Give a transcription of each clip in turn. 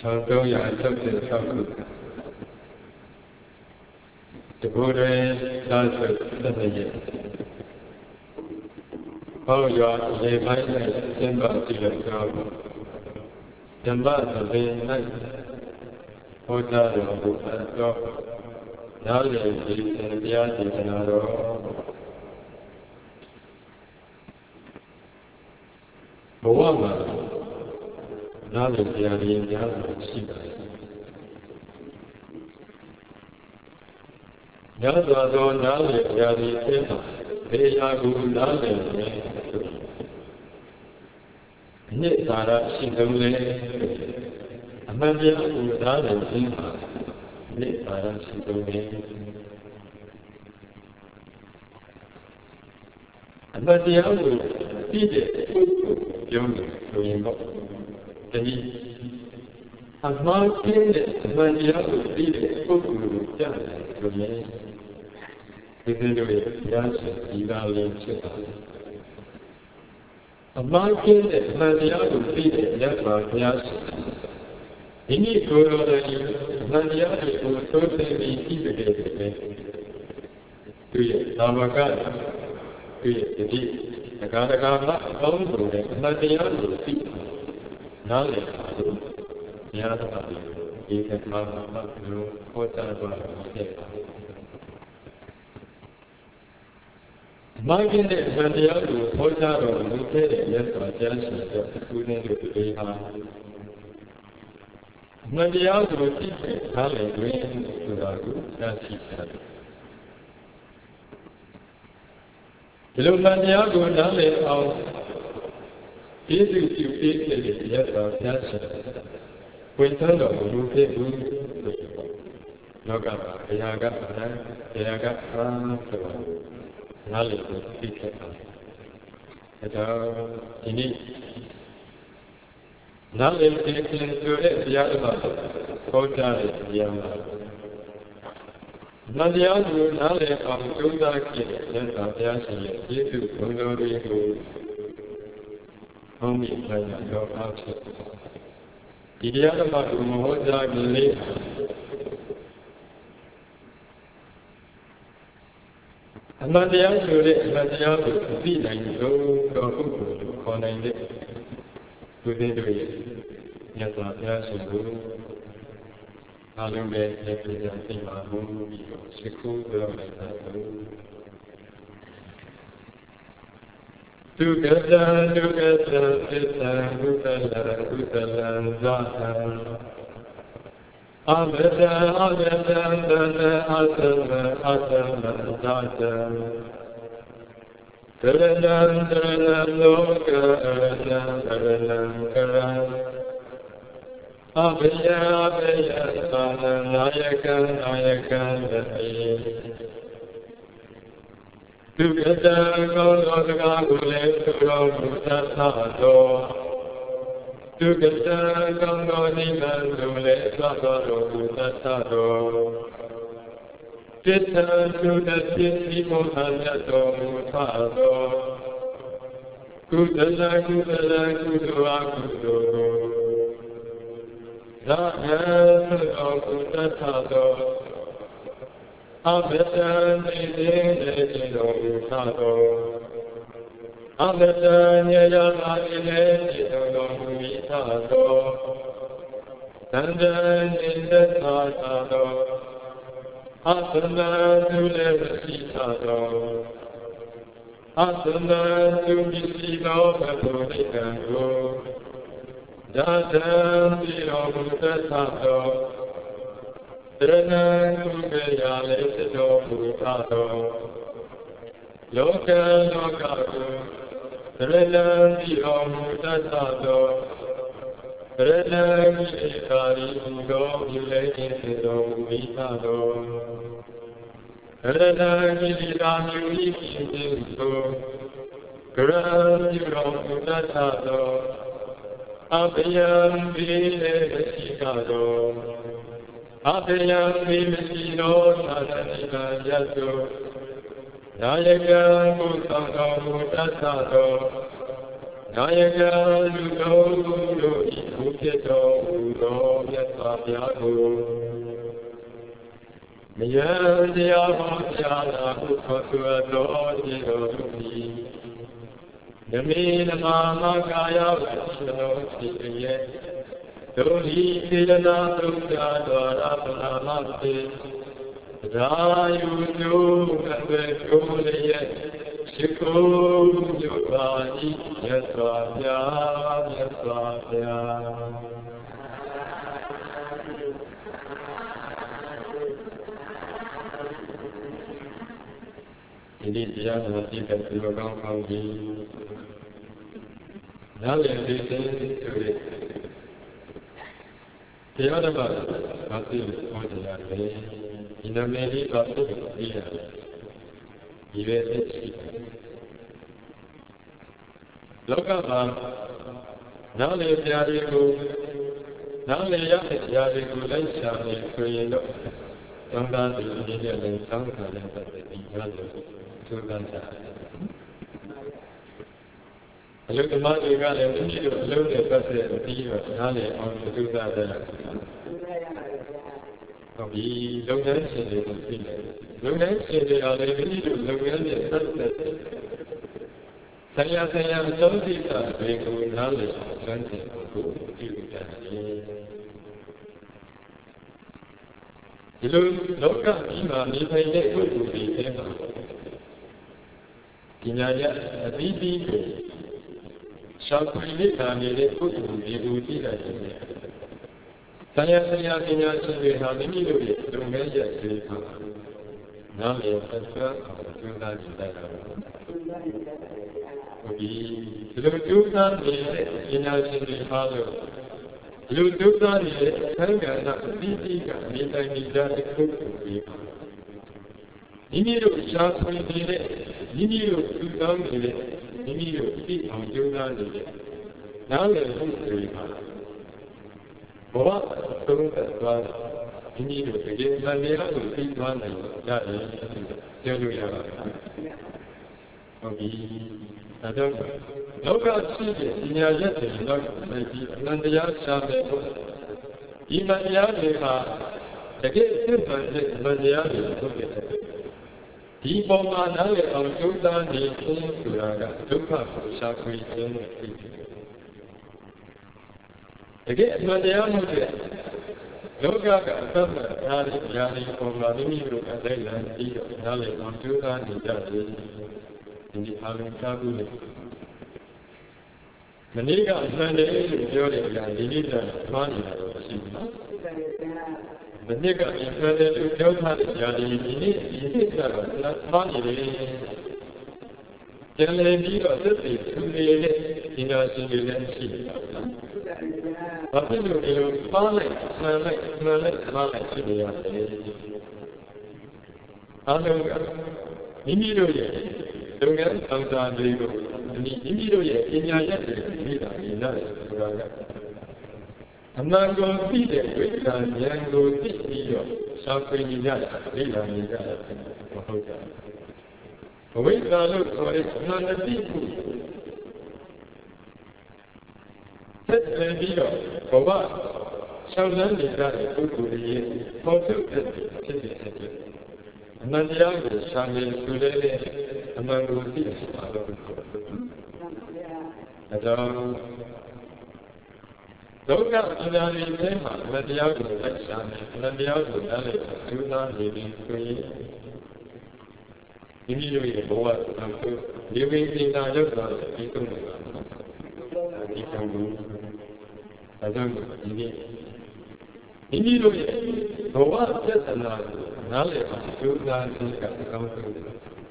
1366ခုတကူတွင်သာဆို12ရက်ဟောရွာရေပိုင်း၌ကျင်းပပြုလုပ်သောဓမ္မသဘင်၌ဟောကြားတော်မူသောနားလည်ကြည်စဉ်တရားဒေသနာတော်ဘဝမှာနားလည်တရားရင်းများစွာရှိပါတယ်။များစွာသောနားလည်တရားရင်းထဲမှာဘေးရာကိုနားလည်မယ်ဆိုရင်အနှစ်သာရရှိဆုံးလေအမှန်တရားကိုနားလည်ခြင်းမှာအနှစ်သာရရှိဆုံးလေအမှန်တရားကိုသိတဲ့ပုဂ္ဂိုလ်ပြောလို့ဆိုရင်တော့ဒီအမှန်တရားကိုသိတဲ့ပုဂ္ဂိုလ်ကိုကြားတယ်ဆိုရင်ဒီလိုရဲ့တရားရှင်ဒီကားလေးဖြစ်ပါတယ်အမှန်တရားကိုသိတဲ့ရသဘုရားရှင်ဒီနေ့ကိုယ်တော်ရဲ့အမှန်တရားကိုသိပြီးသိတဲ့သူရဲ့သာမကသူရဲ့ဒီတက္ကနာကောင်းလို့တဲ့အမှန်တရားကိုသိနားလည်ပါလို့ဘုရားသခင်ဒီကမှမလို့ဟောကြားတော်မူခဲ့ပါတယ်။မိုင်းတဲ့အမှန်တရားကိုဟောကြားတော်မူခဲ့တဲ့မြတ်စွာဘုရားရှင်ရဲ့ကုသိုလ်တွေလေးဟာအမှန်တရားကိုသိတဲ့နားလည်တွင်ဆိုတာကိုကြားသိရတယ်။ဒီလိုမှန်တရားကိုနားလည်အောင်ဒီစုပြုပေးခဲ့တဲ့မြတ်စွာဘုရားရှင်ဝင်သန်းတော်မူခဲ့ဘူးလို့လောကမှာဘုရားကဗလာဘုရားကအာဆိုတာနားလည်ကိုသိခဲ့ပါတယ်။ဒါကြောင့်ဒီနေ့နားလည်ခြင်းဆိုတဲ့တရားဥပဒေပေါ်ကြတဲ့တရားမှာနာတရားကိုနားလည်အောင်ကြိုးစားခဲ့တဲ့မြတ်စွာဘုရားရှင်ရဲ့ကျေးဇူးဂုဏ်တော်တွေကိုဘုန်းကြီးဆိုင်ရာတော်အားဖြင့်ဒီတရားဓမ္မကိုမဟောကြားခြင်းလေးအမှန်တရားဆိုတဲ့အမှန်တရားကိုသိနိုင်လို့တော်ပုဂ္ဂိုလ်ကိုခေါ်နိုင်တဲ့သူတွေရဲ့မြတ်စွာဘုရားရှင်ကိုအားလုံးပဲလက်ပြကြသိမှာဘုန်းကြီးကိုရှိခိုးပြောလိုက်တာလို့ဒုက္ခသံသစ္စာဒုက္ခလဇာဟံအဘဒံသနအသမဇာတံသရဏံလောကရဏံကရဏအဘယသာနာယကံတေဒုက္ခတံကောင်းသောစကားကိုလည်းဆိုတော်မူတတ်သောဒုက္ခတံကောင်းသောနိဗ္ဗာန်ကိုလည်းသွားတော်မူတတ်သောသစ္စာသုတ္တဖြစ်စီမောဟမြတ်တော်မူသောကုသလကုသိုလ်အကုသိုလ်သာဟံသောကုသတ္ထသောအဘဒံတိတိတေတော်မူသောအဘဒံညရာမာတိလေတိတော်မူသောသန္တံနိသတ္ထာသောအသမံသူလည်းမရှိသောအသမံသူမရှိသောဘုရားနိဗ္ဗာန်ကိုဒါတံတိတော်မူသောတရဏံကုကရာလေတော်မူသောလောကကိုတရဏံတိတော်မူသောတရဏံဣကာရိတော်မူလေတော်မူသောတရဏံဣကာမူဤဖြစ်သောကရံပြုတော်မူသောအဘယံဒီလေရှိသောအဘယံဒီမရှိသောသာသနိကယတ်သောနာယကံကိုဆောင်တော်မူတတ်သောနာယကလူတော်တို့ဤဘုဖြစ်တော်မူသောမြတ်စွာဘုရားကိုမယံတရားဟောကြားလာဟုခေါ်ဆိုတော်ခြင်းတော်မူသည်နမေနမမကာယဝိသောဖြစ်ရဲ့ဒုဟိသေနာသုဒ္ဓတော်ရပနာမသေရာယုညုအဘေကိုလည်းရဲ့ရှိခိုးညွတ်ပါ၏မြတ်စွာဘုရားမြတ်စွာဘုရားဒီနေ့တရားတော်ကြည့်တဲ့ဒီလိုကောင်းကောင်းကြီးနားလည်သိသိဆိုရတရားတော်ဘာသိလို့ဟောကြရတယ်ဒီနာမည်လေးတော့သိရတယ်ဒီပဲသိရှိလောကမှာနားလည်တရားတွေကိုနားလည်ရတဲ့တရားတွေကိုလိုက်ရှာနေဆိုရင်တော့သံဃာတွေဒီနေ့လည်းသံဃာလည်းပတ်သက်ပြီးကြားလို့သူကန်းကြအလုသမားတွေကလည်းမိမိတို့အလုံးနဲ့ပတ်သက်ပြီးတော့နားလည်အောင်သူကန်းကြတယ်ဟုတ်ပြီလုပ်ငန်းရှင်တွေကိုသိတယ်လုပ်ငန်းရှင်တွေကလည်းမိမိတို့လုပ်ငန်းနဲ့ပတ်သက်ဆရာအကြောင်းသိတာတွေကိုနားလည်အောင်စမ်းသပ်ဖို့ပြုလုပ်ကြတယ်ဒီလိုလောကကြီးမှာနေထိုင်တဲ့ပုဂ္ဂိုလ်တွေထဲမှာပညာရအသီးသီးကိုရှာဖွေလေ့လာနေတဲ့ပုဂ္ဂိုလ်တွေကိုသိတာတယ်ဆရာပညာရှင်တွေဟာမိမိတို့ရဲ့လုပ်ငန်းရပ်တွေကိုနားလည်သက်သာအောင်ကြိုးစားကြတာပါဒီလိုကြိုးစားနေတဲ့ပညာရှင်တွေဟာလို့ဒီလိုကြိုးစားနေတဲ့ဆံဃာနာအသီးသီးကနေတိုင်းနေကြတဲ့ပုဂ္ဂိုလ်တွေမိမိတို့ရှားဖွေနေတဲ့မိမိတို့ထူထောင်နေတဲ့မိမိတို့သိအောင်ကြိုးစားနေတဲ့နားလည်မှုတွေဟာဘဝသုံးသက်သွားမိမိတို့တကယ်မှန်တရားကိုသိသွားနိုင်ရတယ်ပြောလို့ရပါတယ်ဟုတ်ပြီဒါကြောင့်လောကရှိတဲ့ပညာရက်တွေတော့သိပြီးအနန္တရားရှာတဲ့ဖို့ဒီမှန်တရားတွေဟာတကယ်သိမှန်တဲ့မှန်တရားတွေဖြစ်တယ်ဒီပုံမှာနားလည်အောင်ကြိုးစားနေခြင်းဆိုတာကဒုက္ခကိုရှာဖွေခြင်းနဲ့ဖြစ်တယ်တကယ်အမှန်တရားမှုတွေလောကကအသက်မဲ့အားဖြင့်ဉာဏ်ဤပုံမှာမိမိတို့အသိဉာဏ်ပြီးတော့နားလည်အောင်ကြိုးစားနေကြတယ်ဒီအားလုံးသာဘူးလေမနေ့ကအမှန်တရားလို့ပြောတဲ့အရာဒီနေ့ကျတော့မှားနေတာတော့ရှိဘူးနော်မနေ့ကအမှန်တရားလို့ပြောထားတဲ့အရာဒီနေ့ကျတော့မှားနေတယ်ကျန်လေပြီးတော့သက်သေသူနေတဲ့ဒီနာရှင်တွေလည်းရှိနေတာဘာဖြစ်လို့ဒီလိုမှားလိုက်မှန်လိုက်မှားလိုက်ရှိနေရလဲအားလုံးကမိမိတို့ရဲ့လုပ်ငန်းဆောင်တာတွေကိုမိမိတို့ရဲ့ပညာရက်တွေမိတာမြင်ရတယ်ဆိုတာကအမှန်ကိုသိတဲ့ဝိက္ခာဉာဏ်ကိုသိပြီးတော့ရှာဖွေနေကြတာလေ့လာနေကြတာမဟုတ်ကြဘူးဝိက္ခာလို့ခေါ်တဲ့အမှန်သိမှုသက်သေပြီးတော့ဘဝရှောင်လန်းနေကြတဲ့ပုဂ္ဂိုလ်တွေရဲ့ပေါ်ထုတ်တဲ့ဖြစ်တဲ့အမှန်တရားကိုရှာနေဆိုတဲ့အမှန်ကိုသိတာတော့အဲကြောင့်လောကပညာတွေထဲမှာအမှန်တရားကိုလိုက်ရှာနေအမှန်တရားကိုနားလည်ကြိုးစားနေပြီးဆိုရင်မိမိတို့ရဲ့ဘဝကိုဒီဝိပင်နာရောက်တာဒီကုန်းနေတာဒီကုန်းကိုအဲကြောင့်ဒီနေ့မိမိတို့ရဲ့ဘဝပြဿနာကိုနားလည်အောင်ကြိုးစားခြင်းကအကောင်းဆုံးပဲ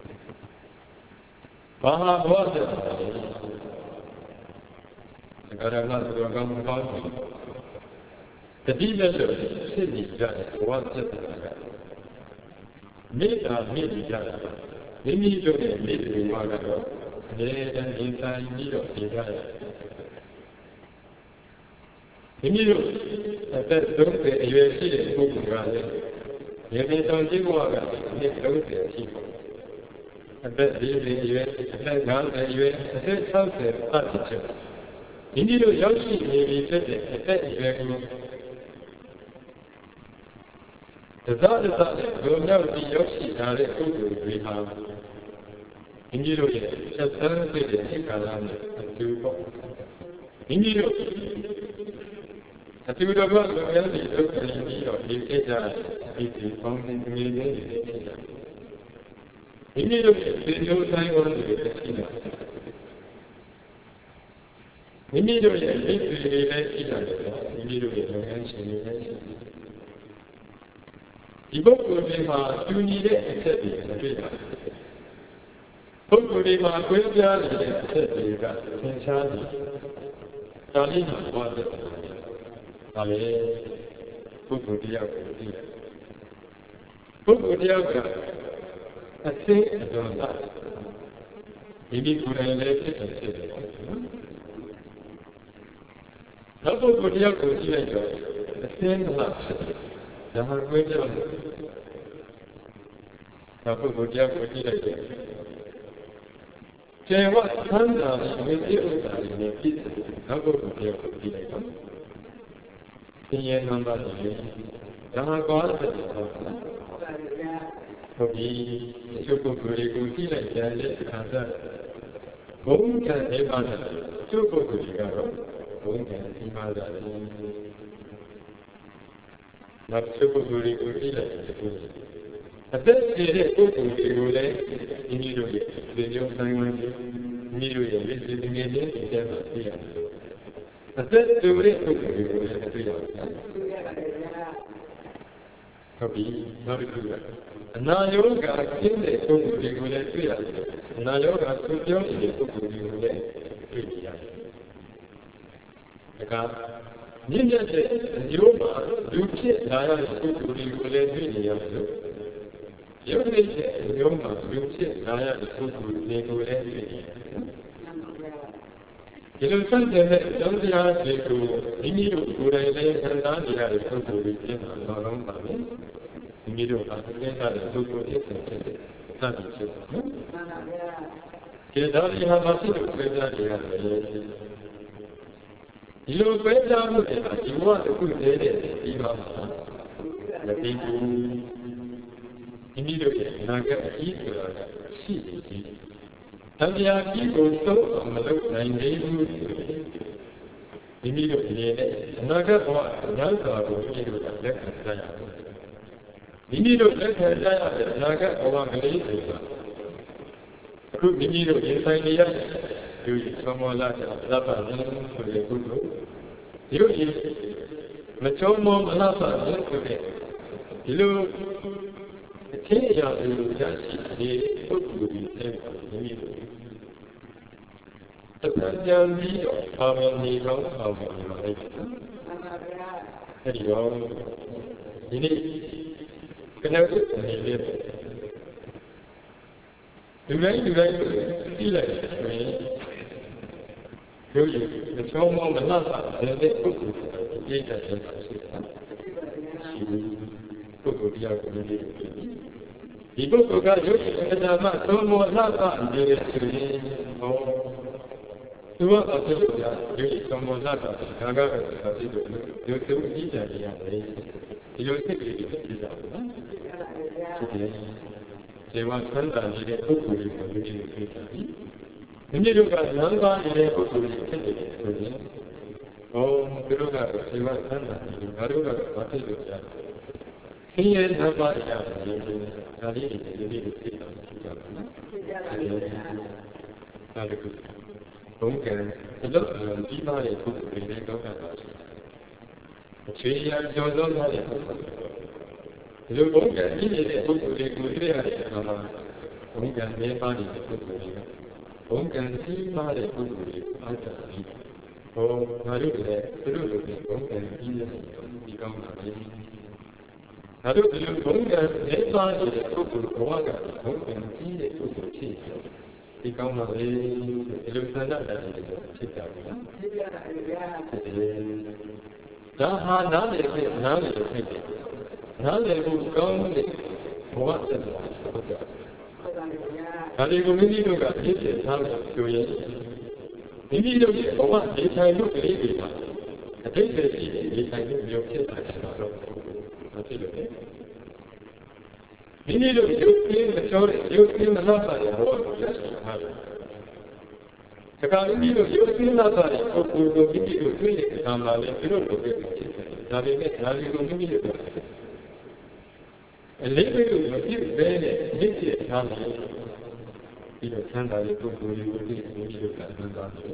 ။ဘာဟာဘဝပြဿနာလဲ။သက္ကာရဏဆိုတော့ကောင်းကောင်းတတိယလို့ဖြစ်နေကြတဲ့ဘဝပြဿနာကမေတ္တာမြင့်ကြတာမိမိတို့ရဲ့မေတ္တာဘဝကတော့အနေနဲ့ရင်ဆိုင်ပြီးတော့နေကြရတယ်။မိမိတို့အသက်30အရွယ်ရှိတဲ့ပုဂ္ဂိုလ်ကလည်းရေပြင်ဆောင်ကြည့်ဘဝကနေ့30ရှိတယ်အသက်40ရွယ်အသက်50ရွယ်အသက်60စသဖြင့်မိမိတို့ရောက်ရှိနေပြီဖြစ်တဲ့အသက်အရွယ်ကိုတစားတစားနဲ့ဘုံမြောက်ပြီးရောက်ရှိလာတဲ့ပုဂ္ဂိုလ်တွေဟာမိမိတို့ရဲ့ဆက်ဆံတဲ့ဒီကာလနဲ့အတူပေါ့မိမိတို့အတူတော်ကလူများတွေလုပ်နေပြီးတော့ဒီကိစ္စဒီပေါင်းနေနေနေဖြစ်တာမိမိတို့ရဲ့ဒီလိုတိုင်းဝန်းတွေရှိတာမိမိတို့ရဲ့မိတ်ဆွေတွေလည်းရှိတာလေမိမိတို့ရဲ့လုပ်ငန်းရှင်တွေလည်းရှိတယ်ဒီပုဂ္ဂိုလ်တွေမှာတူညီတဲ့အချက်တွေတွေ့တာပုဂ္ဂိုလ်တွေမှာကွဲပြားနေတဲ့အချက်တွေကသင်ရှားနေဒါလေးမှာဘာလဲဒါလေပုဂ္ဂိုလ်တရားကိုသိတယ်ပုဂ္ဂိုလ်တရားကအသိအတော်သာမိမိကိုယ်တိုင်လည်းဖြစ်တယ်နောက်ပုဂ္ဂိုလ်တရားကိုကြည့်လိုက်တော့အသိမလားဒါမှကွဲပြားတယ်နောက်ပုဂ္ဂိုလ်တရားကိုကြည့်လိုက်တော့ကျေဝသံဃာရဲ့မြေဥစ္စာတွေနဲ့ပြည့်စုံနောက်ပုဂ္ဂိုလ်တရားကိုကြည့်လိုက်တော့သင်ရဲ့နံပါတ်တွေဒါမှကောတဲ့ဟုတ်ပြီကျုပ်ပုဂ္ဂိုလ်တွေကိုကြည့်လိုက်ကြတဲ့အခါကျဘုံကံနေပါတဲ့ကျုပ်ပုဂ္ဂိုလ်တွေကတော့ဘုံကံဒီမှာကြတယ်နောက်ကျုပ်ပုဂ္ဂိုလ်တွေကိုကြည့်လိုက်တဲ့အသက်ကြီးတဲ့ပုဂ္ဂိုလ်တွေကိုလည်းမိမိတို့ရဲ့ဒီလိုဆိုင်ဝင်မိမိတို့ရဲ့လက်ရှိငယ်လေးတွေထဲမှာသိရတယ်အသက်တူတဲ့ပုဂ္ဂိုလ်တွေကိုလည်းသိရတယ်ဟုတ်ပြီနောက်တစ်ခုကအနာယောဂကျင်းတဲ့ပုဂ္ဂိုလ်တွေကိုလည်းတွေ့ရတယ်အနာယောဂသူပြောနေတဲ့ပုဂ္ဂိုလ်တွေကိုလည်းတွေ့ရတယ်ဒါကမြင့်မြတ်တဲ့မျိုးမှာလူဖြစ်လာရတဲ့ပုဂ္ဂိုလ်တွေကိုလည်းတွေ့နေရတယ်ရုပ်နေတဲ့မျိုးမှာလူဖြစ်လာရတဲ့ပုဂ္ဂိုလ်တွေကိုလည်းတွေ့နေရတယ်ဒီလိုစတဲ့ကျောင်းတရားတွေကိုမိမိတို့ကိုယ်တိုင်လည်းခံစားနေရတဲ့ပုဂ္ဂိုလ်တွေဖြစ်မှာတော့ပါပဲမိမိတို့ကသင်္ခါရပုဂ္ဂိုလ်ဖြစ်တဲ့စသည်ဖြစ်ပါနော်ဒီတော့ဒီမှာမရှိလို့ပြကြရတယ်ဒီလိုပြကြမှုတွေဒီဘဝတစ်ခုတည်းတဲ့ဒီမှာမပြီးဘူးမိမိတို့ရဲ့အနာဂတ်အကြီးဆိုတာရှိနေသေးတယ်တရားကြီးကိုသုံးအောင်မလုပ်နိုင်သေးဘူးမိမိတို့အနေနဲ့အနာဂတ်ဘဝညောင်းစွာကိုမိမိတို့လက်ခံကြရအောင်မိမိတို့လက်ခံကြရတဲ့အနာဂတ်ဘဝကလေးဆိုတာအခုမိမိတို့ရင်ဆိုင်နေရတဲ့ဒီသမဝလာတဲ့သဗ္ဗဉာဏ်ဆိုတဲ့ကုသိုလ်ဒီလိုမချုံမောမလားပါလို့ဆိုတဲ့ဒီလိုအချင်းအရာတွေကိုရရှိတဲ့ပုဂ္ဂိုလ်တွေတဲ့မိမိတို့တက္ကကြံပြီးတော့ပါမဏီကောင်းပါဝင်နေပါလိမ့်မယ်နော်။အဲဒီတော့ဒီနေ့ခဏအနေနဲ့လူတိုင်းသိလိုက်ဆိုရင်ဒီလိုရုပ်ရည်မချောမောမနှဆတဲ့ပုဂ္ဂိုလ်ပြည့်တဲ့ဆရာရှိတာရှိဘူးပုဂ္ဂိုလ်တရားကိုလည်းဒီပုဂ္ဂိုလ်ကရုပ်ရည်အတ္တမသုံးမောနှဆနေတဲ့ဆိုရင်ဟောသူကအဖြစ်လို့ရဒီသုံးမောနှဆတာဒါကဖြစ်လို့ရုပ်သူအကြီးကြီးရတယ်ဒီလိုစိတ်ကလေးဖြစ်ကြတယ်နော်ဖြစ်တယ်ဇေဝဆန္ဒနေတဲ့ပုဂ္ဂိုလ်တွေကိုလူကြီးတွေဖြစ်တယ်မိမိတို့ကလမ်းသွားနေတဲ့ပုဂ္ဂိုလ်တွေဖြစ်နေတယ်ဆိုရင်သူတို့ကဇေဝဆန္ဒနေငါတို့ကဘာဖြစ်လို့ရတယ်ဆင်းရဲနှပါရတယ်ဒါလေးတွေဒီလေးတွေဖြစ်တာရှိကြပါနော်ဒါတခုဘုံကံဒီလိုကြီးမားတဲ့ပုဂ္ဂိုလ်တွေလည်းကောင်းတာရှိတယ်အခြေရာကျော်စောတဲ့ပုဂ္ဂိုလ်ဒီလိုဘုံကံကြီးနေတဲ့ပုဂ္ဂိုလ်တွေကိုတွေ့ရတဲ့အခါမှာဘုံကံနေပါနေတဲ့ပုဂ္ဂိုလ်တွေကဘုံကံကြီးမားတဲ့ပုဂ္ဂိုလ်တွေအားသာပြီးငါတို့လည်းသူတို့လိုဘုံကံကြီးနေတဲ့ဒီကောင်းတာလေငါတို့ဒီလိုဘုံကံနေပါနေတဲ့ပုဂ္ဂိုလ်ဘဝကဘုံကံကြီးတဲ့ပုဂ္ဂိုလ်ဖြစ်ဒီကောင်းတာလေဒီလိုဆန္ဒတရားတွေဖြစ်ကြပြီလားဖြစ်ကြပါဗျာဒါဟာနားလည်ဖြစ်နားလည်ဖြစ်တယ်နားလည်ဖို့ကောင်းတဲ့ဘဝသက်တာဟုတ်ကဲ့ဒါဒါတွေကိုမိမိတို့ကဖြစ်ဖြစ်ထားလို့ဆိုရင်မိမိတို့ရဲ့ဘဝနေထိုင်မှုကလေးတွေမှာအတိတ်ပဲရှိတဲ့နေထိုင်မှုမျိုးဖြစ်တာရှိတော့မဖြစ်လို့လေမိမိတို့ရုပ်ရင်းမပြောတဲ့ရုပ်ရင်းမလှပတဲ့ဘဝကိုရရှိထားတယ်တခါမိမိတို့ရုပ်ရင်းလှပတဲ့ပုဂ္ဂိုလ်ကိုမိမိတို့တွေ့တဲ့အခါမှာလည်းသူတို့လိုပဲဖြစ်တယ်ဒါပေမဲ့ဒါတွေကိုမိမိတို့အလေးပေးလို့မဖြစ်ဘဲနဲ့မြင့်ဖြစ်ထားတယ်ပြီးတော့ချမ်းသာတဲ့ပုဂ္ဂိုလ်တွေကိုသိမိမိတို့ကမှန်ပါတယ်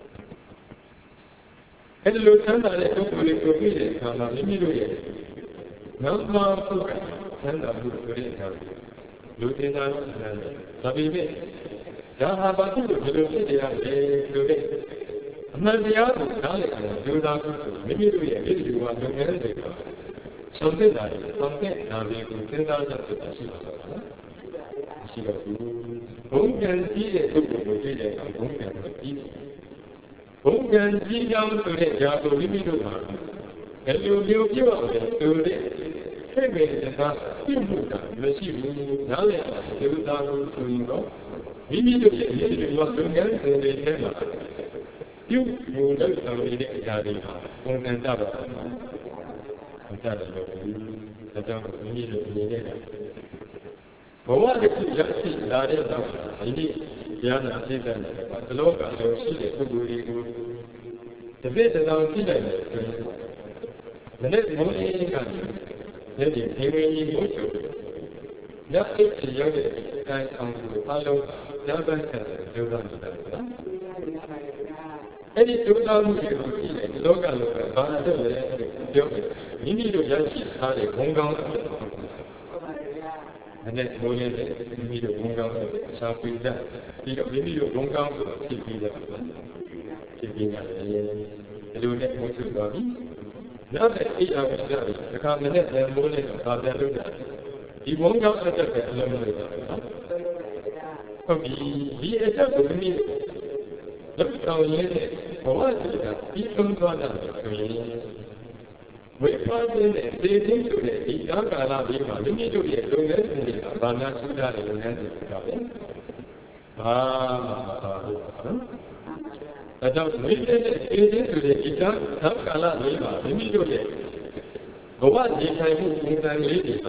အဲဒီလိုချမ်းသာတဲ့ပုဂ္ဂိုလ်တွေကိုသိတဲ့အခါမှာမိမိတို့ရဲ့နောက်မှပုဂ္ဂိုလ်ချမ်းသာမှုဆိုတဲ့အခါလူတင်တာလို့ဆိုတယ်ဒါပေမဲ့ဒါဟာဘာဖြစ်လို့ဒီလိုဖြစ်ရလဲဆိုတဲ့အမှန်တရားကိုနားလည်အောင်ကြိုးစားဖို့ဆိုမိမိတို့ရဲ့ဣတိဝါလုပ်ငန်းတွေကဆောင်တဲ့တာတွေဆောင်တဲ့နာမည်ကိုစဉ်းစားကြဆိုတာရှိပါတော့နော်ရှိတော့ဘူးဘုံကံကြီးတဲ့ပုဂ္ဂိုလ်ကိုတွေ့တဲ့အခါဘုံကံကိုကြီးဘုံကံကြီးကြောင်းဆိုတဲ့ຢာကိုမိမိတို့မှာဘယ်လိုမျိုးပြောရလဲဆိုတဲ့စိတ်ဝင်စားပြုမှုတာမရှိဘူးနားလည်အောင်ကြိုးစားဖို့ဆိုရင်တော့မိမိတို့ရဲ့ဣတိဝါလုပ်ငန်းတွေထဲမှာပြုမှုလုပ်ဆောင်နေတဲ့အရာတွေဟာပုံစံကြပါမကြတယ်လို့ဒါကြောင့်မိမိတို့အနေနဲ့ဘဝတစ်ခုရရှိလာတဲ့တော့ဒီနေ့ဉာဏ်အဖြစ်တဲ့ဘလောကလုံးရှိတဲ့ပုဂ္ဂိုလ်တွေကိုတစ်ပြည့်တစ်လုံးကြည့်လိုက်တယ်ဆိုရင်မနေ့ကမိုးအေးကနေဒီဖေးဖေးကြီးမိုးချုပ်ညအိတ်ချရောက်တဲ့အတိုင်းအောင်ကိုအားလုံးညပန်းဆက်ကြိုးစားနေတယ်နော်အဲ့ဒီကြိုးစားမှုတွေကိုကြည့်လိုက်ဒီလောကလုံးကဘာလို့လဲပြောတယ်မိမိတို့ရရှိထားတဲ့ဘုံကောင်းအဖြစ်နဲ့ဘုံရည်တဲ့မိမိတို့ဘုံကောင်းကိုအစာပိတပြီးတော့မိမိတို့ဘုံကောင်းကိုဖြစ်ပြီးတယ်ဖြစ်ပြီးရတယ်ဒီလိုနဲ့ဘုံချုပ်သွားပြီနောက်တဲ့အိယာကိုကြားပြီးတစ်ခါမနဲ့လည်းမိုးလေးတော့ဒါပြန်လုပ်တယ်ဒီဘုံကောင်းအတက်ပဲအလုံးလိုက်တာဟုတ်ပြီဒီအတက်ကိုမိမိလောက်ဆောင်ရင်းနဲ့ဘဝကြီးကပြီးဆုံးသွားတာဆိုရင်ဝိပဿနာနဲ့သိသိဆိုတဲ့ဒီကာလလေးမှာမိမိတို့ရဲ့လုပ်ငန်းစဉ်တွေကဘာများရှိတာလဲလုပ်ငန်းစဉ်တွေကပဲဘာမှမပါဘူးနော်အဲကြောင့်ဝိပဿနာနဲ့သိသိဆိုတဲ့ဒီကာလလေးမှာမိမိတို့ရဲ့ဘဝနေထိုင်မှုပုံစံလေးတွေ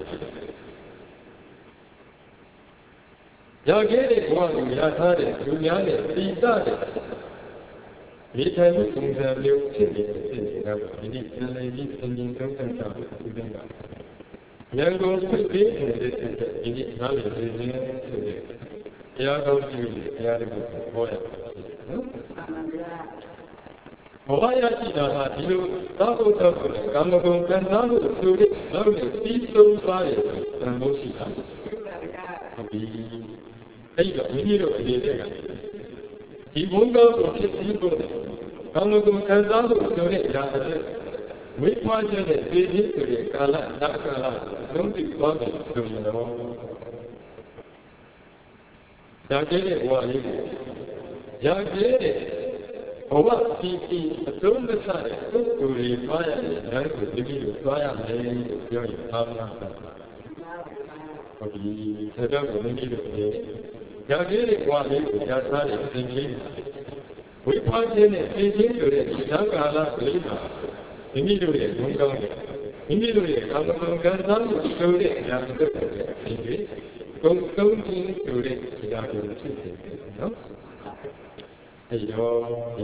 ရခဲ့တဲ့ဘဝကိုရထားတဲ့လူများနဲ့တိတတဲ့ဒီထိုင်မှုပုံစံမျိုးဖြစ်နေတော့ဒီနေ့ပြန်လည်ပြီးသင်ခြင်းသုံးသပ်တာကိုဒီနေ့ကဉာဏ်ကိုဆွေးပြီးနေတဲ့ဒီနေ့နားလည်ခြင်းဆိုတဲ့တရားကောင်းကြီးတွေတရားတွေကိုဟောရပါတယ်နော်ဘဝရရှိတာဟာဒီလိုသာဘုဒ္ဓကိုကာမဂုဏ်ကံစားမှုဆိုတဲ့နောက်နဲ့ပြီးဆုံးသွားတဲ့သံဖို့ရှိတာဟုတ်ပြီအဲ့တော့မိမိတို့အနေနဲ့ကဒီဘုံကောင်းကိုဖြစ်ပြီးဖို့ကာမဂုဏ်ခံစားမှုဆိုတဲ့အရာတွေဝိပွားခြင်းနဲ့သိခြင်းဆိုတဲ့ကာလနာကာလလုံးတိသွားတယ်ဆိုရင်တော့ဒါကျတဲ့ဘဝလေးကိုရကျတဲ့ဘဝပြီးအဆုံးမစတဲ့ပုဂ္ဂိုလ်တွေသွားရတဲ့လမ်းကိုဒီလိုသွားရမယ်လို့ပြောရင်သာမန်ပါဟုတ်ပြီဒါကြောင့်မိမိတို့ရကျတဲ့ဘဝလေးကိုရထားတဲ့အစဉ်လေးဝိပဿနာနဲ့သိခြင်းဆိုတဲ့ဒီကာလလေးမှာမိမိတို့ရဲ့ဘုံကောင်းရဲ့မိမိတို့ရဲ့ကာမဂုဏ်ကံစားမှုဆိုတဲ့အရာတွေဖြစ်တယ်ဒီကုံသုံးခြင်းဆိုတဲ့အရာတွေဖြစ်တယ်နော်အဲဒီတော့ဒီ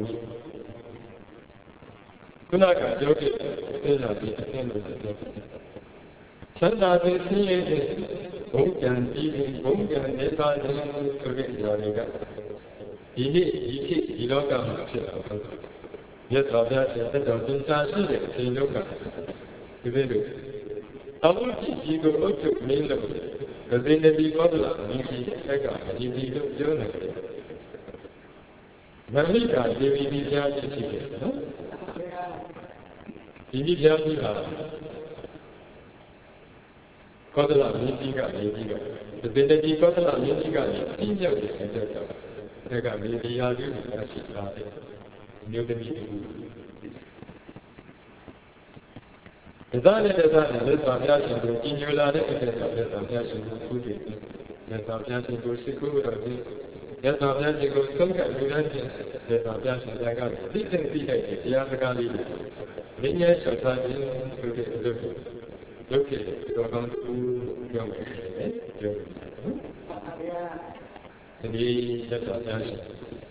ခုနကပြောခဲ့တဲ့ဒါဒီအသင်းလို့ပြောတယ်သန္တာပေသိရဲ့ဘုံကံပြီးဘုံကံနေတာခြင်းဆိုတဲ့အရာတွေကဒီနေ့ဒီခေတ်ဒီလောကမှာဖြစ်တာဟုတ်တယ်။မြတ်စွာဘုရားရှင်သက်တော်သင်္ချာရှိတဲ့အချိန်လုံးကဒီလိုအမှုကြီးကိုအုပ်ချုပ်မင်းလို့ဂဇင်းနဗီကောသလမင်းကြီးအက်ကဒီဒီလို့ပြောနေတယ်။မမိတာဒေဝီဒီပြားကြီးရှိတယ်နော်။ဒီဒီပြားကြီးကကောသလမင်းကြီးကနေပြီးတော့ဂဇင်းနဗီကောသလမင်းကြီးကနေပြီးမြောက်တဲ့အတွက်ကြောင့်ဒါကမေဒီယာကြီးကိုရရှိလာတဲ့မြို့သမီးတွေဒါနဲ့လက်စွာဘုရားရှင်ကိုကြီးညိုလာတဲ့အတွက်ကြောင့်လက်စွာဘုရားရှင်ကိုခုတည်မြတ်စွာဘုရားရှင်ကိုရှိခိုးတော်ခြင်းမြတ်စွာဘုရားရှင်ကိုဆုံးကလူတိုင်းဖြင့်မြတ်စွာဘုရားရှင်ကသိတဲ့တရားစကားလေးတွေမြင်ရလျှောက်ထားခြင်းဆိုတဲ့အလုပ်ကိုလုပ်ခဲ့တော်ကောင်းသူပြောမယ်ပြောဒီမြတ်စွာဘုရားရှင်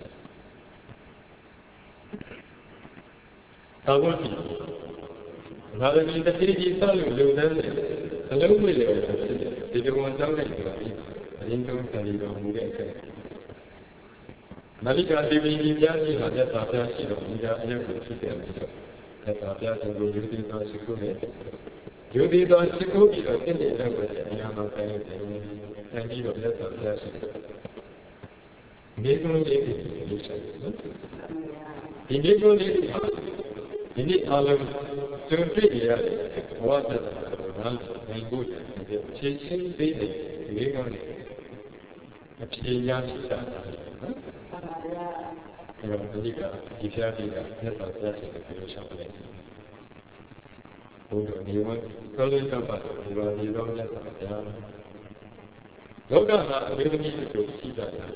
သာဝတိဘာသာရေးတစ်ပြည်ကြီးဆောက်လို့လုံတဲ့အလုံးဝေလေဒီလိုဝန်ဆောင်တဲ့ဆိုတာအရင်ဆုံးဆရာတော်မူတဲ့အခါမလိကာဒေဝီကြီးများကြီးဟာမြတ်စွာဘုရားရှိတော်မူရာအယုတ်ကိုဖြစ်တယ်လို့ဆိုမြတ်စွာဘုရားရှင်ကိုယူတည်သောရှိခိုးနဲ့ယူတည်သောရှိခိုးပြီးတော့တင့်တယ်တဲ့ကိုအများဆုံးတိုင်းတယ်တိုင်းပြီးတော့မြတ်စွာဘုရားရှင်ဒီကုန်းလေးကိုယူဆိုင်ဒီဒီကုန်းလေးဒီနေ့အားလုံးကျုံတွေ့ရတဲ့ဘဝတည်းနားနိုင်ဖို့ခြေချင်းသေးတယ်ဒီကောင်းနေအဖြေရရှိတာနော်အဲ့တော့ဒီကဒီဖျားကြီးကမြတ်စွာဘုရားရှင်ကိုပြောချင်တယ်ဘုရားဒီမှာကောလေးတော့ပါဒီလိုဒီလိုမြတ်စွာဘုရားလောကမှာအမျိုးသမီးတို့ရှိကြတယ်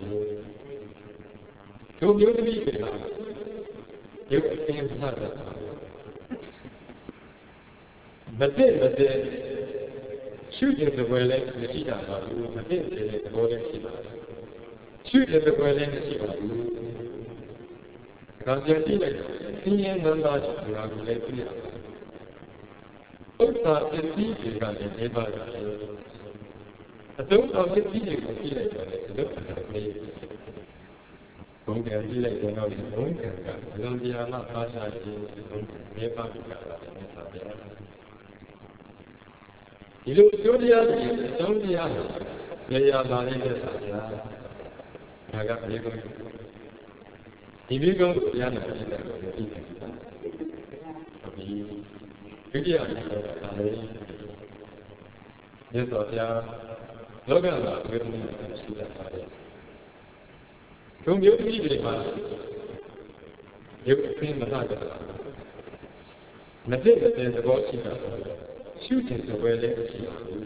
တို့မျိုးသမီးတွေကရုပ်အသင်ဖတ်တာမသိရှုတဲ့သဘောလည်းမရှိတာပါဘူးမသိတဲ့သဘောလည်းရှိပါတယ်ရှုတဲ့သဘောလည်းမရှိပါဘူးဒါကြည့်လိုက်ဆင်းရဲနန္တာဆိုတာကိုလည်းသိရပါတယ်ဥစ္စာပစ္စည်းတွေကလည်းနေပါတယ်အတုံးအောင်ပစ္စည်းတွေကိုကြည့်လိုက်တော့လည်းအလုပ်အလုပ်လေးဘုံကံကြည့်လိုက်တော့ဘုံကံကဘယ်လိုတရားမှအားစားခြင်းဘုံမေပါပြတာလည်းမစားပြဒီလိုကျိုးတရားတွေအကြောင်းတရားတွေရရလာနေတဲ့ဆရာဒါကဘေကုန်းဒီဘေကုန်းကိုတရားနာကြည့်တယ်လို့သိတယ်ဒီဒုတိယဆိုတာဒါလေမြတ်စွာဘုရားလောကမှာဝေဒနာရှိတာပါတယ်ဒုမျိုးကြီးတွေမှာရုပ်အပြင်းမလာကြတာမသိတဲ့သဘောရှိတာရှုတဲ့သဘောလည်းရှိပါဘူး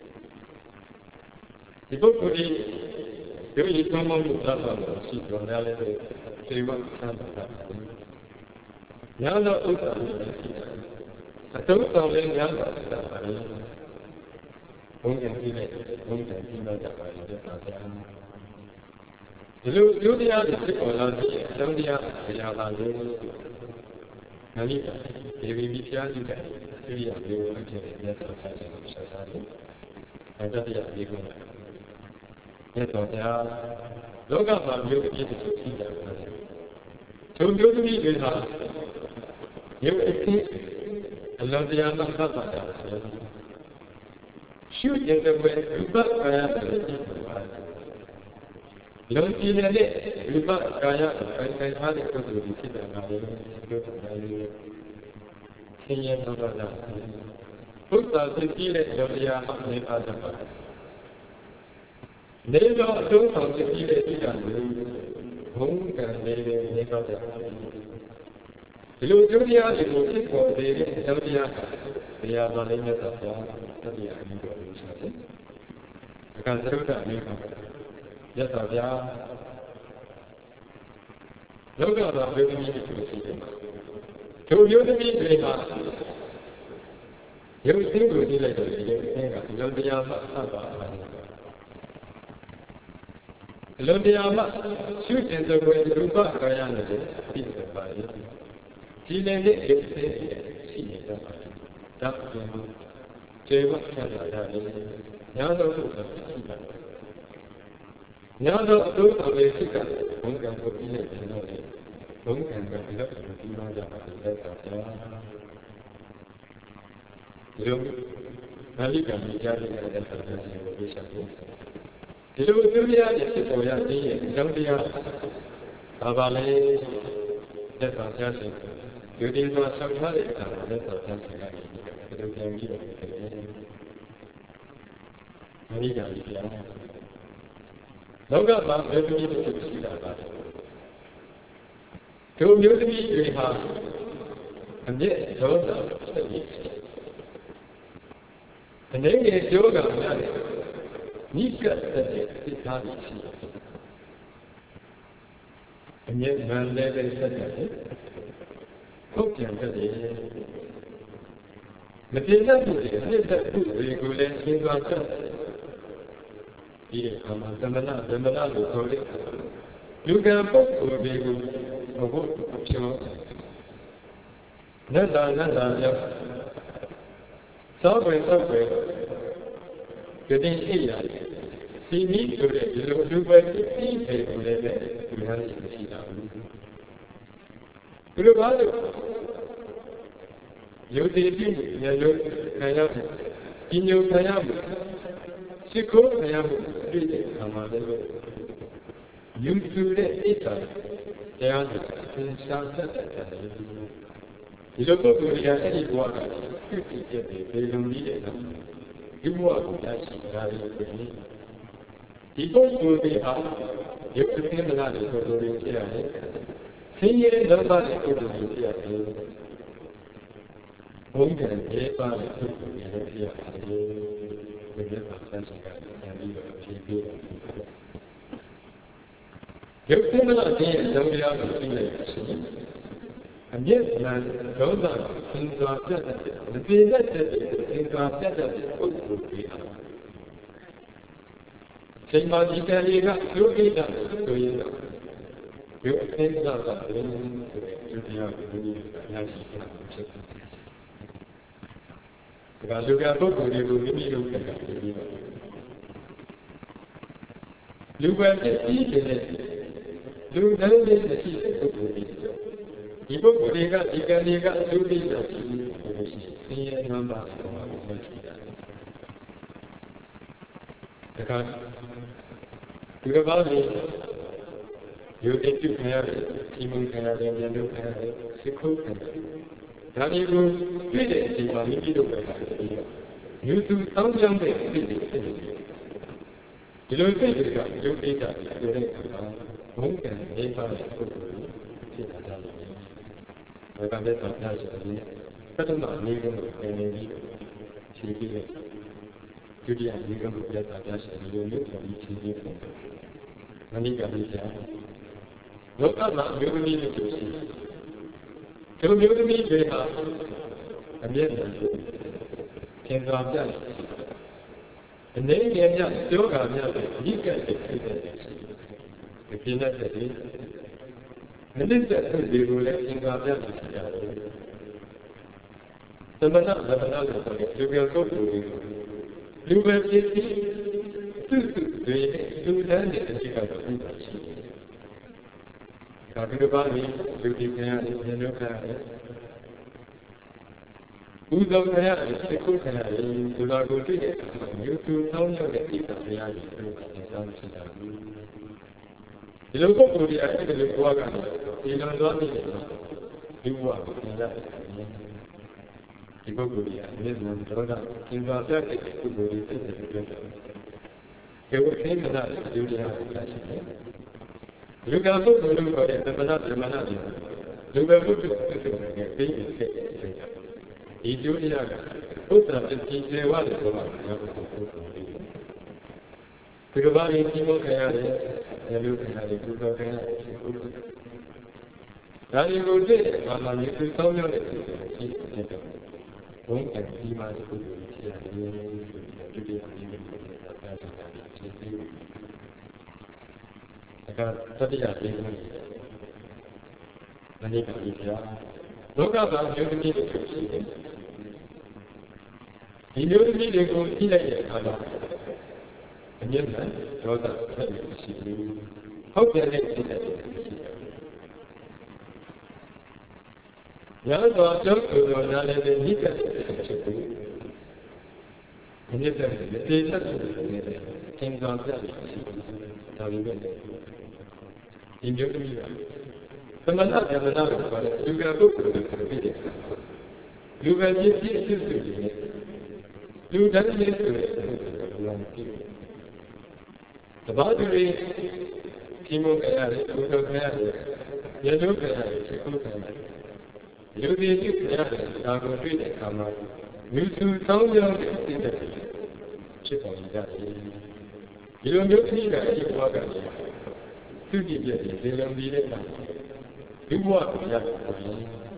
ဒီပုဂ္ဂိုလ်ဒီရုပ်ရည်ကောင်းမှုသာသာရှိတော်လည်းသေဝဆန္ဒတာညာတော့ဥစ္စာရှိတာအတုံးဆောင်လည်းညာတော့ရှိတာပါလေဘုံကံကြီးနဲ့ဘုံကံကြီးတော့ကြပါလေတဲ့ပါဗျာဒီလိုကျိုးတရားတွေဖြစ်ပေါ်လာတဲ့အကြောင်းတရားတရားလာလို့ငါလိဒေဝီမိဖျားစုတဲ့သိရမျိုးအဖြစ်နဲ့မြတ်စွာဘုရားရှင်ကိုဆက်စားတယ်။အဲဒါတရားဒီကုန်းမြတ်စွာဘုရားလောကမှာမျိုးအဖြစ်တွေရှိကြပါတယ်။သူမျိုးသမီးတွေဟာမျိုးအဖြစ်အလောတရားမှသတ်ပါတာဆိုရင်ရှုတဲ့ဘဝဥပ္ပခါရတဲ့ရှိပါတယ်။လုံးကြည့်တဲ့ဥပ္ပခါရခိုင်ထားတဲ့ပုဂ္ဂိုလ်ကြီးဖြစ်တယ်ငါလည်းပြောတာလည်းဆင်းရဲတော့တာဘုရားသိကြည့်တဲ့တရားမှနေပါကြပါနေတော့အဆုံးဆောင်ကြည့်တဲ့ဒီကံဘုံကံနေပါကြဒီလိုကျိုးတရားတွေကိုဖြစ်ပေါ်နေတဲ့တရားတရားတော်လေးမြတ်စွာဘုရားတရားအမိတော်လို့ဆိုတယ်အခါသရုပ်တာအမိတော်မြတ်စွာဘုရားလောကမှာဘယ်လိုမျိုးဖြစ်ရှိတယ်သူမျိုးသမီးတွေမှာရုပ်သိကိုကြည့်လိုက်တော့ရုပ်သိကဒီလိုတရားမှအပ်ပါဒီလိုတရားမှရှုကျင်တဲ့ဘယ်ရူပကာယနဲ့ပြီးတယ်ပါလေဒီလည်းရုပ်သိရှိနေတော့ဒါကကျေဝတ်ခံရတာလေညာတော့ရှိတာညာတော့အတူတူလေးရှိတာဘုံကံကိုပြီးနေတယ်တော့လေဘုံကံကလည်းဒီမှာကြပါတယ်လက်ဆောင်ပြဒီလိုနာလိကံကြားရတဲ့လက်ဆောင်ပြကိုပြချင်တယ်ဒီလိုသူရရဲ့ဖြစ်ပေါ်ရခြင်းရဲ့အကြောင်းတရားဘာပါလဲလက်ဆောင်ပြခြင်းဒီဒီမှာဆောက်ထားတဲ့အခါလက်ဆောင်ပြခြင်းကဒီလိုပြန်ပြီးတော့ဖြစ်တယ်နာလိကံကြားလောကမှာဘယ်လိုမျိုးဖြစ်ရှိတာပါလဲသူမျိုးသမီးတွေဟာအမြဲဒေါသဖြစ်နေတယ်။အနေနဲ့ပြောကများတယ်နိကတ်တဲ့စိတ်ထားတွေရှိတယ်အမြဲမှန်လည်းပဲဆက်တယ်ဟုတ်ပြန်တယ်မတင်တတ်ဘူးလေအနှစ်သက်ဘူးတွေကိုလည်းသင်္ကာတတ်ဒီအမှန်သမဏလို့ခေါ်တယ်လူကံပုဂ္ဂိုလ်တွေကိုဘုရားပြောနတ်တာရောက်သောဘယ်ကတိအိယာစီနီးဆိုတဲ့ဒီလိုလူပဲပြီးတယ်ကိုလည်းဒီဟာရှိတာဘူးဘယ်လိုပါလဲယုတ်တိတိညလို့ခံရမယ်ဒီညုံခံရမယ်စိတ်ကိုခံရမယ်ပြည့်တဲ့ခံပါလေယူစုတဲ့အိစာတရားကိုသင်ရှားတတ်တယ်ဒီလိုပုဂ္ဂိုလ်တွေကအဲ့ဒီဘဝကပြည့်ပြည့်တဲ့ဘေလုံကြီးတဲ့ဒီဘဝကိုရရှိတာလေဒီပုဂ္ဂိုလ်တွေဟာရုပ်သင်္ကလာတွေဆိုလိုရင်းဖြစ်ရတယ်ဆင်းရဲဒုက္ခတွေပုဂ္ဂိုလ်တွေဖြစ်ရတယ်ဘုံကံတွေပါတဲ့ပုဂ္ဂိုလ်တွေဖြစ်ရတယ်ဒီလိုပါဆန်းဆောင်တာပြန်ပြီးတော့ဖြည့်ပြည့်ရုပ်သင်္ကလာတဲ့လောကရာကိုသိလိုက်ရှင်အမြင့်မှန်ဒေါသသင်္ကာပြတ်တဲ့မပြေတတ်တဲ့သင်္ကာပြတ်တဲ့ပုဂ္ဂိုလ်တွေဟာချိန်မှဒီကလေးကလူကိစ္စဆိုရင်တော့ရုပ်သင်္ကာကလည်းဆိုတဲ့ဒုတိယကိုဒီအများကြီးဖြစ်တယ်။ဒါကလူကပုဂ္ဂိုလ်တွေကိုမိမိတို့ကပြီးတော့လူပဲပြီးတဲ့လူတိုင်းလေးရှိတဲ့ပုဂ္ဂိုလ်တွေဒီပုဂ္ဂိုလ်တွေကဒီကံတွေကလူကိစ္စရှိလို့ရှိရင်ဆင်းရဲနွမ်းပါတော့မရှိတာ။ဒါကဒီကဘာလဲယူတည်ပြုခံရတယ်ဒီမုန်ခံရတယ်ဉာဏ်တို့ခံရတယ်စိတ်ခုခံရတယ်ဒါတွေကိုတွေ့တဲ့အချိန်မှာမိမိတို့ပဲယူသူတောင်းကြတဲ့စိတ်တွေဖြစ်နေတယ်ဒီလိုစိတ်တွေကယုတ်တိတ်တာဆိုတဲ့အခါမှာဘုံကံနေပါတဲ့ပုဂ္ဂိုလ်ဖြစ်တာကြောင့်ဒါကလည်းတော့ကြားရတယ်ပထမအနေနဲ့နေပြီးဖြည့်ပြီးဒုတိယအနေနဲ့ပြတ်တာကြားရတယ်ဒီလိုမျိုးဖြည့်ပြီးမနိကပိစာလောကမှာအမျိုးသမီးတွေရှိတယ်။ဒီလိုမျိုးသမီးတွေဟာအမြဲတမ်းသင်္ကာပြတ်အနေနဲ့ညပြောတာများတယ်ဒီကဲ့သိတဲ့ရှိတယ်။ဒီပြင်းတဲ့တွေမနစ်သက်တွေကိုလည်းသင်္ကာပြတ်ရှိရတယ်။သမဏလို့ဆိုတဲ့လူပြောပုဂ္ဂိုလ်တွေလူပဲဖြစ်ပြီးသူတွေလူတန်းတဲ့အရှိကတော့ဥပ္ပါရှိတယ်။ဒါကဘာလဲလူဒီခံရတယ်ဉာဏ်တို့ခံရတယ်။ဥဒ္ဒခံရတယ်စိတ်ကိုခံရတယ်ဒီလိုကိုတွေ့တဲ့မြို့သူတောင်းရောက်တဲ့ဣဒ္ဓတရားကြီးတို့ကသင်ဆောင်ဖြစ်တာဘူး။ဒီလိုပုဂ္ဂိုလ်တွေအဲ့ဒီလိုဘဝကနေဒီလိုသွားနေတယ်ဒီဘဝကိုသင်ရတယ်ဒီပုဂ္ဂိုလ်တွေအမြဲတမ်းဒေါသသင်္ကာပြတဲ့ပုဂ္ဂိုလ်တွေဖြစ်တယ်ပြောတယ်ဒီဝိသေမနာဒုတိယကိုလာရှိတယ်လူကပုဂ္ဂိုလ်လို့ခေါ်တဲ့သမဏဗြဟ္မဏတွေလူပဲပုဂ္ဂိုလ်ဖြစ်တယ်ပြီးဖြစ်တယ်ဒီဒုတိယကဥစ္စာပစ္စည်းတွေဝါလို့ဆိုတာကိုပုဂ္ဂိုလ်တွေဒီကဘာကြီးဒီလိုခရတယ်လူခရတယ်ဒုက္ခခရတယ်ဒါတွေကိုသိတဲ့အခါမှာဒီသူဆောင်းရောက်တဲ့ရှိတဲ့ဘုံကဒီမှာဒီလိုဖြစ်ရတယ်ဒုတိယအနေနဲ့ပြောတာပြောတာဖြစ်ပြီးဒါကတတိယလေးမျိုးမနိကပိစာလောကမှာယုတ်တိတွေရှိတယ်ဒီယုတ်တိတွေကိုသိလိုက်တဲ့အခါမှာအမြဲတမ်းဒေါသဆက်ပြီးရှိပြီးဟုတ်တယ်တဲ့ဖြစ်တယ်ရှိတယ်ရသောအကျိုးကိုနားလည်တဲ့နိကတ်ဖြစ်ပြီးဒီနေ့တည်းဒီသက်ဆိုနေတဲ့သင်္ကာပြတ်ရှိဒါလိုပဲဒီမျိုးသမီးကသမဏဗြဟ္မဏကိုခေါ်တဲ့လူကပုဂ္ဂိုလ်ကိုဖြစ်တယ်လူပဲဖြစ်ဖြစ်ဖြစ်နေတယ်လူတန်းလေးဆိုတဲ့ပုဂ္ဂိုလ်ကဘုရားဖြစ်တယ်တဘာသူတွေဒီမိုကရတယ်ဘုရားခရတယ်ရတုခရတယ်စိတ်ကိုခရတယ်လူတွေဖြစ်ရတယ်ဒါကိုတွေ့တဲ့အခါမှာလူသူတောင်းကြောင်းတဲ့စိတ်တွေဖြစ်ပေါ်ကြတယ်ဒီလိုမျိုးသိတာဒီဘဝကလည်းသူတည်ပြည့်ဒီလုံပြီးတဲ့အခါဒီဘဝကိုရပါတယ်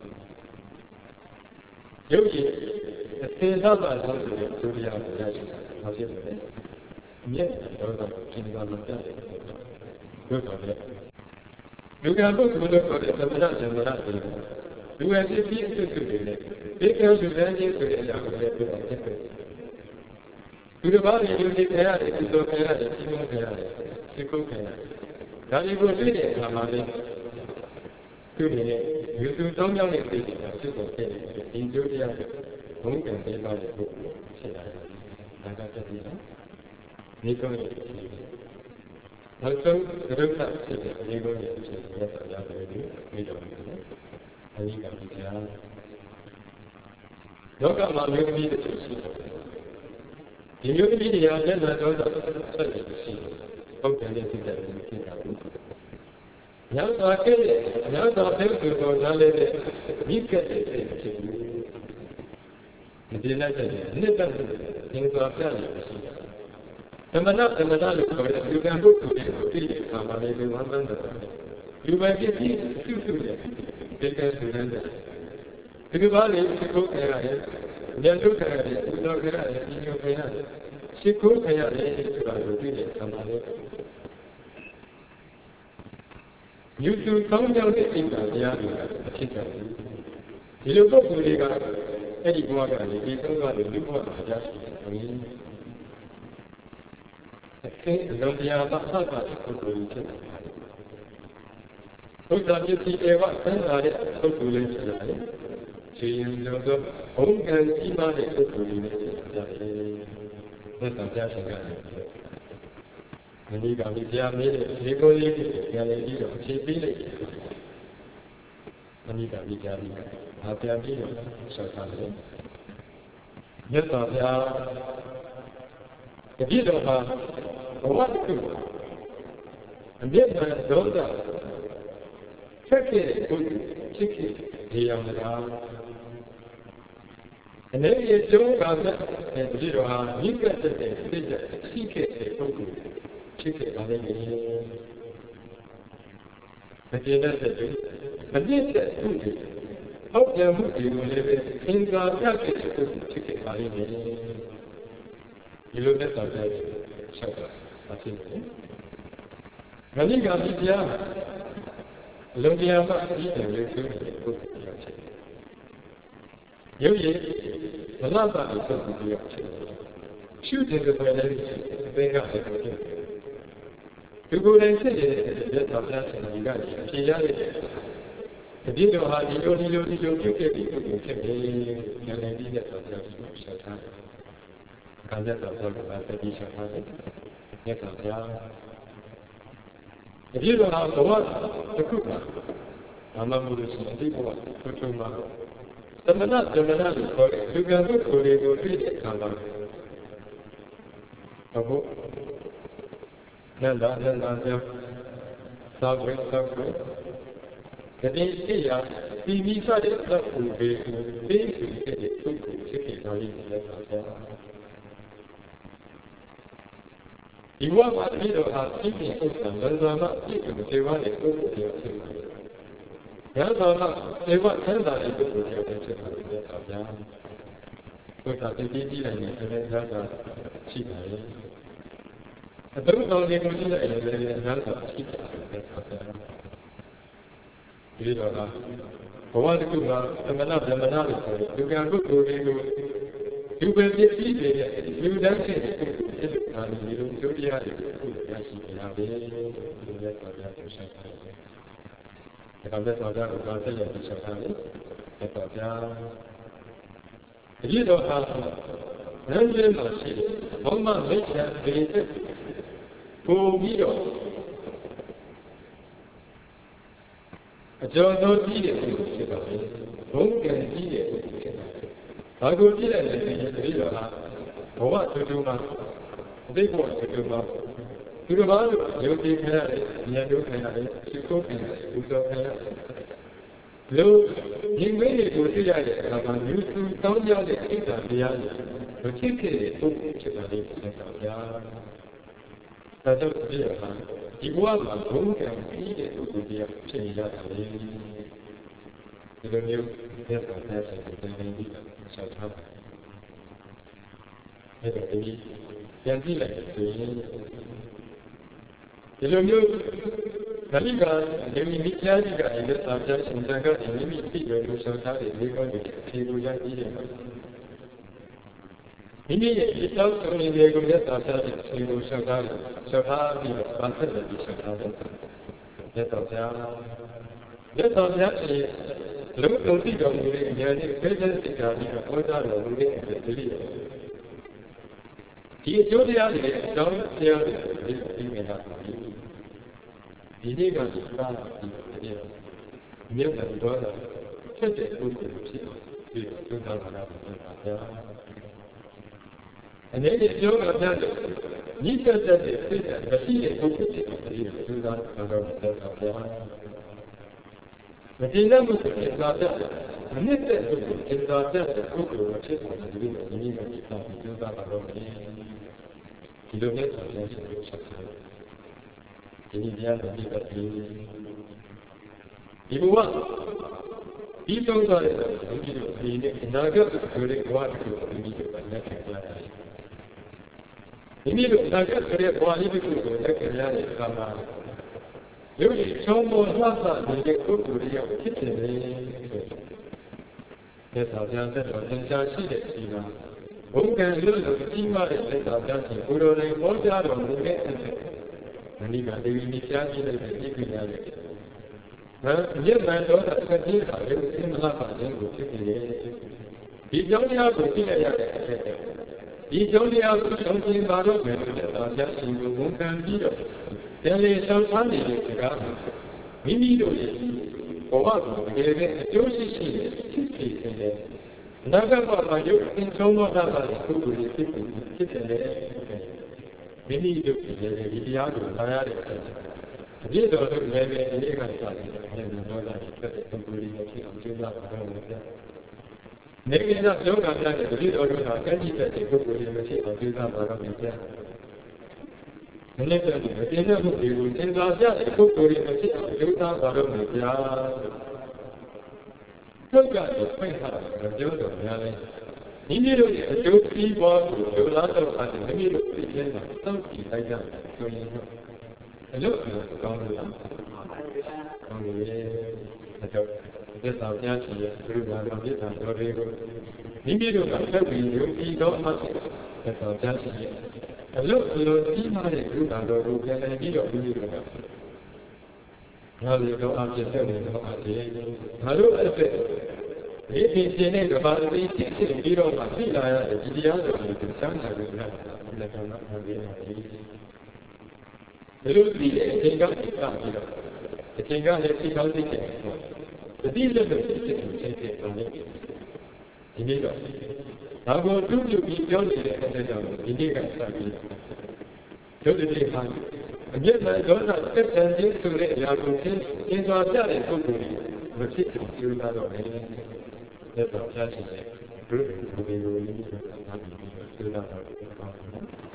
ရုပ်ရည်အစင်သာပါလို့ဆိုတဲ့ဒုတိယကိုရရှိတာဘာဖြစ်လဲအမြဲတော့ကျင်ပါလို့ပြတယ်တို့တော့လေလူကပုဂ္ဂိုလ်တို့ဆိုတဲ့သမဏဇမရတွေလူရဲ့ဖြစ်ပြီးအစွတ်တွေနဲ့ဒီကံလူတန်းချင်းဆိုတဲ့အရာကိုလည်းပြောတယ်သူတစ်ပါးရဲ့လူတွေခရတယ်သူတို့ခရတယ်ဒီလိုခရတယ်ဒီကုန်းခရတယ်ဒါတွေကိုသိတဲ့အခါမှာလေသူတွေနဲ့ယူသူ၃ယောက်နဲ့သိတယ်ဖြစ်ပေါ်ခဲ့တယ်ဒီကျိုးတရားဘုံကံပေးပါတဲ့ပုဂ္ဂိုလ်ဖြစ်လာတယ်ဒါကတည်းကဒီကုန်းရဲ့နောက်ဆုံးသရုပ်သဖြစ်တဲ့ဒီကုန်းရဲ့ဖြစ်တဲ့ရသရတယ်ဒီမိတော်မျိုးနဲ့အနိကပိတရားလောကမှာမျိုးသမီးတွေရှိတယ်ဒီမျိုးသမီးတွေကလက်နက်တော်ဆက်နေရှိတယ်ပုဂ္ဂိုလ်ရဲ့စိတ်ဓာတ်ကိုသိတာဘူးညောတော်ကဲ့ညောတော်တဲ့သူတော်နားလေးတဲ့မိကတဲ့စိတ်ဖြစ်ဘူးဒီလိုက်တဲ့နှစ်သက်သင်္ကာပြနေရှိတယ်သမဏလို့ခေါ်တဲ့လူကံပုဂ္ဂိုလ်တွေကိုသိတဲ့အခါမှာလည်းဝမ်းသာတယ်လူပဲဖြစ်ပြီးသူ့သူ့ရဲ့ဒီကံဆိုတဲ့ဒီကဘာလေးသိဖို့ခရတယ်ဉာဏ်ထုတ်ခရတယ်ဥဒ္ဒောခရတယ်ဒီလိုခရတယ်ရှိခိုးခရတယ်ဆိုတာကိုသိတဲ့အခါမှာလည်းယူသူကောင်းကြောင်းတဲ့အိမ်သာတရားတွေဖြစ်ကြတယ်ဒီလိုပုဂ္ဂိုလ်တွေကအဲ့ဒီဘဝကနေဒီသုံးပါးကိုလူဘဝမှာကြားရှိတယ်အခင်းလုံးတရားပါသတ်ပါတဲ့ပုဂ္ဂိုလ်ဖြစ်တယ်ဘုရားမြတ်ကြီးဧဝဆန်းလာတဲ့ပုဂ္ဂိုလ်လေးဖြစ်လာတယ်ရှင်လုံးသောဘုံကံကြီးမားတဲ့ပုဂ္ဂိုလ်လေးဖြစ်လာတယ်သက်သာပြရှင်ကမင်းဒီကမိဖုရားမေးတဲ့ဒီကိုလေးကိုပြန်လေပြီးတော့အဖြေပေးလိုက်တယ်မင်းဒီကမိဖုရားကြီးဘာပြန်ပြီးတော့ဆောက်ထားတယ်မြတ်စွာဘုရားတပည့်တော်ဟာဘဝတစ်ခုအမြဲတမ်းဒေါသဆက်ခဲ့တဲ့ပုဂ္ဂိုလ်ဖြစ်ခဲ့ဒီအောင်လားအနေနဲ့ကျုံးကတပည့်တော်ဟာမိကတ်တဲ့စိတ်ဓာတ်ရှိခဲ့တဲ့ပုဂ္ဂိုလ်ဖြစ်ခဲ့ပါလိမ့်မယ်မကျေနပ်တဲ့သူမပြည့်တဲ့သူတွေဟောက်ပြန်မှုတွေကိုလည်းပဲသင်္ကာပြခဲ့တဲ့ပုဂ္ဂိုလ်ဖြစ်ခဲ့ပါလိမ့်မယ်ဒီလိုနဲ့တောက်တဲ့ချက်တော့အဖြစ်ပဲမဏိကပိတရားလုံတရားမှအပြီးတယ်လို့ပြောတဲ့ပုဂ္ဂိုလ်ပြောချက်ရုပ်ရည်မလတ်တာပုဂ္ဂိုလ်ပြောချက်ရှုတဲ့ဘယ်နဲ့ဘယ်ကလည်းပြောတယ်ဒီကိုယ်တိုင်ဖြစ်တဲ့လက်တော်ပြချင်တယ်ကနေအဖြေရတဲ့တတိတော်ဟာဒီလိုပြုခဲ့ပြီးပုဂ္ဂိုလ်ဖြစ်တယ်ဉာဏ်နဲ့ပြီးတဲ့တော်ပြောရှင်းထားတယ်ခံရတော့တော့ဘာတတိရှင်းထားတယ်မြတ်စွာဘုရားတတိတော်ဟာဘဝတစ်ခုမှာဘာမှမလို့ရှိရင်ဒီဘဝတစ်ခုမှာသမဏဇမဏလို့ခေါ်တဲ့လူကံပုဂ္ဂိုလ်တွေကိုတွေ့တဲ့အခါမှာအခုနန္ဒပြောသာဝေတတိတိယဒီမိစတဲ့သတ်ကူတွေကိုသိစုတဲ့ပုဂ္ဂိုလ်ဖြစ်ခဲ့တော်ရည်လက်ပါဗျာဒီဘဝမှာဒီလိုအားသိတဲ့ဥစ္စာဘယ်လိုမှပြည့်စုံစေဝါတဲ့ပုဂ္ဂိုလ်မျိုးဖြစ်ပါလဲ။ညာတော်ကစေဝါဆန်းတာတဲ့ပုဂ္ဂိုလ်မျိုးဖြစ်ပါလေ။ဗျာ။ဘုရားတည်တည်ကြည့်လိုက်ရင်လည်းသာသာရှိပါလေ။အတုတော်ဒီကိုကြည့်လိုက်ရင်လည်းသာသာရှိပါလေ။ဒီတော့ကဘဝတစ်ခုကသမဏဗြဟ္မဏလို့ခေါ်တဲ့လူကံပုဂ္ဂိုလ်တွေကိုလူပဲဖြစ်ပြီးတဲ့လူတန်းဖြစ်တဲ့ဒီလိုကျိုးတရားတွေကိုရရှိနေတာပဲဒီလိုလက်တော်ကြားကိုဆိုင်ထားတယ်။ဒါကလက်တော်ကြားကိုပါဆက်ရပြီးဆိုင်ထားတယ်။လက်တော်ကြားဒီတော့ဟာရင်းရင်းမှရှိတယ်။ဘုံမမိတ်ဆက်ပြီးတဲ့ပုံပြီးတော့အကျော်တော်ကြီးတဲ့ပုဂ္ဂိုလ်ဖြစ်ပါလေ။ဘုံကံကြီးတဲ့ပုဂ္ဂိုလ်ဖြစ်ပါလေ။ဒါကိုကြည့်လိုက်ရင်ဒီတော့ဟာဘဝတူမှာအသိဘဝတူမှာသူတို့ဘာလို့ယုံကြည်ခံရတယ်ဉာဏ်တို့ခံရတယ်သိကိုခံရတယ်ဥစ္စာခံရတယ်လို့ဒီမိနစ်ကိုသိရတဲ့အခါမှာယူသူတောင်းကြတဲ့အိတ်တာတရားတွေမဖြစ်ခဲ့တဲ့ပုဂ္ဂိုလ်ဖြစ်ပါလိမ့်မယ်ဗျာဒါကြောင့်ဒီဟာဒီဘဝမှာဘုံကံပြီးတဲ့ပုဂ္ဂိုလ်တရားဖြစ်နေရတယ်ဒီလိုမျိုးသက်သာတဲ့စိတ်ကိုတည်နေပြီးဆောက်ထားတယ်အဲ့ဒါဒီပြန်ကြည့်လိုက်ဆိုရင်ဒီလိုမျိုးဓလိကနေမိမိကြားကြည့်ကြရင်သာပြရှင်တန်ကနေမိမိသိရလို့ဆောက်ထားတဲ့ဒီကောင်းတွေအခြေလိုရပြီးတယ်မိမိရဲ့ဒီတောက်ဆုံးနေတဲ့ကိုလက်သာပြတဲ့အခြေလိုဆောက်ထားတယ်ဆောက်ထားပြီးတော့ဗန်ဆက်တဲ့ဆောက်ထားတယ်လက်တော်ပြလက်တော်ပြရဲ့လုံးလုံးသိတော်မူတဲ့အရာတွေဖိသက်စိတ်ဓာတ်ကြီးကဟောကြားတော်မူတဲ့ဒီလိုဒီအကျိုးတရားတွေအကြောင်းတရားတွေဒီမြင်တာပါဒီနေ့ကဒီကားဒီမြတ်တဲ့တော်တာဖြစ်တဲ့ပုဂ္ဂိုလ်ဖြစ်ပြီးကျိုးသားတာပါဗျာအနေနဲ့ပြောတာပြတယ်ညစ်သက်တဲ့စိတ်ဓာတ်မရှိတဲ့ပုဂ္ဂိုလ်ဖြစ်ပြီးကျိုးသားတာတော့ဗျာမကျေနပ်မှုကိုစဉ်းစားတတ်တယ်မနစ်တဲ့ပုဂ္ဂိုလ်စဉ်းစားတတ်တဲ့ပုဂ္ဂိုလ်ဖြစ်တယ်ဒီလိုမျိုးညီမကြီးတာကျိုးသားတာတော့ဒီလိုနဲ့ဆိုရင်ဆက်ဆက်ဒီတရားတော်ဒီပတ်ပြီးဒီဘဝဒီဆုံးသွားတဲ့ဒီလိုဒီနေ့အနာဂတ်ဆိုတဲ့ဘဝကိုဒီလိုလက်ခံကြရတယ်ဒီနေ့လိုအနာဂတ်ဆိုတဲ့ဘဝလေးကိုလက်ခံရတဲ့အခါမှာရုပ်ရည်ချုံပေါ်လှပနေတဲ့ပုဂ္ဂိုလ်ရောက်ဖြစ်တယ်လေသက်သာပြန်သက်တော်သင်္ချာရှိတဲ့ဒီမှာဘုံကံလို့ကြီးမားတဲ့သက်သာပြန်ရှင်ဘုရောလည်းပေါ်ကြတော်မူတဲ့အဖြစ်မဏိကဒေဝီမိဖုရားကြီးလည်းပြည့်ပြည့်ရတယ်။မြတ်မှန်တော်တာဆက်ကြီးတာလည်းအင်းမလားပါခြင်းကိုဖြစ်နေတယ်။ဒီကြောင့်တရားကိုသိရတဲ့အဖြစ်ဒီကြောင့်တရားကိုရှောင်ကျဉ်ပါတော့မယ်လို့လည်းသာပြန်ရှင်ကိုဝန်ခံပြီးတော့တယ်လေရှောင်ထားနေတဲ့စကားမိမိတို့ရဲ့ဘဝကိုတကယ်ပဲအကျိုးရှိရှိနဲ့ဖြစ်စေတယ်။နာဂတ်မှာရုပ်အင်းဆုံးသောတာပါတဲ့ပုဂ္ဂိုလ်တွေဖြစ်တယ်မိမိတို့ဒီတရားကိုနားရတဲ့အချိန်အပြည့်တော်တို့လည်းပဲဒီနေ့ကစတယ်အဲ့ဒီတော့လာတဲ့ပုဂ္ဂိုလ်တွေဖြစ်အောင်ကြိုးစားပါတော့မယ်။နေကိစ္စပြောတာပြတဲ့ဒီတော်တို့ကကန့်ကြည့်တဲ့ပုဂ္ဂိုလ်တွေမဖြစ်အောင်ကြိုးစားပါတော့မယ်။ဒီနေ့ကဒီအတင်းနဲ့မှုတွေကိုသင်္သာပြတဲ့ပုဂ္ဂိုလ်တွေမဖြစ်အောင်ကြိုးစားပါတော့မယ်ဗျာ။ထုတ်ကတော့ဖိတ်ထားတယ်ပြောတော့များလဲမိမိတို့ရဲ့အကျိုးစီးပွားကိုလိုလားတော့အဲ့မိမိတို့သိတဲ့မှာစောင့်ကြည့်လိုက်ကြဆိုရင်တော့အလို့ကောင်းလို့လားကောင်းလို့ရဲ့အကြောင်းသက်သာပြချင်ရဲ့ဘုရားတော်ပြည့်စုံတော်တွေကိုမိမိတို့ကဆက်ပြီးယုံကြည်တော်မှသက်သာပြချင်ရဲ့အလို့ကြီးမားတဲ့ဘုရားတော်ကိုပြန်လည်ပြီးတော့မိမိတို့ကငါတို့တော့အပြည့်စုံနေတော့အသေးငါတို့အဲ့ဒီရှင်နဲ့ကဘာလို့ဒီဖြစ်ပြီးတော့မှသိလာရတဲ့ဒီတရားတွေကိုစမ်းစာလို့လည်းလက်ခံတော့ဟုတ်ရဲ့ဒီလိုဒီအချိန်ကပြီးတော့အချိန်ကလည်းသိကောင်းသိတယ်တတိလက်တွေဖြစ်တဲ့ချိန်တွေတော့ဒီနေ့တော့ဒါကိုတူတူပြီးပြောနေတဲ့အတွက်ကြောင့်ဒီနေ့ကစပြီးရုပ်တည်းဟာအမြဲတမ်းဒေါသတက်တန်ခြင်းဆိုတဲ့အရာကိုသင်စွာပြတဲ့ပုဂ္ဂိုလ်တွေမဖြစ်အောင်ကြိုးစားတော့မယ်လက်တော်ပြချင်တယ်ဘုရားကိုယ်ကိုယ်လေးကိုသာပြီးကျူလာတော့ကောင်းတယ်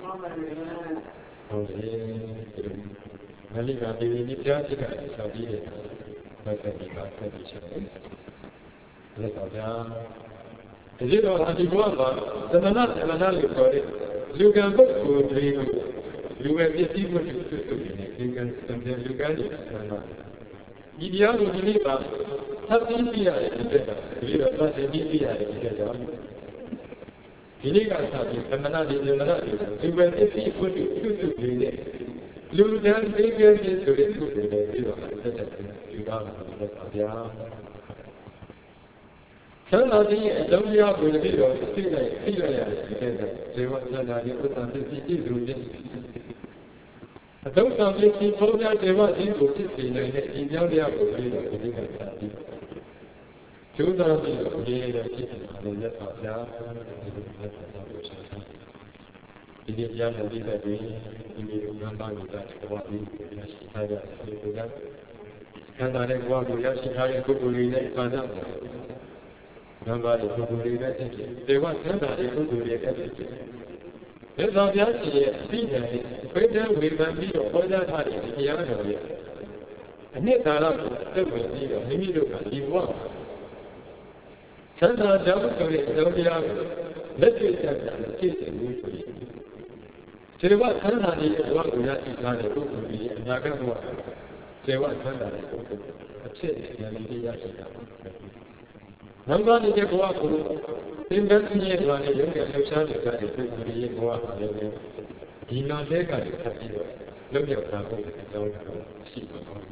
ဟုတ်တယ်မလိကဒီဒီပြချင်တဲ့ဆောက်ကြည့်တယ်ဆက်ဆက်ပြီးပါဆက်ပြီးချက်တယ်လက်တော်ပြဒီလိုတော့ဒီဘဝမှာသမဏလို့ခေါ်တဲ့လူကံပုဂ္ဂိုလ်တွေကိုလူပဲပြည့်စည်မှုတွေဖြစ်နေတယ်လူကံလူကံတွေဒီတရားကိုဒီနေ့ပါသတ်ပြီးပြရတယ်တဲ့ဒီလိုသတ်ပြီးပြရတယ်တဲ့ကြောင့်ဒီနေ့ကစပြီးသမဏဒီလူပဲပြည့်စည်မှုတွေဖြစ်နေတဲ့လူတန်းသိကြတဲ့ဆိုတဲ့ပုဂ္ဂိုလ်တွေပြီးတော့ဆက်ဆက်ယူတာပါဗျာဆန္ဒခြင်းရဲ့အကြောင်းတရားကိုလည်းပြီးတော့သိလိုက်ရတယ်တဲ့ဇေဝဆန္ဒရဲ့ဥစ္စာဖြစ်ပြီးကြည့်လို့ခြင်းအတုံးဆောင်ပြီးဘုရားဇေဝခြင်းကိုဖြစ်စေနိုင်တဲ့ဒီကြောင့်တရားကိုပြီးတော့ဒီကစားပြီးကျိုးသားပြီးတော့ဒီရဲ့ဖြစ်နေတာလည်းလက်ပါဗျာဒီနေ့ကြားတဲ့ဒီတဲ့ဒီလိုငန်းပါလို့တဲ့ဘဝကြီးကိုရရှိထားရတဲ့ဒီလိုကခံစားတဲ့ဘဝကိုရရှိထားတဲ့ပုဂ္ဂိုလ်တွေနဲ့ခံစားတယ်ငန်းပါတဲ့ပုဂ္ဂိုလ်တွေနဲ့ဖြစ်ဖြစ်ဒေဝဆန္ဒတဲ့ပုဂ္ဂိုလ်တွေနဲ့ဖြစ်ဖြစ်လက်ဆောင်ပြရှိရဲ့အသိဉာဏ် Further we can be your father had in the other. And yet, I love to will be a mini look at the work. Santa double to it, don't be out. Let me tell you, kiss and move for you. Say what Santa is what we have to try to go to me, and I can work. Say what Santa is going to do. A chit, and the Yashika. Nobody can walk investment one is young and social that is going to be more. Do not take it. Look at that. Don't see.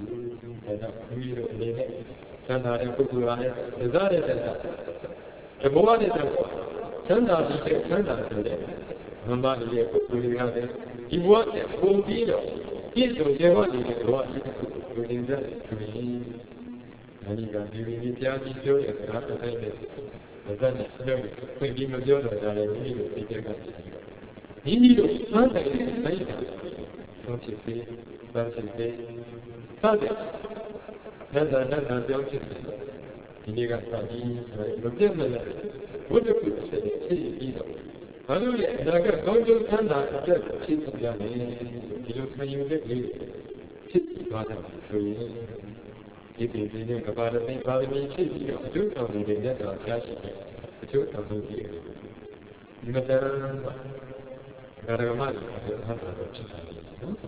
Santa and Kukurane, the Zad is that. The board is that. Santa is Santa today. Nobody here. He was a full deal. He's so young to what within that community. And you can be in the army joy and after time. The Zan is very quickly major that I need to take a he needed Santa is Santa. Don't you see? Don't you see? Santa. Nada don't you see? He got studies, but then what do you say? Hallelujah. Naga go to Santa, she's a young man. He looks when you get you. She's got a free. If you think about the thing, about me, she's a two of the dead or cash. The two of the year. Madame Garamari, I have a child.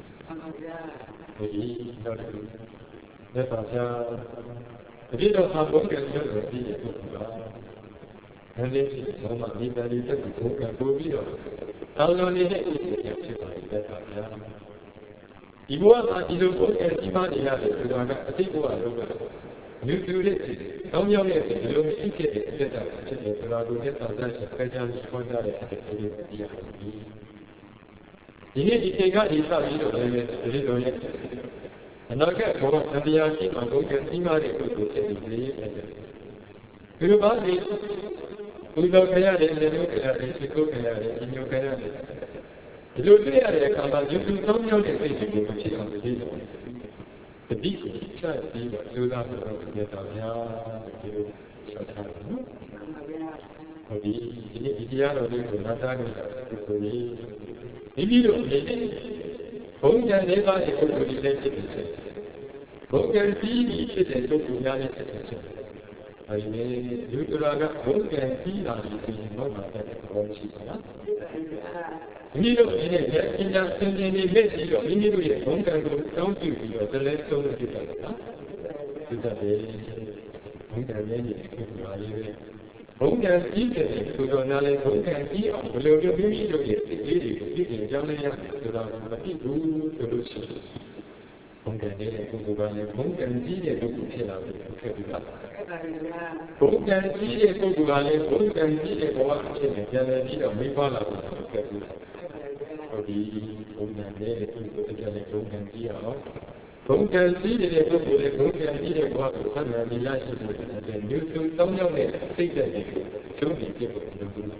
That's a little humble and be and this is so much that it doesn't go and go beyond. How long is it? If one is a book and Imani has a people are over. You do it. Don't you get it? You don't think it. Set up. But I will get on that. I can't respond to it. You need to take out his little yet. And I get more than the Yashi and go get Imani to say it. You buy it. We don't care and look at it, you cook and you can have it. You look at it, but you do some young things you can see on the video. The beat, try to see what you love to get out here, you shut up. The other little, not talking if you don't need it, home can never go to the citizen. Home can be each and go to the other citizen. I mean, you could have home can be not in no matter what she said. You know, in that sending a message of immediate home can go down to you, the left of the people. To the day, home can be home can eat it to the knowledge, home can eat on the little immediately, young and to the people to lose. Home can eat it to the home can eat it to the home can eat it to the home can eat it for what you know, we follow. Home can eat it to the home can eat it. Home can eat it to the home can eat it for what you know, and you do some young and say that show me people to do.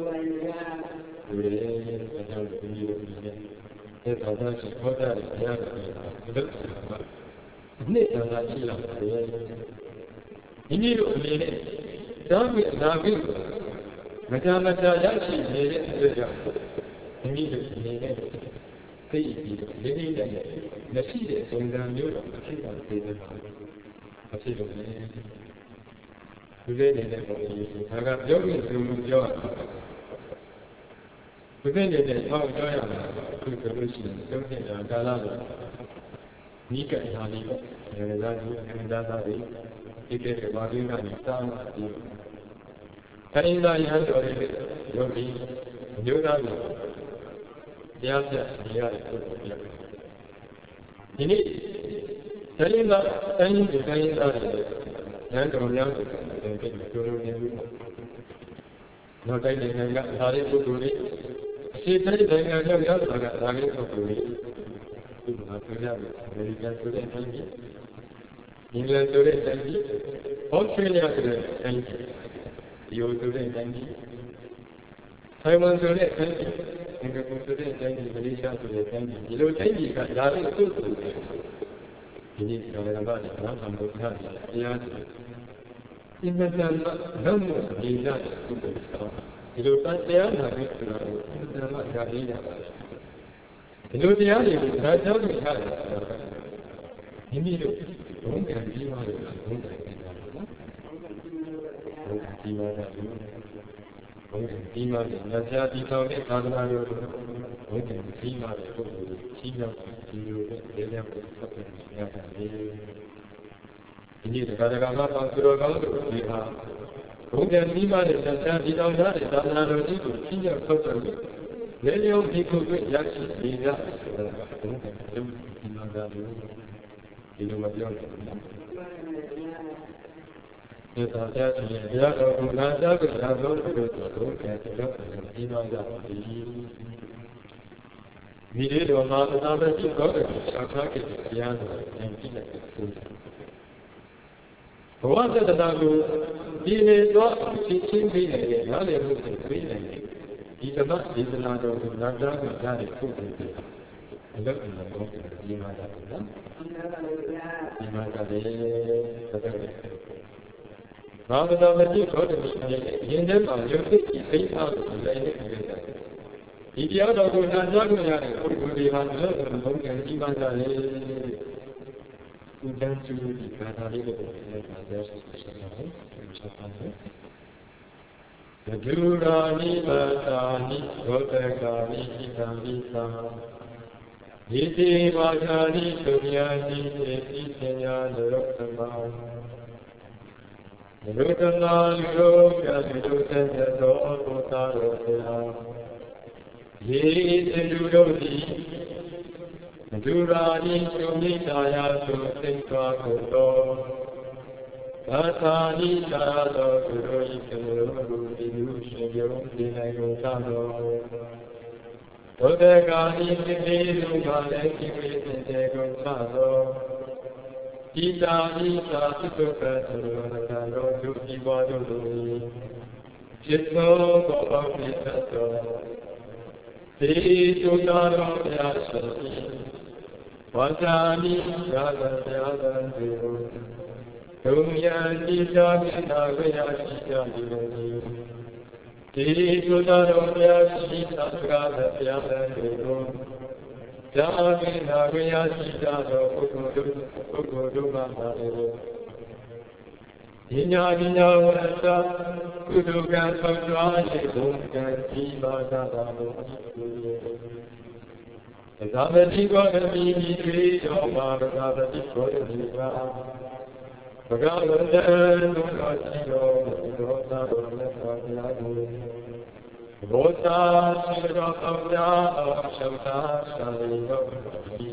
That's how much what that is. Need to not chill out. Immediately, David, Madame Yashi made it immediately. The seed is in the new of the king of the I got joking to your within the talk to solution, something like Galala. Nika and Honey, and Dazari, he get a bargain and sound. Kaina has already Yogi, Yoga. Yes, yeah. You need telling that saying the saying and on young and get to no dating and got Hari to do it. She said they are young, I got Hari to do it. American today, thank you. England today, thank you. Australia today, thank you. You today, thank you. Taiwan today, thank you. Singapore today, thank you. Malaysia today, thank you. You thank you. That is so today. You need to know about it. Not some good time. Yes. In the no more, he does to the star. You don't there, I think, ဒီလိုတရားတွေကိုဒါကြောင့်ရတယ်မိမိတို့ဘုံကံကြီးမားလို့ဘုံကံကြီးမားလို့နော်ဘုံကံကြီးမားတယ်ဘုံကံကြီးမားတယ်ငါဆရာဒီဆောင်တဲ့သာသနာတော်ဘုံကံကြီးမားတဲ့ပုဂ္ဂိုလ်ကြီးမြောက်ဒီလိုပဲလေးလျောက်ဆက်ပြီးရတာလေဒီနေ့တရားကမှပေါင်းသူတော်ကောင်းတို့ဒီဟာဘုံကံကြီးမားတဲ့ဆရာဒီဆောင်တဲ့သာသနာတော်ကြီးကိုကြီးမြောက်ထုတ်ပြီးလေးလျောက်ဒီခုကိုရရှိနေရဆိုတာဘုံကံကြီးမားတာလို့ဒီလိုမပြောနဲ့ဒီသာသနာ့ရှင်ဘုရားတော်ကနာကြားကြတာလို့ပြောတော့ကဲတော့ဒီမှာကြပါဒီမိရေတော်မှာအနာမရှိတော့တဲ့ဆောက်ထားခဲ့တဲ့ဘုရားတော်ဉာဏ်ကြည့်လိုက်ဆိုဘဝတတနာကိုဒီနေတော့ချင်းပြီးနေတယ်နားလည်မှုကိုပြီးနေတယ်ဒီဓမ္မဒေသနာတော်ကိုနာကြားကြတဲ့ပုဂ္ဂိုလ်တွေအလုပ်အလုပ်ကိုဒီမှာကြပါလားဒီမှာကြတယ်ဘာဝနာမတိခေါ်တဲ့ရင်းထဲမှာရုပ်သိသိသားကိုလည်းနေနေတယ်ဒီတရားတော်ကိုနာကြားကြရတဲ့ပုဂ္ဂိုလ်တွေဟာလည်းဘုံကံကြီးပါကြတယ်ဥဒန်းကျူဒီကာတာလေးကိုလည်းနာကြားဆက်ဆက်ပါတယ်ဆက်ပါတယ်ဒုရာနိမတာနိဘောတကာနိဣတံမိသာဒီတိမာဂာနိသုညာတိသေတိပညာလောကမလူတနာလူကတုသေသောဘုသာရောသေဟာယေသေလူတို့သည်ဒုရာနိသုမိတာယသုသိသွားကုန်သောသာသာနိသာသောသူတို့၏ကမောဂုတိလူရှင်ယုံဒီနိုင်ကုန်သောဘုဒ္ဓဂာနိတိတိလူပါလည်းကိဝေသင်တေကုန်သောဣတာဣသာသုတ္တပတ္တရောနကရောဒုတိဝါတို့သည်จิตသောဘောအပိသတ္တောသေတုတာရောဘုရားရှင်ဝါစာနိရာဂဗျာဒံတေဟုဒုညံတိသာမိနာဝေယရှိကြသည်သေတုတာရောဘုရားရှင်သက္ကာဗျာဒံတေဟုဇာမေနာဝေယရှိကြသောပုဂ္ဂိုလ်တို့မှာပါလေဉာဏ်ဉာဏ်ဝရသကုသိုလ်ကံဆောင်ကြွားရှိဘုံကံကြီးပါသာလို့သာဝတိကောတမိမိတွေတော်မှာသာဝတိကောတမိပါဘဂဝန္တံဒုက္ခရှိတော်သောသာတော်မြတ်စွာဘုရားကိုဘောသာရှိတော်အောင်ကြအောင်ရှောတာသာလိတော်ဒီ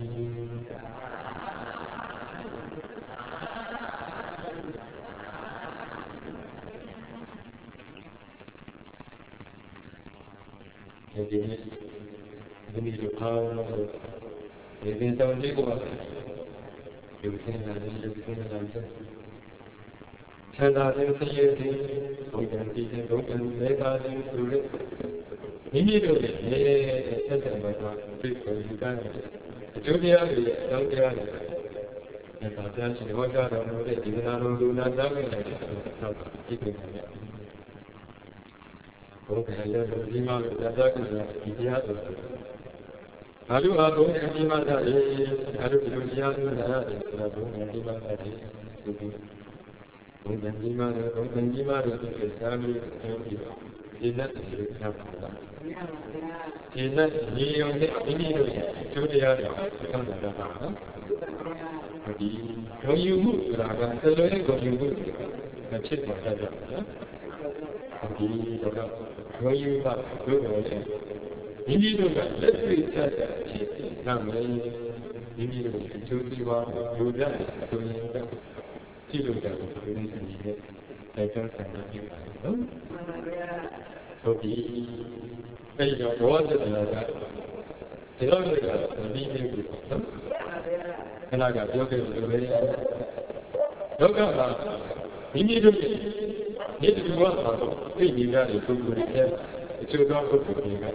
နေ့ဒီလိုအားလုံးဒီနေ့တောင်းကြည့်ကိုဒီစင်းလာတယ်ဒီစင်းလာတယ်ဆန္ဒနဲ့သိရသည်ဘုရားကြည်တဲ့ဘုရားလေးပါးခြင်းဆိုတဲ့မိမိတို့ရဲ့ဆက်ဆံမှာပြည့်စုံယူတဲ့အကျိုးတရားတွေအကြောင်းတရားတွေဒါပြရှင်ဟောကြားတော်မူတဲ့ဒီနာတော်လူနာသားခဲ့တဲ့ဆောက်ကြည့်နေတယ်ဘုရားရဲ့ဒီမှာဒါသာကဒီတရားတော်ဘာလို့အဘုံအကြီးမှသာလေဘာလို့ဒီလိုတရားတွေလာတယ်ဆိုတော့ဘုံအကြီးမှသာလေဒီဘုံအကြီးမှတော့ဘုံအကြီးမှတော့ဒီစာမျိုးပြောပြီးတော့ဒီလက်တွေဆက်ပါလားဒီလက်ညီုံတဲ့မိမိတို့ရဲ့အကျိုးတရားတွေဆောင်းတာပါနော်ဒီဂုဏ်ယူမှုဆိုတာကသလိုရဲ့ဂုဏ်ယူမှုမဖြစ်ပါဘူးနော်ဒီတော့ဂုဏ်ယူပါလို့ပြောတယ်မိမိတို့ကလက်တွေ့ကျတဲ့အခြေအနေကလည်းမိမိတို့အကျိုးစီးပွားလူကြဆိုရင်ကြည့်လို့ကြတော့ဒီနေ့စီနေတဲ့တိုက်တွန်းဆန္ဒပြုပါတယ်နော်ဆိုပြီးအဲဒီတော့ဘောဓတနာကဒီလိုမျိုးကဒီနည်းပြီးနော်ခဏကပြောခဲ့လို့ပဲလောကမှာမိမိတို့ရဲ့ဒီဒီဘဝမှာသိနေရတဲ့ပုဂ္ဂိုလ်တွေအကျိုးသောပုဂ္ဂိုလ်တွေ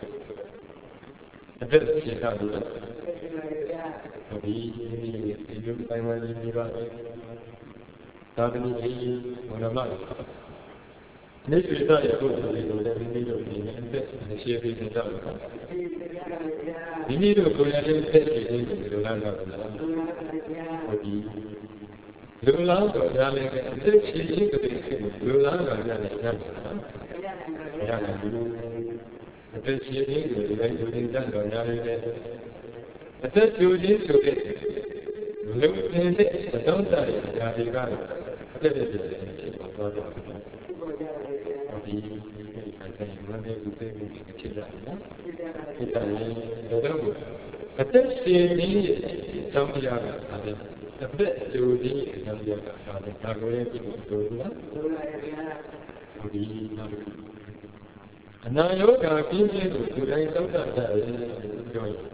ကအသက်ရှင်တာလို့ဒီလိုတိုင်းဝိုင်းနေပါလေသာသမီကြီးဘုရားမနေပြည်တော်ရဲ့ပုဂ္ဂိုလ်တွေကိုလည်းမိမိတို့ဒီနေ့အသက်ရှင်းပြီးနေကြတယ်နော်မိမိတို့ကိုယ်ရည်အသက်ရှင်းပြီးနေလို့လာတော့တယ်နော်ဟုတ်ပြီလူလာတော့ရလည်းအသက်ရှင်းပြီးလူလာတော့ရလည်းရတယ်နော်ရတယ်လူအသက်ရှင်းပြီးလူလည်းလူရင်းကြတော့ရလည်းအသက်ကျူခြင်းဆိုတဲ့လူရင်းတဲ့အကြောင်းတရားတွေကတော့အသက်ဖြစ်ဖြစ်ပေါ်တော့ဒီအတိုင်းမနေ့ကတည်းကဖြစ်လာတယ်။ဒီတိုင်းတော့အသက်ရှင်နေတဲ့အကြောင်းတရားကလည်းအသက်ကျိုးခြင်းအကြောင်းတရားကလည်းဒါကိုလည်းဒီလိုပြောလား။ဒီအနာရောဂါပြင်းပြင်းကိုဒီတိုင်းသောတာကြတယ်ပြောရင်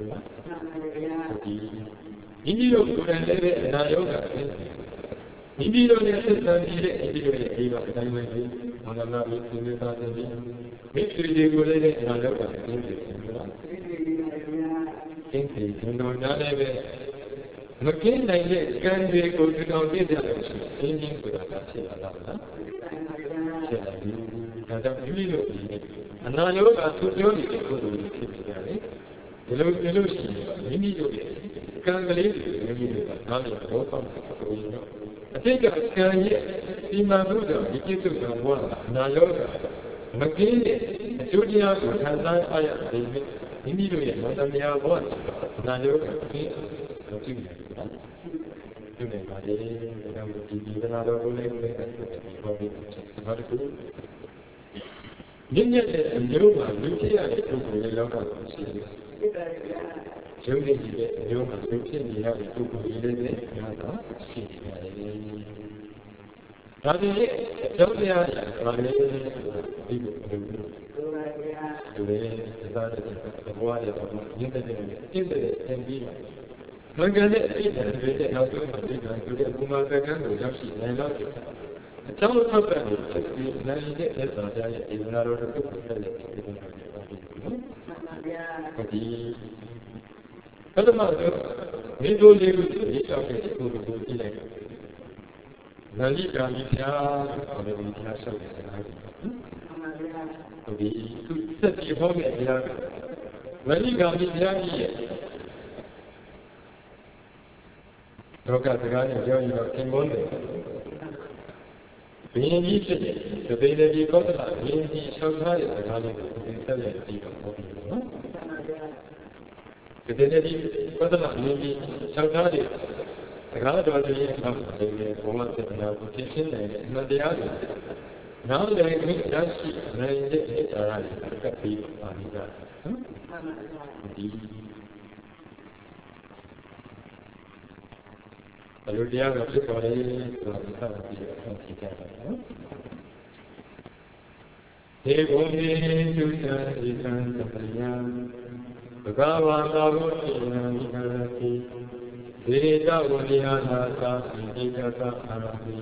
ဒီမိတို့ကိုယ်တိုင်လည်းအနာရောဂါပြင်းမိမိတို့ရဲ့သက်သာနေတဲ့မိမိတို့ရဲ့အိမ်မှာအတိုင်းပဲဘာသာနာပြီးသိနေတာတည်းမိသူတွေကိုလည်းအနာရောဂါပြင်းပြင်းဖြစ်လာကျင်းပြီးဒုံတော်များလည်းပဲမကင်းနိုင်တဲ့ကံတွေကိုဒီကောင်ပြည့်ကြလို့ရှိရင်အင်းကြီးဆိုတာဖြစ်လာတာလားဖြစ်လာပြီဒါကြောင့်မိမိတို့ဒီအနာရောဂါသူပြောနေတဲ့ပုဂ္ဂိုလ်တွေဖြစ်နေကြတယ်ဒီလိုရှိရင်မိမိတို့ရဲ့ကံကလေးတွေမိမိတို့ကနားလည်တော့ပေါ့ဆိုရင်တော့အတိတ်ကကံရဲ့ဒီမှာဘုရားဒီကိစ္စကဘောအနာရောဂါမကင်းတဲ့အကျိုးတရားကိုခံစားရတဲ့မိမိတို့ရဲ့မန္တမယာဘောအနာရောဂါကင်းလို့ကြည့်နေတယ်ဒီနေ့ပါလေဒါကဒီနာတော်ကိုလည်းဒီပေါ်ပြီးဘာလို့မြင့်မြတ်တဲ့အမျိုးမှာလူဖြစ်ရတဲ့ပုဂ္ဂိုလ်ရဲ့လောကကိုရှိတယ်ရုပ်ရည်တဲ့အမျိုးမှာလူဖြစ်နေရတဲ့ပုဂ္ဂိုလ်ကြီးတွေလည်းများတော့ရှိနေတယ်ဒါပေမဲ့အကြောင်းတရားဘာလဲဒီလိုလူတွေသာတဲ့ဘဝရဲ့ရင်းတဲ့ကျင့်တဲ့အင်ပြီးမင်္ဂလာတဲ့အစ်တဲ့နောက်ဆုံးမှာဒီကံဆိုတဲ့ဘုမာကံကိုရောက်ရှိနိုင်တော့အကြောင်းထောက်ပံ့လို့ဒီနိုင်တဲ့သက်သာကြရဲ့ဒီနာတော်တစ်ခုဖြစ်တဲ့ဒီလိုမျိုးပါပြီနော်ဒီပထမဆုံးမိတို့လေးကိုဒီကြောင့်ဒီကိုကြည့်လိုက်နန္ဒီကာမိဖျားဆိုတဲ့ဒီဖျားဆောက်တဲ့စကားဒီသူစက်ပြီးဟောတဲ့တရားနန္ဒီကာမိဖျားကြီးရဲ့လောကစကားနဲ့ပြောရင်တော့သင်္ဘောတယ်ဘင်းကြီးဖြစ်တယ်ဒီပေလေဒီကောသလဘင်းကြီးဆောက်ထားတဲ့စကားလေးကိုသင်ဆက်လက်ပြီးတော့ဟောပြီးနော်ဒီပေလေဒီကောသလဘင်းကြီးဆောက်ထားတဲ့စကားတော်ကြီးရဲ့ဆောက်ထားတဲ့ဘုံမစေတနာကိုသိရှင်းနိုင်တဲ့အမှန်တရားတွေနောက်လည်းမိရရှိနိုင်တဲ့အာရတွေကပ်ပြီးပါလိမ့်မယ်နော်ဒီဘယ်လိုတရားကဖြစ်ပေါ်လဲဆိုတာကိုဆက်ပြီးတော့သိကြပါမယ်။ဒီဘုံဒီသုတ္တဒီသံသပယံဘဂဝါသာဘုတိနံဝိဟရတိဒီရိတဝနိဟာနာသာပိဋကအာရတိ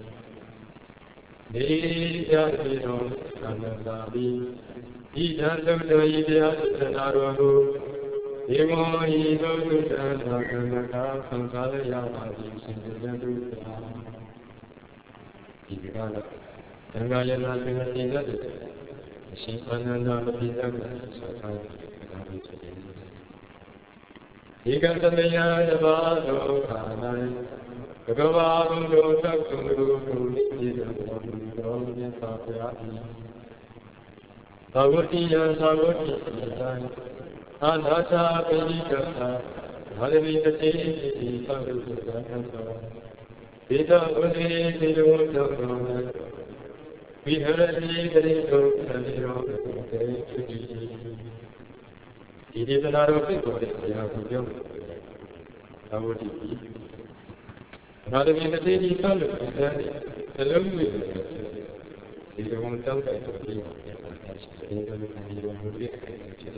ဒီရိတတိရောသံသာပိဤဓာတုတ္တဤတရားသနာတော်ကိုဒီမောဟိသုတ္တသာကံကံသံဃာရပါတိရှင်တေတုသာဒီကတော့သံဃာရနာသင်္ဃာရှင်တဲ့အရှင်အာနန္ဒမပိသကဆောထားတာဖြစ်တယ်ဒီကံသမယယဘာသောခာနံဘဂဝါဘုဒ္ဓသက္ကုံလူလူနိတိတောဘုရောမြတ်စွာဘုရား၏သာဝတိယသာဝတိယံအာနာသာပိဋကသာဘာလမိတတိတိသံဃုသံဃောဒေတဝတိတိလောသောဝိဟရတိတိတောသံဃောတေတိဒီဒေသနာတော်ဖြစ်ပေါ်တဲ့ဘုရားကိုပြောတယ်သာဝတိဘာလမိတတိတိသံဃုသံဃေသလုံးမျိုးဒီလိုမှတောင်းတဲ့တော်ကြီးကိုပြောတာရှိတယ်ဒီလိုမျိုးဒီလိုမျိုးဖြစ်တယ်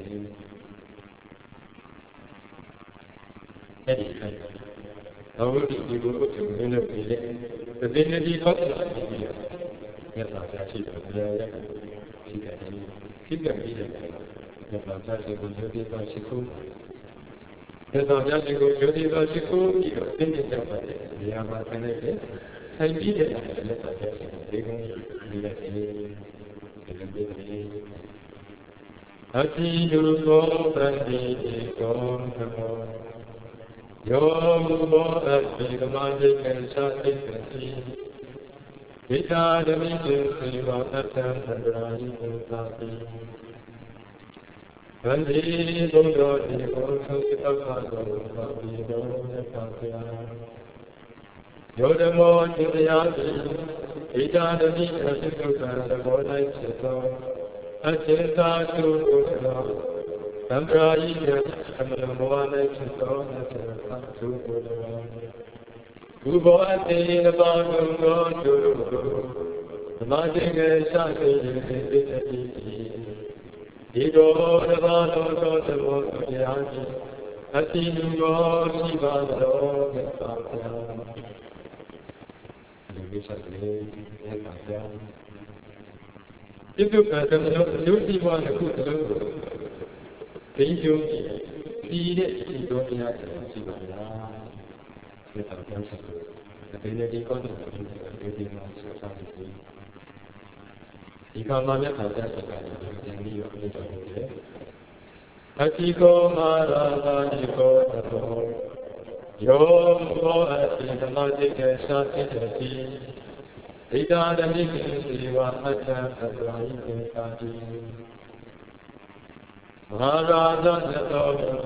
အဲ့ဒီခိုင်သာဝတိဒီကိုသူမင်းတို့ဒီလေဒီနေ့ဒီတော့မြတ်စွာဘုရားရှိတယ်ဘုရားရဲ့ရှိတယ်ရှိတယ်ပြီးတယ်မြတ်စွာဘုရားရှိခိုးယုတိပါရှိခိုးမြတ်စွာဘုရားရှိခိုးယုတိပါရှိခိုးပြီးတော့သိနေကြပါတယ်ဘုရားမှာဆင်းနေတယ်ထိုင်ပြီးတဲ့လက်ပါတဲ့ဒီကုန်းဒီလက်ဒီလိုမျိုးဒီအတိလူဘောပန္တိကောသမောယောမူဘောအတိကမန္တိကံသာတိကတိဝိတာဓမိတေသေဝအတ္တံသန္တရာယိဘုသာတိဗန္တိဘုဒ္ဓောတိဘောသုတ္တပ္ပသောဘာဝိတောယတ္တဗျာယောဓမောတိတရားတိဝိတာဓမိအစိတုကံသဘော၌ဖြစ်သောအစေသာတုဘုရားသံဃာယိယအမလမော၌ဖြစ်သောအစေသာတုဘုရားဘူဘောအတိနပါဒုံသောတုသမာတိကေသတိတိတိတိဒီတော်တပါးတော်သောသဘောတရားကြီးအတိလူရောရှိပါတော်မြတ်စွာဘုရားဒီကိစ္စလေးမြတ်စွာဘုရားဒီတုကသမနောလူစီဘဝတစ်ခုတစ်လုံးကိုဒိဋ္ဌိပြီးတဲ့ဒီတော်တရားရှိပါလားမြတ်စွာဘုရားဆက်လို့ဒီနေ့ဒီကောင်းတဲ့ဒီမှာဆက်စားကြည့်ဒီကမှာမြတ်စွာဘုရားဆက်တာဒီနေ့ရောပြောတော်မူတယ်အတိကောမာရာသာတိကောသောယောမောအတိသမတိကေသာတိတိဣဒာဓမိကေစီဝါအတ္တသတ္တရာယိကေသာတိမဟာရာဇသတော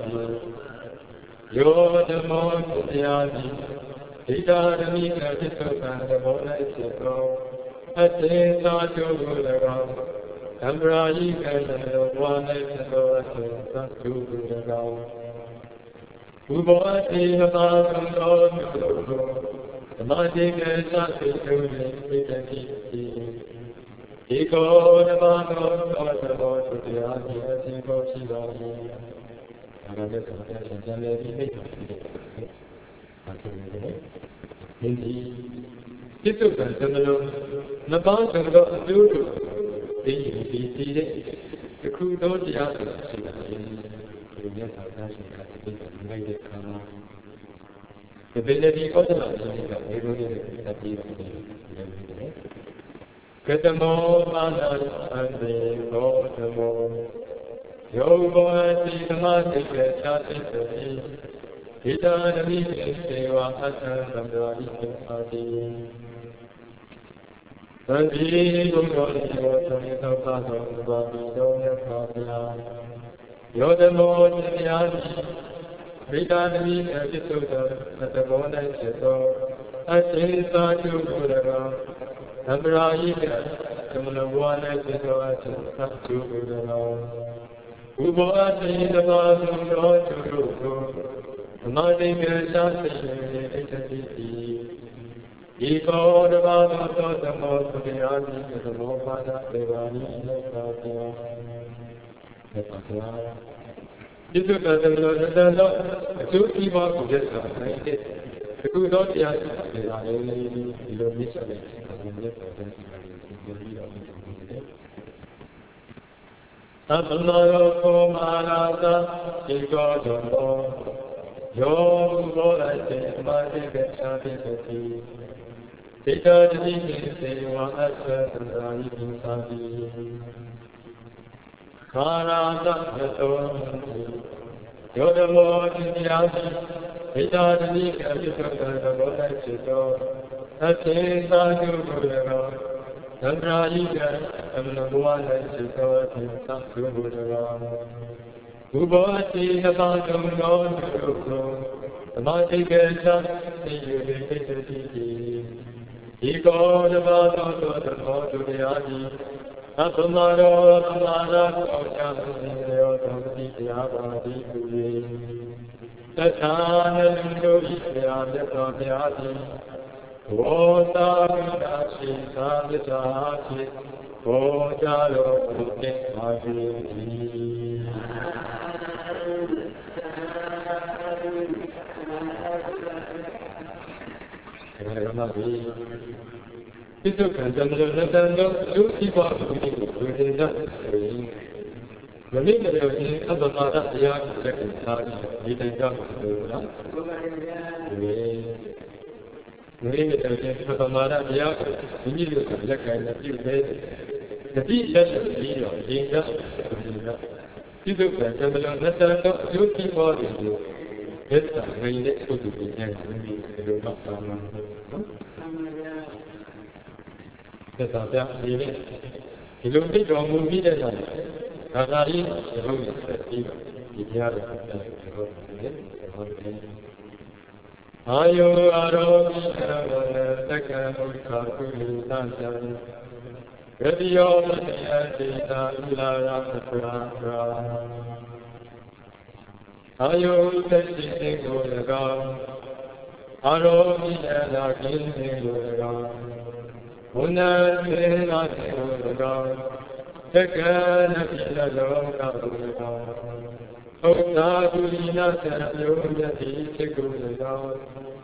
ယောဓမောတရားတိဣဒာဓမိကေသစ္စာသဘော၌ဖြစ်သောအတေသာတုဘုရားသံဃာယိကေသောဘဝ၌ဖြစ်သောအတေသာတုဘုရားဥဘောတိဟတာသံဃောသမာတိကေသတိတုနိပိတတိဒီကောဓမ္မသောသဘောတရားကြီးအစဉ်ကိုရှိပါ၏ဒါကလည်းဆိုတဲ့ဆံလည်းဒီမိတ်ပါဖြစ်တယ်။ဒါဆိုရင်ဒီจิตตุကံသမလုံးနှစ်ပါးကတော့အကျိုးတို့ဒီတဲ့တခုသောတရားဆိုတာရှိတာလေဒီမြတ်စွာဘုရားရှင်ကဒီလိုမျိုးတဲ့ခါမှာဒီပင်ဒီကောသနာရှင်ကဒီလိုမျိုးတဲ့ပြည်တယ်ကတမောမာနအန္တေဘောဓမောယောဘောတိသမတိကေသာတိတိဣဒာဓမိကေစေဝါအတ္တသံဃာယိကေသာတိသံဃိဘုရောတိယောသမေသောပါသောဘာဝိတောယထာဗျာယောဓမောတရားတိဣဒာဓမိကေจิตတုသောသဘော၌ဖြစ်သောအစေသာတုဘုရားသံဃာယိကေသမဏဘဝ၌ဖြစ်သောအစေသာတုဘုရားဥဘောအတိတပါသောတုသမာတိကေသာသိတိတိဒီကောဓဘာသောသမောသတိအာတိသမောပါဒဒေဝာနိလောကပြေသေပါကွာဒီစုကသမလို့တန်တော့အကျိုးဤပါကိုရက်စွာနိုင်တဲ့အခုတော့တရားရှိတာလေဒီလိုမြစ်ဆက်တဲ့ဒီမြတ်စွာဘုရားရှိတာကိုပြောပြီးတော့မြတ်စွာဘုရားသဗ္ဗနောကောမာရာသာဒီကောဓမောယောဘောအတေမတိကေသာတိတိဣဒာဓမိကေစေဝါအတ္တသံဃာယိကိသာတိခာရာသသတောယောဓမောတိတရားတိဣဒာဓမိကေအစ္ဆကံသဘော၌ဖြစ်သောအသေသာတုဘုရားသံဃာယိကေအမနဘဝ၌ဖြစ်သောအသေသာတုဘုရားဥဘောတိနပါဒုံသောတုသမာတိကေသတိယတိတိတိဒီကောဓဘာသောသဘောတရားကြီးအပမရောပမာရကောချာသုရောသောတိတရားပါတိသူ၏တထာနလူတို့၏ဆရာမြတ်စွာဘုရားသည်ဘောသာမိတာရှိသာမြတ်စွာရှိဘောကြတော်မူတဲ့ပါစေဒီစုကံတမလို့တန်တော့လူစီပါဘူးဒီကိုဝေဒနာဆိုရင်မနည်းတည်းချင်းအပ္ပမရတရားကိုလက်ခံထားပြီးဒီတိုင်ကြောင့်ဆိုတော့ဒီ Người người ta sẽ không mà ra giá như là cái cái là như thế thì là gì đó gì đó thì tôi phải cho mình là ta có chút gì đó thì hết cả ngày đấy tôi tự nhiên là mình được bắt đầu mà thế sao thế gì đấy thì lúc đấy trong một video này là đi rồi thì ra được Ayo arogi taka ukakulitan Gadiyo matiyadita ulara kapra Ayo teshite golaga Arogi yadakin golaga Unadena golaga Taka napila loka golaga Ota gulina saryo yati chegulaga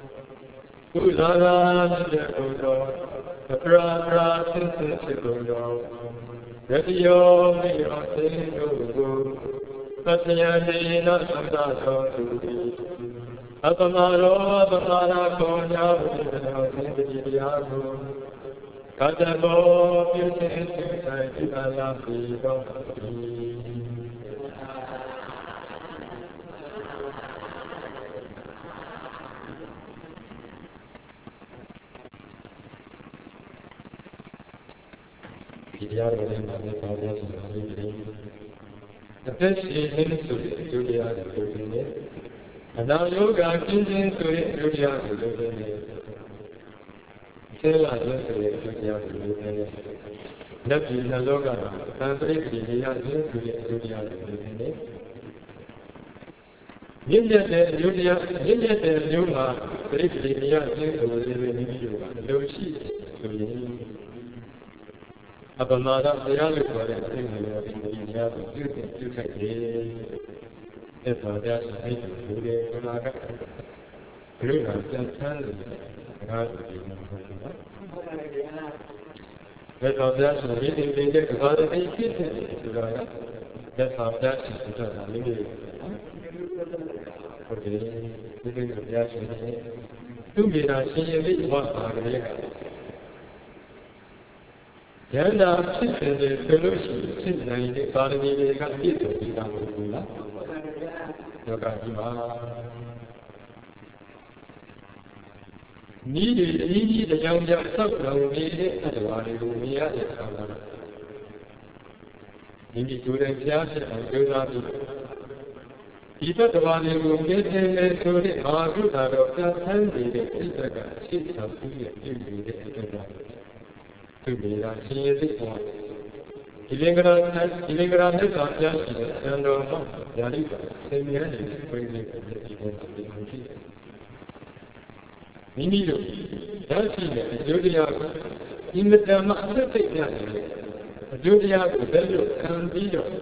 Ulala jagulo Pra sinsichulo Gadiyo miyo sindugu Patyadina samdaso tuti Apamaro apamara konya udino sindiyagu Katabo pirsintu saitala pido Ideal within the powers of the living. The best is in Julia the living. And now yoga is in Julia the living. Tell us to Julia the living. That is the yoga. Tantric Julia is Julia the living. Julia the Yuma, Trick Julia is the living Yuga. Lucy to the Abamada, the other one, in the other, you can hear if that's a hate to the Naga. You know, just tell me, that's how that's a meeting they get about the kitchen. That's how that's a meeting. Okay, this is the reaction. To be a senior, what are the Yandaဖြစ်တဲ့ဆိုလို့ရှိရင်ဖြစ်နိုင်တဲ့ပါရမီတွေကပြည့်စုံပြီးသားမဟုတ်ဘူးလားယောဂကြီးမှာဤဒီတရားကြောင့်သောက်တော်နေတဲ့သတ္တဝါတွေကိုမြင်ရတဲ့အခါမှာဒီဒီကိုယ်တိုင်ကြားဖြစ်အောင်ကြိုးစားပြီးဒီသတ္တဝါတွေကိုမြင်တယ်ဆိုတဲ့အာဟုတာတော့သတ်ဆန်းနေတဲ့စိတ်ကရှိဆောင်ပြီးပြည့်နေတဲ့အတွက်ကြောင့်သူတွေကရှင်ရည်ပေါ်ဒီလင်္ကာနဲ့သာကြားရှိတဲ့သံတော်မှာယာလိကသင်မြဲနေတဲ့ပြိဋိဘက်ဒီပေါ်ဒီမှာရှိတယ်မိမိတို့ရရှိတဲ့အကျိုးတရားကိုအင်မတန်မှအသက်သိပြနေတယ်အကျိုးတရားကိုလက်လွတ်ခံပြီးတော့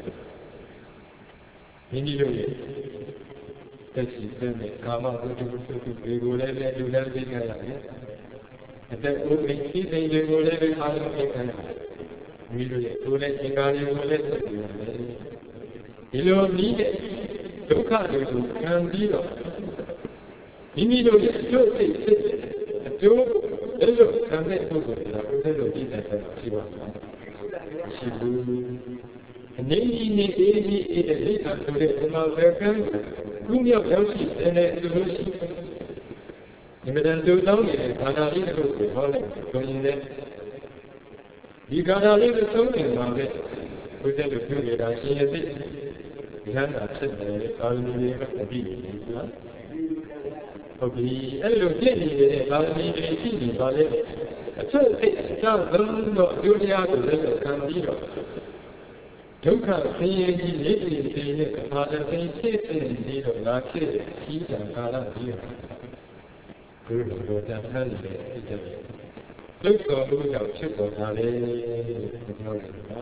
မိမိတို့ရဲ့တက်ရှိတဲ့ကာမဂုဏ်တွေကိုလည်းလူလည်းသိကြရတယ်အသက်ဥပ္ပိသိစိတ်တွေကိုလည်းအားလုံးသိကြရတယ်မိတို့ရဲ့ကိုယ်နဲ့သင်္ကားတွေကိုလည်းသိကြရတယ်ဒီလိုနည်းနဲ့ဒုက္ခတွေကိုခံပြီးတော့မိမိတို့ရဲ့အကျိုးစိတ်အကျိုးအဲ့လိုခံတဲ့ပုဂ္ဂိုလ်တွေကဘုရားလိုကြည့်တဲ့အခါရှိပါမှာရှိဘူးအနေနဲ့အေးတဲ့လိခါဆိုတဲ့ဒီမှာဝေကံခုမြောက်ရောက်ရှိတဲ့လူလို့ရှိဒီမှာတူတောင်းနေတဲ့ခန္ဓာလေးတစ်ခုကိုဟောလိုက်ဆိုရင်လည်းဒီခန္ဓာလေးကိုသုံးနေမှာပဲဘုရားလိုပြုနေတာရှင်ရသိဉာဏ်သာဖြစ်တယ်အာရုံတွေကအတိအကျနော်ဟုတ်ပြီအဲ့လိုဖြစ်နေတဲ့အာရုံတွေရှိနေပါလေအချက်အကြောင်းတော့အကျိုးတရားကိုလည်းခံပြီးတော့ဒုက္ခဆင်းရဲကြီးလေးတွေနဲ့ဘာသာသိဖြစ်ပြီးတော့လာဖြစ်တဲ့ကြီးတံကာလကြီးဘုရားလိုတန်ဆန်းနေတဲ့အချက်တွေလုတ်တော်လို့ကြောင့်ဖြစ်ပေါ်လာလေပြောတယ်နော်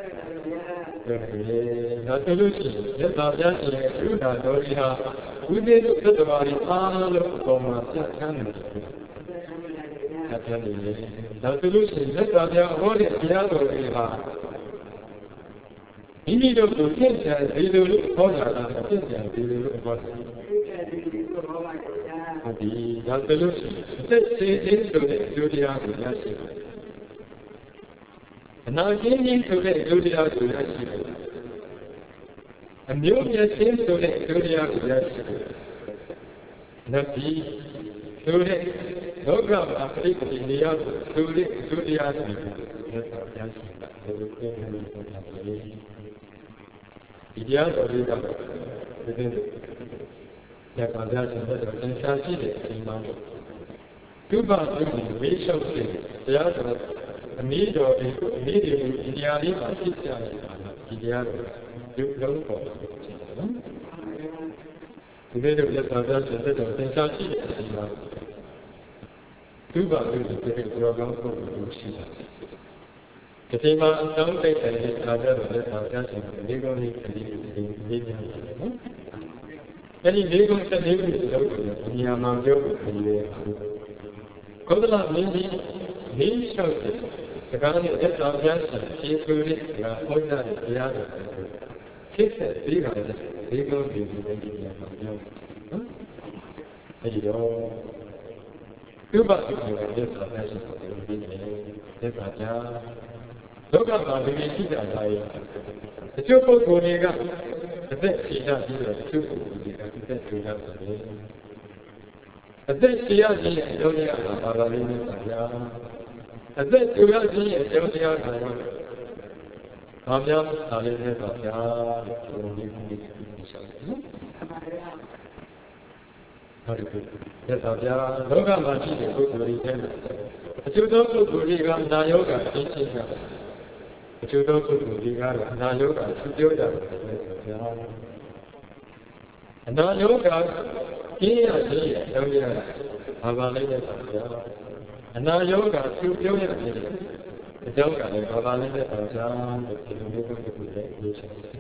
ဒါဆိုလို့ရှိရင်သက်သာပြည့်ရဲ့ဥဒ္ဒါတော်ကြီးဟာဝိသေတုသတ္တဝါတွေအားလုံးအပေါ်မှာပြတ်ထန်းနေတယ်ပြတ်ထန်းနေတယ်ဒါဆိုလို့ရှိရင်သက်သာပြဟောတဲ့ဘုရားတော်ကြီးဟာမိမိတို့ကိုသင်္ကြန်ဒီလိုလို့ဟောတာကသင်္ကြန်ဒီလိုလို့ဟောတယ်ဒီဒါဆိုလို့ရှိရင်အသက်ရှင်ခြင်းဆိုတဲ့အကျိုးတရားကိုရရှိတယ်အနာကျင်းခြင်းဆိုတဲ့အကျိုးတရားကိုရရှိတယ်အမျိုးမြတ်ခြင်းဆိုတဲ့အကျိုးတရားကိုရရှိတယ်နတ်ပြည်ဆိုတဲ့လောကမှာပြိတ္တိနေရာကိုဆိုတဲ့အကျိုးတရားတွေကိုရရှိတာဘယ်လိုပြောမလဲဆိုတာလေဒီတရားတော်လေးကတော့ဒီတဲ့ရပါကြရှင်တဲ့သင်္ချာရှိတဲ့အချိန်မှာဒုဗ္ဗပြုပြီးဝိရှောက်တဲ့တရားတော်အနည်းတော်ဒီအနည်းတွေဒီတရားလေးမှာဖြစ်ကြနေတာဒီတရားတော်ဒီလုံးပေါ်ဖြစ်တယ်နော်ဒီလိုရပါကြရှင်တဲ့သင်္ချာရှိတဲ့အချိန်မှာဒုဗ္ဗပြုပြီးတဲ့ကြောကောင်းပုဂ္ဂိုလ်ကိုရှိတာဒီချိန်မှာအတောင်းတိတ်တယ်ခါကြတော့လက်ဆောင်ကြရှင်ဒီကောင်းလေးကလေးလေးများတယ်နော်အဲ့ဒီလေးခု14ခုလုံးကိုဉာဏ်မှပြောဖို့ခရီးလေးကုသလမင်းကြီးလေးလျှောက်တဲ့စကားနဲ့သက်သာပြန်းရှင်ခြေဆွေးလေးကဟောကြားတဲ့တရားတော်ကိုဖြစ်တဲ့ပြီးတာတဲ့လေးခုဒီလိုဒီဉာဏ်မှပြောနော်အဲ့ဒီတော့ဥပဒေကိုသက်သာပြန်းရှင်ကိုပြီးတယ်သက်သာပြလောကမှာဒီရှိကြတာရဲ့တချို့ပုဂ္ဂိုလ်တွေကအသက်ရှင်ရပြီးတော့တချို့ပုဂ္ဂိုလ်တွေကအသက်ရှင်ရတယ်အသက်ရှင်ရခြင်းရဲ့အကြောင်းတရားကဘာသာလေးနဲ့ပါဗျာအသက်ရှင်ရခြင်းရဲ့အကြောင်းတရားကဘာများသာလေးနဲ့ပါဗျာလို့ဒီလိုမျိုးရှောက်တယ်နော်ဟုတ်ကဲ့သက်သာဗျာလောကမှာရှိတဲ့ပုဂ္ဂိုလ်တွေထဲမှာအကျိုးသောပုဂ္ဂိုလ်တွေကနာယောဂအချင်းချင်းကအကျိုးသောပုဂ္ဂိုလ်တွေကတော့အနာယောဂသူပြောကြတယ်ဆိုဗျာအနာယောဂကျင်းရခြင်းရဲ့အကြောင်းတရားဘာပါလဲတဲ့ဗျာအနာယောဂသူပြောရတဲ့အကြောင်းကလည်းဘာပါလဲတဲ့ဗျာဒီလိုမျိုးပုဂ္ဂိုလ်တွေရေးချင်တယ်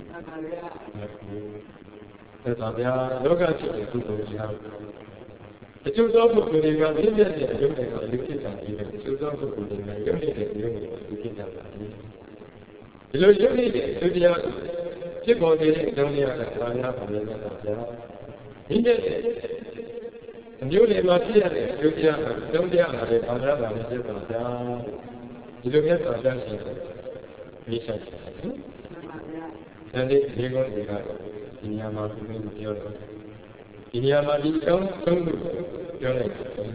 ဒါဗျာယောဂဖြစ်တဲ့ပုဂ္ဂိုလ်တွေအကျိုးသောပုဂ္ဂိုလ်တွေကပြည့်ပြည့်တဲ့အကျိုးတွေကလူဖြစ်တာဒီလိုအကျိုးသောပုဂ္ဂိုလ်တွေကရုပ်နေတဲ့ရုပ်တွေကိုလူဖြစ်ကြတာဒီလိုရုပ်နေတဲ့အကျိုးတရားဖြစ်ပေါ်နေတဲ့အကြောင်းတရားကဘာများပါလဲဗျာဒီတဲ့အမျိုးတွေမှာဖြစ်ရတဲ့အကျိုးတရားကအကြောင်းတရားကလည်းဘာများပါလဲဖြစ်ပါဗျာဒီလိုမြတ်စွာဘုရားရှင်ရေးချတယ်နော်ဒီဒီကုန်းတွေကတော့ဒီနေရာမှာဘုရားပြောတော့ဒီနေရာမှာဒီအကြောင်းသုံးခုပြောလိုက်တယ်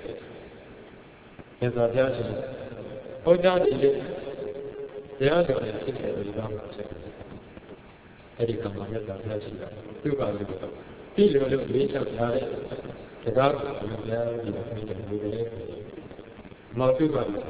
မြတ်စွာဘုရားရှင်ဟောကြားတဲ့တရားတော်နဲ့ဖြစ်တဲ့ဒီကောင်မှာဖြစ်တယ်အဲ့ဒီကံမှာမြတ်စွာဘုရားရှိတာသူ့ပါလို့ပြီးလို့လေးချောက်ထားတဲ့တရားကိုဘုရားဒီလိုမျိုးတွေလေးမောက်သူ့ပါလို့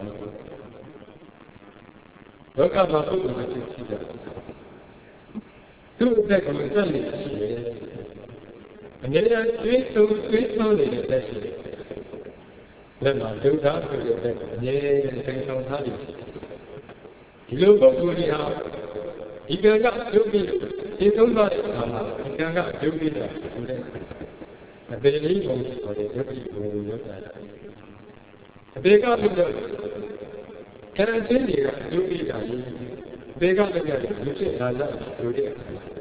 လောကမှာပုဂ္ဂိုလ်တွေဖြစ်တယ်သူ့အသက်ကလည်းတက်နေရှိတယ်အငြင်းတွေးဆုံးနေတဲ့သက်ရှိတယ်လက်မှာဒုက္ခဆိုတဲ့အငြင်းစိတ်ဆောင်ထားတယ်ဒီလိုပုဂ္ဂိုလ်တွေဟာဒီကံကဒုက္ခဒီသုံးပါးတဲ့အခါမှာဒီကံကဒုက္ခတာဆိုတဲ့အပေလေးကိုဆိုတဲ့ဒုက္ခကိုရောက်တာအပေကလို့တော့ကံချင်းတွေကဒုက္ခတာကြီးအပေကလည်းလူဖြစ်လာတာဆိုတဲ့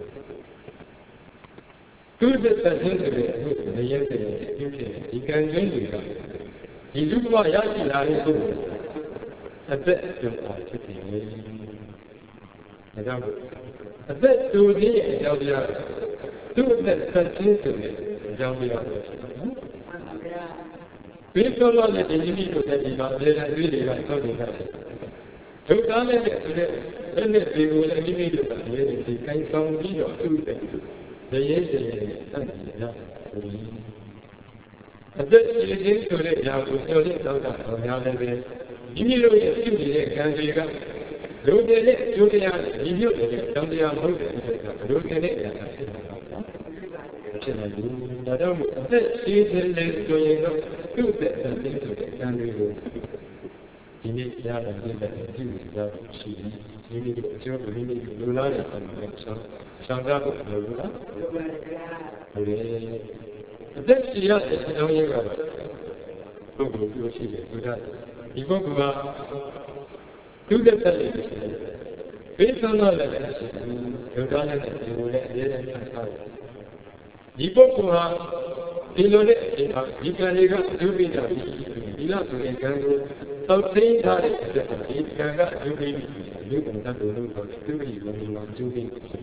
သူ့သက်သက်ချင်းဆိုတဲ့အမှုမရဲတဲ့အပြုဖြစ်ဒီကံချင်းတွေကဒီလူဘဝရရှိလာတဲ့ပုဂ္ဂိုလ်အသက်ပြုတာဖြစ်တယ်။ဒါကြောင့်အသက်တူခြင်းရဲ့အကြောင်းတရားသူ့အသက်သက်ချင်းဆိုတဲ့အကြောင်းတရားပဲဖြစ်တယ်နော်။ဒီလိုလိုနဲ့ဒီနည်းတို့တဲ့ဒီမှာအများကြီးတွေကဆောက်နေကြတယ်။ဒုက္ခနဲ့ဆိုတဲ့အဲ့ဒီဒီကိုလည်းမိမိတို့ကဒီကိုင်းဆောင်ပြီးတော့သူ့တဲ့ဒီရေးစရာနဲ့တတ်တယ်နော်အသက်ရှင်ခြင်းဆိုတဲ့ຢာကိုပြောတဲ့သောတာတော်များလည်းပဲမိမိတို့ရဲ့ပြုနေတဲ့ကံတွေကလူတွေရဲ့အကျိုးတရားနဲ့ညီညွတ်နေတဲ့တောင်းတရားမဟုတ်တဲ့အခါကလူတွေနဲ့အရာဖြစ်နေတာနော်ဖြစ်နေပြီဒါကြောင့်အသက်ရှင်ခြင်းလည်းဆိုရင်တော့သူ့တဲ့ခြင်းဆိုတဲ့ကံတွေကိုဒီနေ့ကြားတဲ့ဒီတဲ့ပြုကြရှိတယ်ဒီနေ့အကျိုးမိမိလူလားတဲ့ဆံနဲ့ဆောင်ကြဖို့လိုလားဟုတ်တယ်အသက်ရှင်ရတဲ့အကြောင်းရင်းကတော့ပုဂ္ဂိုလ်ပြောရှိတယ်သူကဒီပုဂ္ဂိုလ်ကသူ့တဲ့တဲ့ရှိတယ် ဘေးဆုံးတော့လည်းရှိတယ်ဒုက္ခနဲ့ဒီလိုလည်းအရေးနဲ့ဆက်ထားတယ်ဒါကြောင့်အသက်ရှင်ရတဲ့အကြောင်းရင်းကတော့သူ့တဲ့သက်ချင်းဆိုတဲ့အကြောင်းတရားကိုရရှိတယ်ဒီနေ့တရားတော်ပြည့်တဲ့ပုဂ္ဂိုလ်ကပုဂ္ဂိုလ်ပြောရှိတယ်သူကဒီပုဂ္ဂိုလ်ကဒီပုဂ္ဂိုလ်ဟာဒီလိုနဲ့ဒီကံတွေကဒုပိတာဒီလောက်ဆိုရင်ကံကိုသောက်သိမ်းထားတဲ့အတွက်ဒီကံကဒုပိလူကံတတ်လို့ဆိုဒုပိဘုံမှာဒုပိ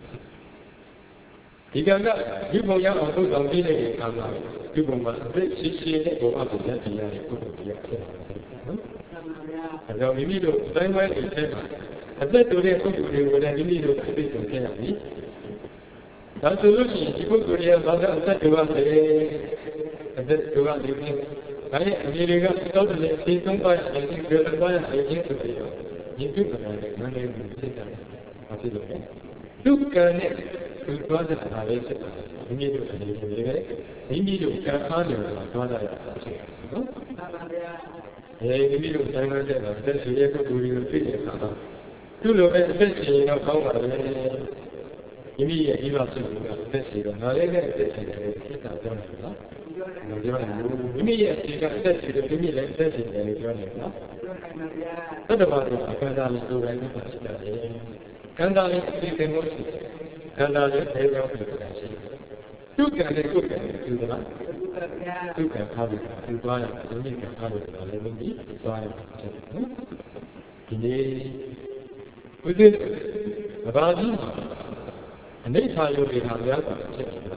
ဒီကံကဒီဘုံရောက်အောင်ထုတ်ဆောင်ပြီးတဲ့အခါမှာဒီဘုံမှာအသက်ရှိရှိနဲ့ဘုံအပ်ကိုရည်ရတဲ့ပုဂ္ဂိုလ်ကြီးဖြစ်တယ်နော်။အဲတော့မိမိတို့တိုင်းဝိုင်းတွေထဲမှာအသက်တူတဲ့ပုဂ္ဂိုလ်တွေကိုလည်းမိမိတို့အသိဉာဏ်ခဲ့ရပြီ။ဒါဆိုလို့ရှိရင်ဒီပုဂ္ဂိုလ်ရဲ့ဘာသာအသက်တူရတယ်အသက်တူရတယ်ဒါရဲ့အမြင်တွေကတောက်တယ်အသိဆုံးပါရတယ်ဒီလိုပါရတယ်ချင်းဆိုပြီးတော့ဒီပြုတ်တယ်ငန်းလေးကိုသိတာ။ဘာဖြစ်လို့လဲ။ဒုက္ခနဲ့သူသွားတဲ့အခါလေးဖြစ်တယ်မိမိတို့အနေနဲ့မိမိတို့ကံအားလျော်တာသွားတာဖြစ်တယ်နော်မှန်ပါဗျာမိမိတို့တိုင်းတဲ့တော့သက်ရှိရဲ့ပုဂ္ဂိုလ်တွေကိုသိတဲ့အခါမှာသူ့လိုပဲအသက်ရှင်တော့ကောင်းပါလေမိမိရဲ့ဒီလိုဖြစ်နေတာအသက်ရှင်တော့ငါလည်းနဲ့အသက်ရှင်တယ်ဖြစ်တာပြောနေနော်မပြောနိုင်ဘူးမိမိရဲ့အခြေခံအသက်ရှင်တယ်မိမိလည်းအသက်ရှင်တယ်လို့ပြောနေနော်သတ္တဝါတို့အခန္ဓာလေးကိုယ်တိုင်ဖြစ်တာလေခန္ဓာလေးအသိသိမှုရှိတယ်ခန္ဓာလေးထဲရောက်နေတာရှိတယ်ဒုက္ခနဲ့ကိုယ်ကံနဲ့သူကဒုက္ခထားပြီးသူသွားရသူမြင့်ကထားလို့ဆိုတာလည်းမင်းကြီးသွားရမှာဖြစ်တယ်နော်ဒီနေ့ဘုရားဘာကြီးအနေထားရုပ်တွေဟာများတာဖြစ်တယ်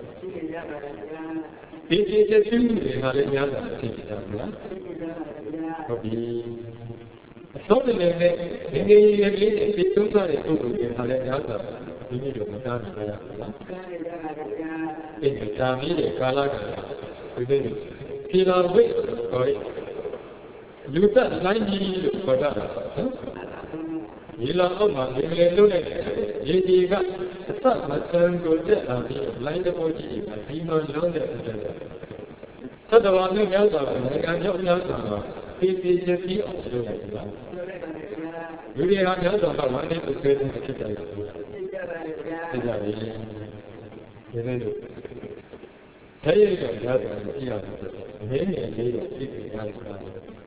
ဒီချက်ချင်းတွေဟာလည်းများတာဖြစ်တယ်ဗျာဟုတ်ပြီအစောတည်းနဲ့ဒီနေ့ရဲ့ဒီသုံးစားတဲ့ပုဂ္ဂိုလ်တွေဟာလည်းများတာမိမိတို့မသားနိုင်ရဘူးလားဒီတာမီးရဲ့ကာလကဒီနေ့ဒီလာဝိတ်ခေါ်လူသက်လိုင်းကြီးလို့ခေါ်တာဒီလာအောက်မှာဒီလေလုံးနဲ့ရေဒီကအသက်မဆန်းကိုတက်လာပြီးလိုင်းတစ်ပုတ်ကြီးဒီမှာလုံးတဲ့အတွက်သတ္တဝါမျိုးများစွာနိုင်ငံကျောင်းများစွာပြည်ချက်ပြီးအောင်လုပ်လိုက်တာလူတွေဟာများစွာဝမ်းနည်းပူဆွေးနေဖြစ်တယ်သိကြပြီဒီနေ့တို့တဲ့ရတဲ့ကြားတယ်ကြည့်ရတယ်အမေနဲ့အလေးတော့သိတယ်ကြားဆိုတာ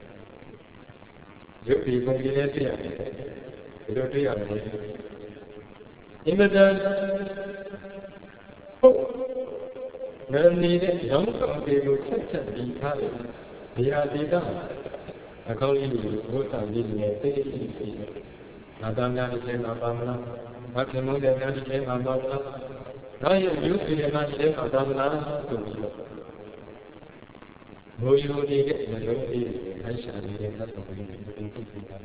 ရုပ်ဒီပုံကြီးနဲ့သိရတယ်ဒီလိုတွေ့ရတယ်အင်မတန်ဟုတ်ငါနေတဲ့ရောင်းဆောင်တွေကိုချက်ပြီးထားတယ်ဒီဟာဒီကအကောင်းကြီးကိုဘုရားကြီးနဲ့သိသိသိနာတများတစ်ချိန်မှာပါမလားဘာဖြစ်လို့လဲများတစ်ချိန်မှာပါမလားဒါရဲ့ယူစီရနာတစ်ချိန်မှာပါမလားဆိုပြီးတော့ဘိုးယူနေတဲ့မျိုးလေးအိုက်ရှာနေတဲ့သတ်တော်ကြီးတွေသိသိသိတာ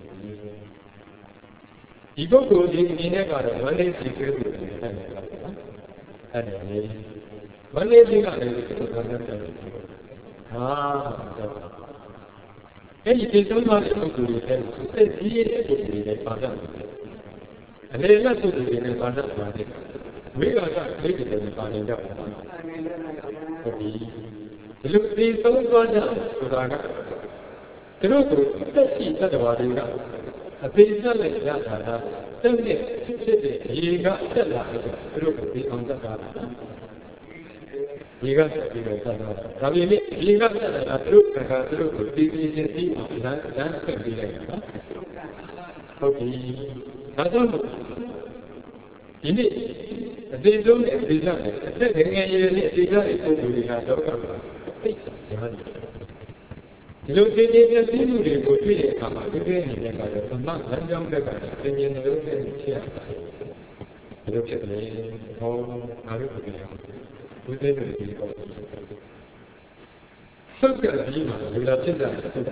ဒီပုဂ္ဂိုလ်ဒီအနေနဲ့ကတော့ဝန္ဒေစီဆွေးသူတွေတက်နေတာနော်အဲ့ဒါလေဝန္ဒေစီကလည်းဒီလိုသားတက်တယ်ဟာအဲ့ဒီသုံးပါးတဲ့ပုဂ္ဂိုလ်တွေလည်းသိကြီးတဲ့ပုဂ္ဂိုလ်တွေလည်းပါတတ်တယ်အနေနဲ့ပုဂ္ဂိုလ်တွေလည်းပါတတ်ပါတယ်ဝိရာကသိတဲ့တွေပါနေကြတယ်ဟုတ်ပြီဒီလိုဒီသုံးပါးကြဆိုတာကသူတို့ကိုသက်ရှိတတ်တော်တွေကအသေးသက်နဲ့ရတာကတည်းနဲ့ဖြစ်တဲ့ရေကတက်လာတယ်သူတို့ကိုဒီအောင်တတ်တာရေကတက်ပြီးတော့ဆက်တော့ဒါပေမဲ့ရေကတက်လာသူတို့ကသူတို့ကိုဒီချင်းစီအောင်လမ်းဆက်ပြီးလိုက်တာဟုတ်ပြီဒါကြောင့်ဒီနေ့အသေးဆုံးနဲ့အသေးစားနဲ့အသက်ငယ်ငယ်လေးနဲ့အသေးစားတဲ့ပုံစံတွေကတော့သိတယ်ဒီလိုသိတဲ့ပြည့်စုံမှုတွေကိုတွေ့တဲ့အခါမှာဒီလိုအနေနဲ့ကတော့သမလမ်းကြောင်းဘက်ကသင်ញင်လို့ဖြစ်ရတာဒီလိုဖြစ်တယ်ဟောငါတို့ပြောဘုရားရဲ့ဒီကောသုတ်ကကြီးမှာလူလာဖြစ်တာ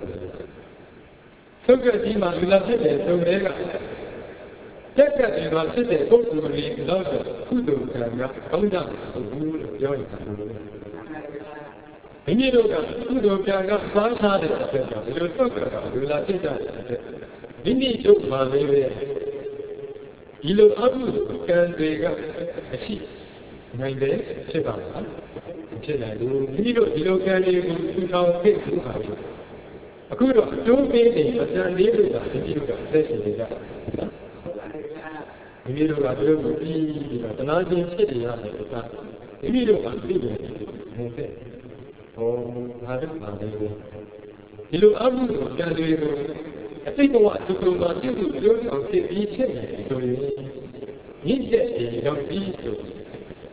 သုတ်ကကြီးမှာလူလာဖြစ်တဲ့သုတ်တွေကတက်ကကြီးမှာဖြစ်တဲ့ပုဂ္ဂိုလ်တွေတော့ကုသိုလ်ကံကကောင်းကြဘူးလို့ပြောနေတာမိမိတို့ကကုသိုလ်ကံကစားစားတဲ့အတွက်ကြောင့်ဒီလိုသုတ်ကလူလာဖြစ်ကြတဲ့အတွက်မိမိတို့မှလည်းဒီလိုအမှုကံတွေကအရှိနိုင်တယ်ဖြစ်ပါလားဖြစ်နိုင်ဘူးမိမိတို့ဒီလိုကံတွေကိုထူထောင်ဖြစ်ဘူးပါဘူးအခုတော့အကျိုးပေးနေအစံလေးတွေကမိမိတို့ကအသက်ရှင်နေကြမိမိတို့ကသူတို့ကိုပြီးပြီးတော့တနာချင်းဖြစ်နေရတယ်ဆိုတာမိမိတို့ကသိတယ်နေတဲ့ဟောငါတို့ပါလေဒီလိုအမှုကံတွေကိုအသိဘဝသူတို့ကပြုစုပြောင်းဖြစ်ပြီးဖြစ်နေတယ်ဆိုရင်မြင့်တဲ့ရောက်ပြီးဆို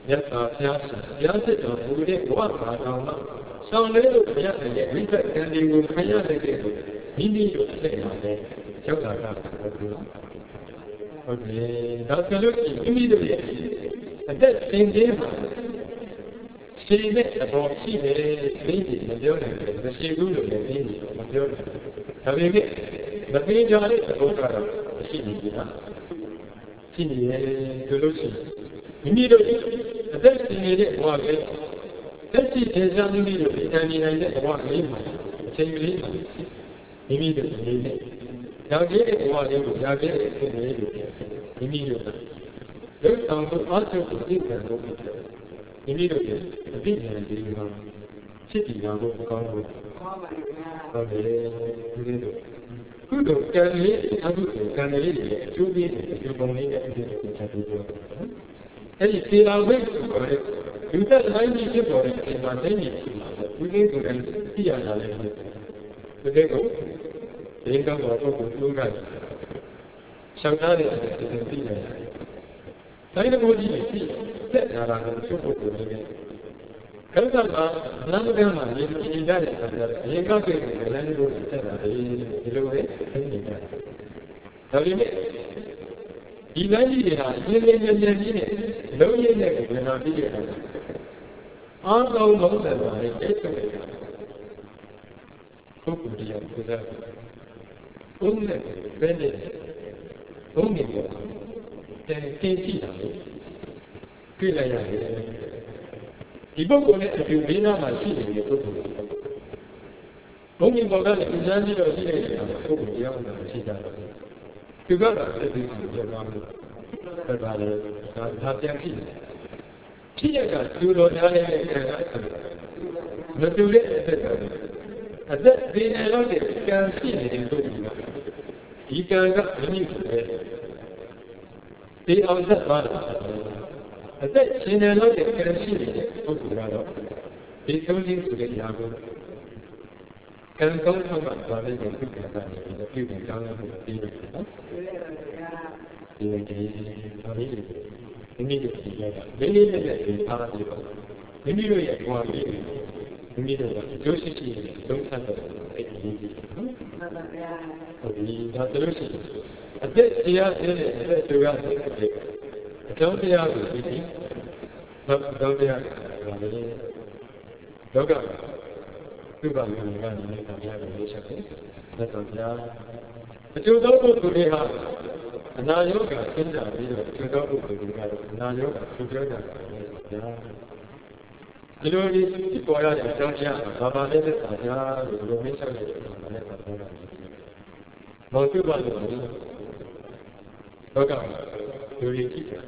nhất là theo sự đó cũng để qua cả trong đó sau này lúc nhà này mình phải cần đi cùng khai nhà này thì đi được sẽ là đấy cháu là được ok đó cái lúc thì đi được đấy xin đi mà xin đấy là bỏ xin đấy xin gì mà điều này là xin cũng được đấy xin gì mà điều này tại vì cái đặc biệt cho đấy là không phải là xin gì đó xin gì cái lúc xin đi được đấy xin gì đấy qua cái Testi esami migliori, terminare uguali sempre i migliori. Yagere uguali, yagere i migliori. Io tanto altro così per noi. I migliori, viene di una. Si dicono come. Vabbè, vedo. Tutto canale, tutto canale, più buoni che capito. E ti la vedo. You said 90 people in my name. We need to see another. The day go, the income was open to guys. Shanghai is in the I don't know what you see. Let Naranga to put the name. Kalama, none of them are in that. You can't get the land road to tell her. Now you may. Ilani, no, you never not be here. I don't know that I get to it. Hopefully, I'm good. Only Venice, only one. Then Katie, Pilaya. People go to you, Vina, my city. Only Bogan is only a city. Hopefully, I'm not a city. You got to be but not their city. Chia tu lo dale no tu le ada bine lo de kan si ne do I kan ga ni te au da ba ada si ne lo de kan si ne do ra lo te so ni su de ya go kan ko ma ba le ko ka ta ni più che kan la ti ni Immediately, immediately, immediately, immediately, Josie, don't have a easy. Not the Lucy. A bit the other, the other, don't be out with me. Don't be out. Don't go. You got me running, I have a relationship. That's on the other. But you don't go to the house. Now you got in the video to go to now you got to go down. You know, these people are don't have Baba let it out, you miss it. Not too bad. Okay, you keep it.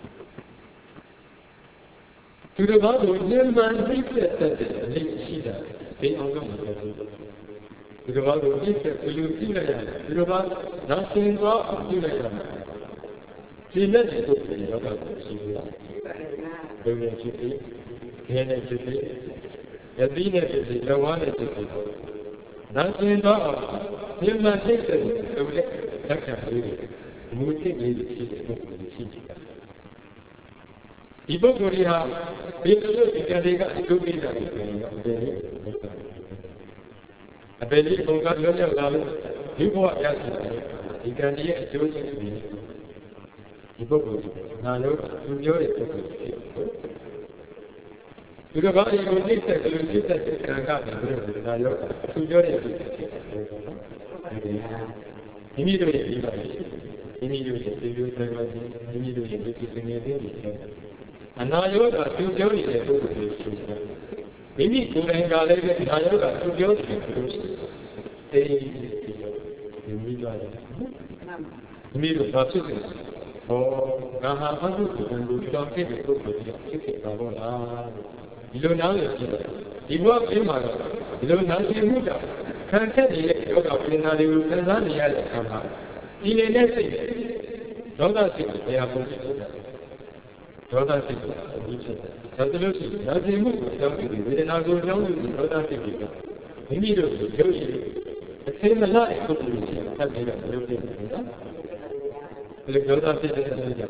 To the bottom, you man, see that. They are going to the bottom, you see that. To the bottom, nothing wrong, you know. See, let it go to the other. Doing it, can it, the dinner is the one that is nothing wrong. You must take it. That's a really moving in People go here, people because they got to be there. I believe from God, people are asking, you can hear it doing it. People go now, you enjoy it. Because God is going to take it and God is now you enjoy it. Immediately, and now you are to join it. Maybe to hang out and now you are to join it. Immediately, oh, Raha, you don't take it. You don't know it. You work in my you don't know it. Can't tell you about in the room and run the other somehow. In a nesting. Don't ask it, they are going to don't ask it. Absolutely. Nothing moves. We did not go down with it. Don't ask it. Immediately, go to the same life. Have been a little bit. Look, don't ask it.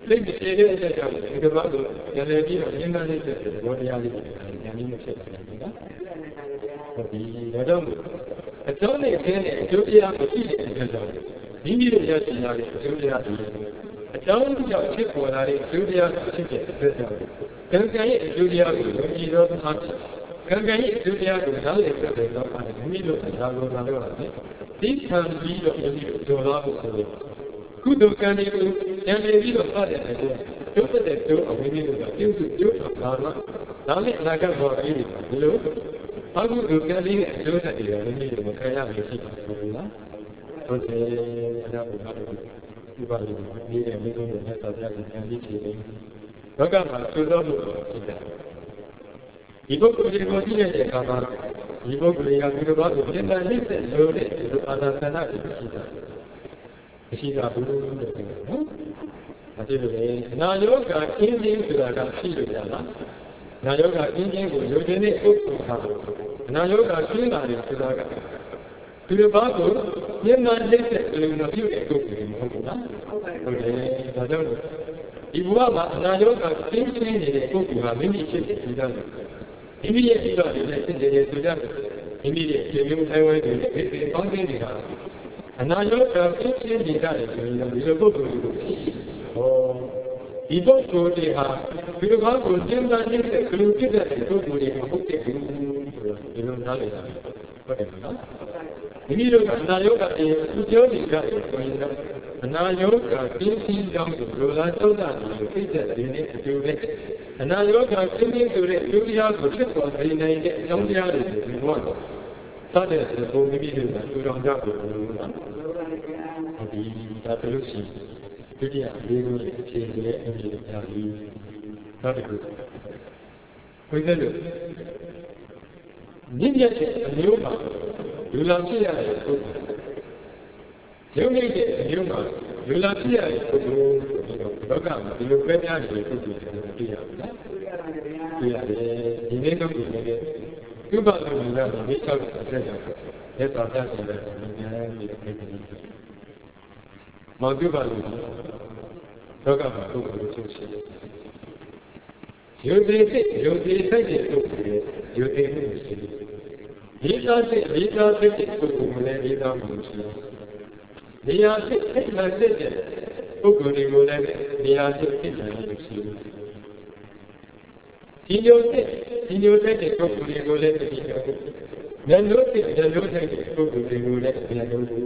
လိမ့်မရှိတဲ့အချက်ကြောင့်ဒီကဘာကိုရည်ရည်ပြီးတော့ရင်းနှီးနေတဲ့ဘောတရားလေးတွေဉာဏ်ကြီးမဖြစ်နိုင်ဘူးနော်ဟုတ်ပြီဒါကြောင့်အကြောင်းနဲ့အကျိုးနဲ့အကျိုးတရားမရှိတဲ့အတွက်ကြောင့်မိမိတို့ရရှိလာတဲ့အကျိုးတရားတွေအကြောင်းကြောင့်ဖြစ်ပေါ်လာတဲ့အကျိုးတရားဖြစ်တဲ့အတွက်ကြောင့်ကံကံရဲ့အကျိုးတရားကိုယုံကြည်သောအားဖြင့်ကံကံရဲ့အကျိုးတရားကိုနားလည်ပြတဲ့တော့မိမိတို့တရားကိုနားလည်ရတယ်ဒီခံပြီးတော့မိမိတို့ကြော်လာဖို့ဆိုရင်ကုသိုလ်ကံတွေကိုဉာဏ်နဲ့ပြီးတော့စတဲ့အတွက်ကျိုးတဲ့ကျိုးအဝိနည်းတို့ကပြုစုကျိုးတော်လာတော့ဒါနဲ့အနာဂတ်ဘောအေးဒီလိုအကုသိုလ်ကံလေးနဲ့အကျိုးဆက်တွေမိမိတို့မခံရလို့ရှိပါတယ်ဘူးလားဟုတ်တယ်အနာဂတ်ဘောဒီပါလိမ့်ဒီရဲ့မိဆုံးတဲ့မြတ်စွာဘုရားဉာဏ်ကြီးဖြေတယ်လောကမှာသို့သောလို့ရှိတယ်ဒီပုဂ္ဂိုလ်တွေကိုကြည့်တဲ့အခါမှာဒီပုဂ္ဂိုလ်ကဒီလိုပါကိုပြင်ပနှိမ့်တဲ့လို့တဲ့ဒီလိုအာသာသနာတွေရှိတာမရှိတာဘူးလို့ပြောတယ်နော်။ဒါကြည့်လို့လေနာယောဂအင်းချင်းဆိုတာကရှိလို့ရလား။နာယောဂအင်းချင်းကိုယုံကြည်တဲ့ပုဂ္ဂိုလ်ဟာနာယောဂကျင်းတာလေဆိုတာကဒီလိုပါကိုဉာဏ်နဲ့လက်တဲ့လူတော်ပြုတဲ့ပုဂ္ဂိုလ်မဟုတ်ဘူးလား။ဟုတ်တယ်။ဒါကြောင့်ဒီဘဝမှာအနာယောဂကျင်းနေတဲ့ပုဂ္ဂိုလ်ဟာမိမိဖြစ်တဲ့ဒီကနေ့မိမိရဲ့ဒီတော့ဒီနဲ့ဖြစ်နေတဲ့ဆိုကြတယ်မိမိရဲ့ဒီမျိုးတိုင်းဝဲတွေဒီပေါင်းခြင်းတွေကအနာယောဂဖြစ်ခြင်းတွေကြတယ်ဆိုရင်ဒီလိုပုဂ္ဂိုလ်တွေကိုဟောဒီပုဂ္ဂိုလ်တွေဟာဒီလိုဘာကိုကျင်းပနေတဲ့ကလူဖြစ်တဲ့ပုဂ္ဂိုလ်တွေမဟုတ်တဲ့ဘူးဆိုတော့ဒီလိုနားလည်တာဟုတ်တယ်နော်မိမိတို့ကအနာယောဂအသူပြောနေကြတယ်ဆိုရင်အနာယောဂကျင်းခြင်းကြောင့်လိုလားတောတာတွေသိတဲ့ဒီနေ့အကျိုးပဲအနာယောဂကျင်းခြင်းဆိုတဲ့အကျိုးတရားကိုဖြစ်ပေါ်စေနိုင်တဲ့အကြောင်းတရားတွေဒီဘောတော့စတဲ့ပုံမိမိတို့ကထူထောင်ကြဖို့လို့နော်ဒီဒါဆိုလို့ရှိရင်ဒုတိယလေးကိုဖြည့်တဲ့အမြင်တွေကြားပြီးနောက်တစ်ခုဝိဇ္ဇလို့မြင့်မြတ်တဲ့အမျိုးမှာလူလာဖြစ်ရတဲ့ပုဂ္ဂိုလ်ရုပ်ရည်တဲ့အမျိုးမှာလူလာဖြစ်ရတဲ့ပုဂ္ဂိုလ်ဆိုတော့လောကမှာဒီလိုပဲများနေတဲ့ပုဂ္ဂိုလ်တွေကိုသိရဘူးလားသိရတယ်ဒီနေ့တော့ဒီနေ့ဥပဒနာကဒီ၆အဆက်ကြောင့်လက်တော်ပြဆိုတဲ့ဉာဏ်နဲ့ပြည့်စုံတယ်။မောတုပါလို့လောကမှာပုဂ္ဂိုလ်ချုပ်ရှိတယ်။ယုံကြည်တဲ့ယုံကြည်တဲ့ပုဂ္ဂိုလ်ရဲ့ယုံကြည်မှုရှိတယ်။ဒီသားတဲ့ပုဂ္ဂိုလ်လည်းဒီသားမှုရှိတယ်။နေရာဖြစ်ဖြစ်လာတဲ့ပုဂ္ဂိုလ်တွေကိုလည်းနေရာဖြစ်ဖြစ်လာလို့ရှိတယ်။ဒီလိုတဲ့ပုဂ္ဂိုလ်တွေကိုလည်းဒီလိုဉာဏ်လို့တဲ့ဉာဏ်လို့တဲ့ပုဂ္ဂိုလ်တွေကိုလည်းဉာဏ်လို့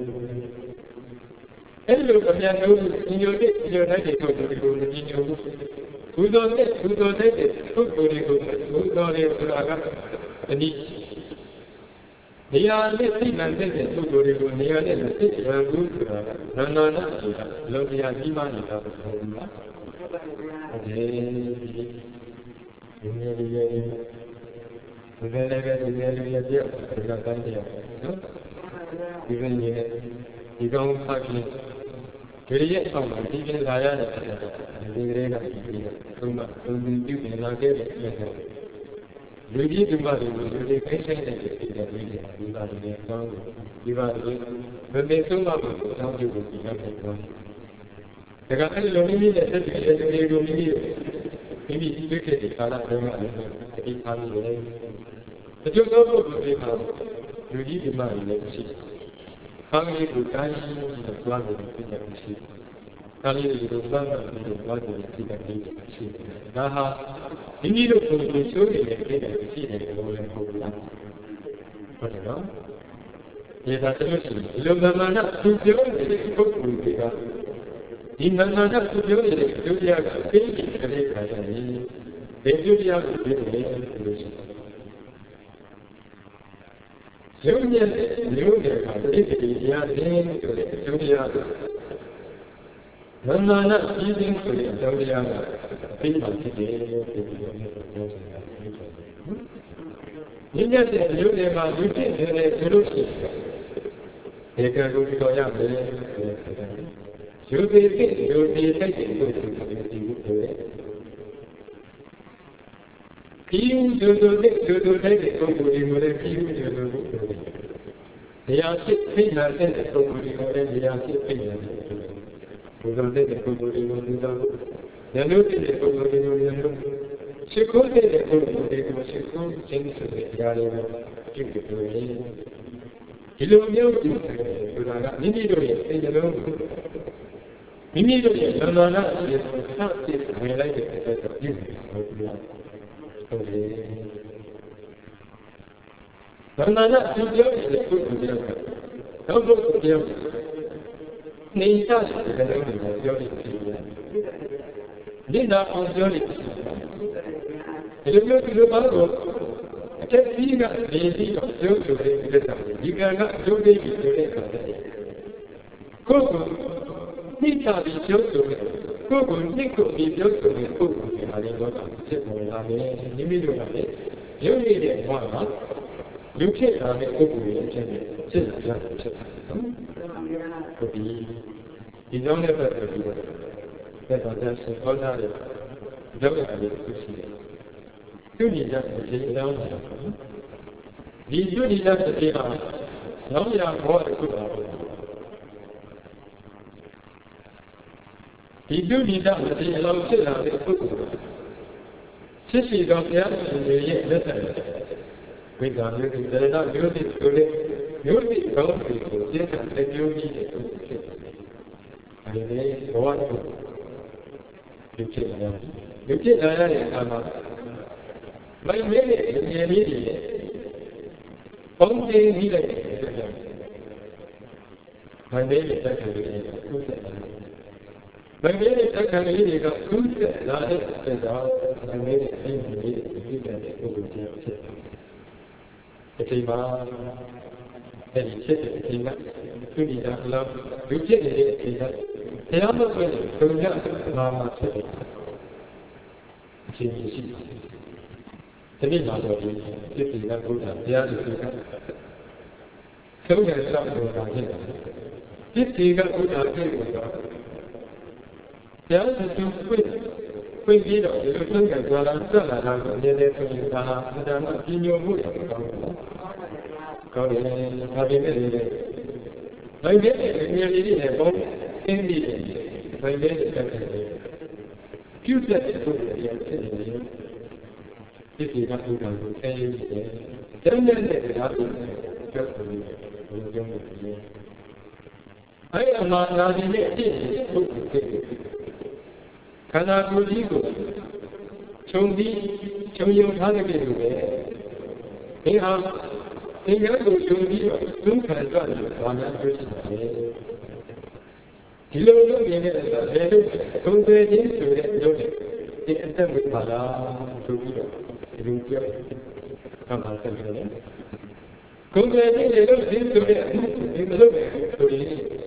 အဲ့လိုဉာဏ်လို့ဒီလိုတဲ့ဒီလိုတဲ့ပုဂ္ဂိုလ်တွေကိုလည်းဒီလိုဘုသောတဲ့ပုဂ္ဂိုလ်တွေကိုဘုသောတဲ့ဆိုတာကအနည်းနေရာနဲ့သိမှန်တဲ့ပုဂ္ဂိုလ်တွေကိုနေရာနဲ့သိရဘူးဆိုတာကနာနာနာဆိုတာလောကရာကြီးမှနေတာပေါ့ဗျာဟုတ်တယ်ဒီနေ့လေးဒီနေ့လေးပြောဒါကတိုင်းတယ်နော်ဒီကနေ့ဒီကောင်ဖတ်ပြီးဒီရဲ့အဆောင်မှာဒီပြင်လာရတဲ့ဒီကလေးကဒီသုံးပြုပြင်လာခဲ့တဲ့လူကြီးဒီမှာဒီခိတ်ဆိုင်တဲ့ဒီကလေးဒီပါနေအကြောင်းဒီပါဒီမမေဆုံးတော့ဘူးအကြောင်းပြုကိုဒီနောက်ပြန်ပြောတယ်ဒါကအဲ့လိုမိမိရဲ့တက်တဲ့ဒီလိုမိမိဒီတွေ့တဲ့ကာလတုန်းကလည်းဒီအားလုံးလည်းတချို့သောပုဂ္ဂိုလ်တွေကလူကြီးဒီမှာလည်းရှိတယ်။ခေါင်းလေးကိုတိုင်းပြီးတော့သွားလို့ပြည့်တယ်ရှိတယ်။ဒါလေးတွေကိုသွားပြီးတော့သွားလို့ပြည့်တယ်ရှိတယ်။ဒါဟာမိမိတို့ကိုယ်ကိုချိုးနေတဲ့ပြည့်တယ်ရှိတယ်လို့လည်းဟုတ်လား။ဟုတ်တယ်နော်။ဒီသာတလို့ရှိရင်ဒီလိုမှန်မှန်သူပြောနေတဲ့ပုဂ္ဂိုလ်တွေကဒီမှန်မှန်သူပြောနေတဲ့ဒုတိယကသိတဲ့ကလေးခါရတယ်။ဒီဒုတိယကိုပြောနေတယ်လို့ရှိတယ်။ရုပ်နဲ့မျိုးတွေကသိတဲ့တရားတွေဆိုတဲ့ဒုတိယကမှန်မှန်ကြီးခြင်းဆိုတဲ့ဒုတိယကသိမှဖြစ်တယ်လို့ပြောနေတာ။ဒီနေ့တဲ့မျိုးတွေမှာလူဖြစ်နေတယ်ဆိုလို့ရှိရင်ဒီကံကိုတော်ရမယ်ဆိုတဲ့ယူသေးတဲ့ယူသေးတဲ့ကိုဒီလိုပြောတယ်။ဒီယူတဲ့ပုဂ္ဂိုလ်တွေကိုလည်းဒီလိုပြောတယ်။တရားဖြစ်ဖြစ်လာတဲ့ပုဂ္ဂိုလ်တွေကိုလည်းတရားဖြစ်ဖြစ်လာတယ်။ဘုရားတဲ့ပုဂ္ဂိုလ်တွေကိုဒီလိုဉာဏ်လို့တဲ့ပုဂ္ဂိုလ်တွေကိုဉာဏ်လို့ရှိခိုးတဲ့ပုဂ္ဂိုလ်တွေကိုရှိခိုးခြင်းဆိုတဲ့တရားတွေကိုပြုလို့ရတယ်ဒီလိုမျိုးပြုဆိုတာကမိမိတို့ရဲ့စိတ်နှလုံးကိုမိမိတို့ရဲ့ဉာဏ်နာနာအဖြစ်ကိုစတင်ဝင်လိုက်တဲ့အတွက်ပြုလို့ဟုတ်ပြီဟုတ်တယ်ဉာဏ်နာနာအဖြစ်ပြောတဲ့ပုဂ္ဂိုလ်တွေကတော့ပုဂ္ဂိုလ်ပြောနေစားတဲ့ဉာဏ်လုံးကိုပြောလို့ရှိတယ်ဒီနာအောင်ပြောလို့ရှိတယ်ဒီလိုမျိုးဒီလိုပါတော့အထက်ကြီးကနေပြီးတော့ပြောဆိုတဲ့ကိစ္စဒီကံကအကျိုးပေးပြီးဆိုတဲ့အခါကျရင်ကိုယ်ကိုနှိမ့်ချပြီးပြောဆိုတဲ့ကိုယ်ကိုနှိမ့်ကိုပြီးပြောဆိုတဲ့ပုဂ္ဂိုလ်တွေဟာလည်းတော့ဖြစ်ပေါ်လာတယ်မိမိတို့ကလည်းရုပ်ရည်တဲ့ဘဝမှာလူဖြစ်လာတဲ့ပုဂ္ဂိုလ်ရဲ့အဖြစ်နဲ့ဖြစ်လာကြတယ်ဖြစ်တယ်နော်ဟုတ်ပြီဒီကြောင့်လည်းပဲပြီးတော့သက်တော်တဲ့ဆေဟောတာတဲ့ကြောက်ရတယ်သူရှိတယ်သူညီကြတဲ့ဒီလောင်းတာဒီသူညီကြတဲ့ဒီဟာလောင်းရဘောတစ်ခုပါဒီသူညီကြတဲ့ဒီလောင်းဖြစ်လာတဲ့ပုဂ္ဂိုလ်ဖြစ်စီတော်ဘုရားရှင်ရဲ့လက်ဆက်ဝိဇ္ဇာမျိုးဒီတရဏမျိုးဒီဆိုတဲ့မျိုးဒီကောင်းစီကိုသိတဲ့မျိုးကြီးတဲ့ပုဂ္ဂိုလ်ဖြစ်တယ်အဲဒီလေဘောတစ်ခုဒီဖြစ်လာတယ်ဒီဖြစ်လာရတဲ့အခါမှာမိုင်းမဲတဲ့ဉာဏ်လေးတွေပုံသင်ပြီးလိုက်တယ်မိုင်းမဲတဲ့တက်ခံလေးတွေကုသတယ်မိုင်းမဲတဲ့တက်ခံလေးတွေကကုသလာတဲ့အတွက်ကြောင့်မိုင်းမဲတဲ့အိမ်ကြီးတွေကုသတဲ့ပုဂ္ဂိုလ်ကြီးဖြစ်တယ်အချိန်မှာအဲဒီဖြစ်တဲ့အချိန်ကသူဒီကအလားလူဖြစ်နေတဲ့အချိန်ကတရားမဆွဲတဲ့ဘုရားနာမဖြစ်တယ်အချိန်ရှိတယ်ဒီနေ့မှာတော့ဒီစိတ်ကဘုရားတရားသူကဆုံးရတဲ့လောက်ဆိုတာဖြစ်တယ်စိတ်ကဘုရားဖြစ်တော့တရားသူပြည့်ပြီးတော့ဒီလိုဆုံးရကြလာဆက်လာတာကိုအရင်လေးဆိုရင်ဒါဟာအတန်ကပြညိုမှုရောကောင်းတယ်ကောင်းတယ်ဒါပေမဲ့လည်းဘယ်လိုလဲအမြဲတည်းနဲ့ပုံသင်ပြီးတယ်ဘယ်လိုလဲဆက်တယ်ပြုတဲ့ပုဂ္ဂိုလ်ရဲ့ဖြစ်နေတယ်ဒီကိစ္စကိုတော့ဆင်းရဲတယ်။ကျန်တဲ့တရားတွေပြောဆိုနေတယ်ဘယ်လိုပြောမလဲ။အဲဒီအမှားနာနေတဲ့အဖြစ်ပုဂ္ဂိုလ်ဖြစ်တယ်။ခန္ဓာကိုယ်ကြီးကိုခြုံပြီးခြုံယုံထားတဲ့ပြည်သူပဲ။ဒီဟာဒီရကိုခြုံပြီးတော့သုံးခံကြတယ်ဘာမှပြောချင်တယ်။ဒီလိုလုပ်နေတဲ့အခါလည်းသုံးသေးခြင်းဆိုတဲ့ပြောတယ်ဒီအတက်ဝင်ပါလားဆိုပြီးတော့ဒီလိုပြောတာမှဆက်ပြီးတော့ကိုယ်ကလည်းဒီလိုသိဆိုတဲ့ဒီလိုပဲဆိုရင်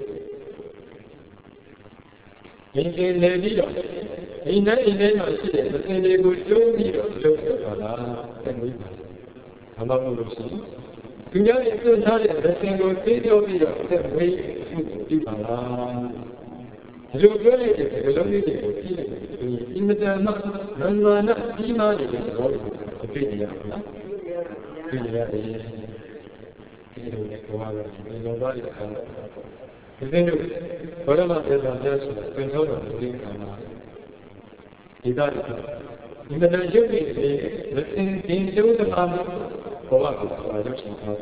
ဒီကိလေပြီးတော့ဒီနိုင်မှာရှိတဲ့သင်တွေကိုကျုံးပြီးတော့လုပ်တာလားတဲ့မိပါဘာမှမလုပ်ရှိသူများရဲ့ပြုထားတဲ့သင်ကိုသိပြောပြီးတော့တဲ့မိပြီးပါလားဒီလိုပြောလိုက်တဲ့ဒီလိုမျိုးတွေကိုကြည့်လိုက်ရင်အင်မတန်မှနန္ဒနာကြီးမားနေတဲ့သဘောကိုသိနေရပါလားသိနေရတယ်ဒီလိုနဲ့ပြောရတော့ဒီလိုပါရအောင်ဒီလိုဘောရမသေတာပြဆိုတာသင်္ဘောတော်ဒီကံမှာဒီကဒီမတန်ရုပ်ရည်တွေမစင်တင်ကျိုးသမားဘောရကိုရောက်ချင်တာ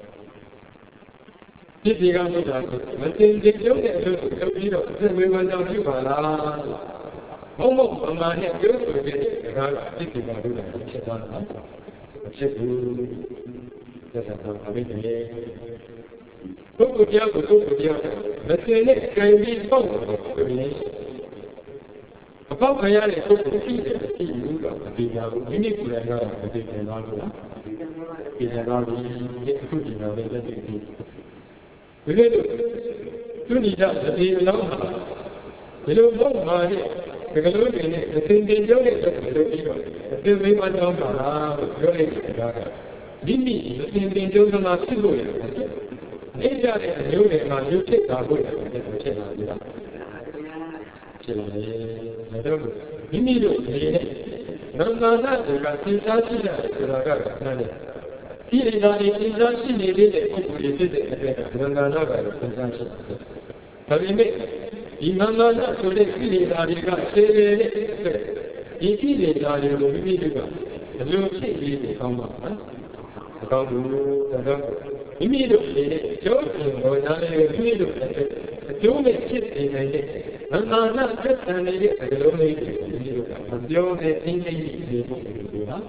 ဒီဒီကနေ့ကမတင်ကြကျုံးတဲ့အလုပ်ကိုလုပ်ပြီးတော့အဝေဝင်ကြောင့်ပြုပါလားဘုံဘုံအမှန်နဲ့ပြောဆိုတဲ့ဒါကဒီဒီကတို့လည်းဖြစ်သွားတာဖြစ်ဘူးသက်သာတော့အဘိဓမ္မာပုဂ္ဂိုလ်တရားကိုပုဂ္ဂိုလ်တရားမတင်နဲ့ကြံပြီးပေါ့ဆိုရင်အပေါက်ခရတဲ့ပုဂ္ဂိုလ်ရှိတယ်ရှိဘူးတော့ဒီညာကိုမိမိကိုယ်တိုင်ကမသိပြန်တော့ဘူးလားဒီညာတော့ဒီအခုဒီညာလေးလက်တွေ့ပြီးဒီလိုသူညီကြဒီလောင်းမှာဒီလိုဘုံမှာနဲ့ဒီကလေးတွေနဲ့အစဉ်တင်ကြောတဲ့အတွက်ဒီလိုပြီးတော့အစဉ်မေးမှတောင်းပါလားလို့ပြောလိုက်တဲ့အခါကမိမိအစဉ်တင်ကြောသမားဖြစ်လို့ရတယ်နေကြတဲ့အမျိုးတွေမှာရုပ်ဖြစ်တာကိုလည်းဖြစ်လာပြီလားဖြစ်လာတယ်ဒါတော့မိမိတို့ဒီနဲ့နန္ဒနာတွေကသိစားရှိတယ်ဆိုတာကနားလေဒီအရာတွေသိစားရှိနေတဲ့ပုဂ္ဂိုလ်တွေဖြစ်တဲ့အတွက်နန္ဒနာကတော့သိစားရှိတယ်ဒါပေမဲ့ Imamana so le fili dariga se i fili dariga viviga lo chi di kama kama da imi lo le jo no na le imi lo jo me chit di ne amana katan ne lo ne imi lo jo ne in ne di ha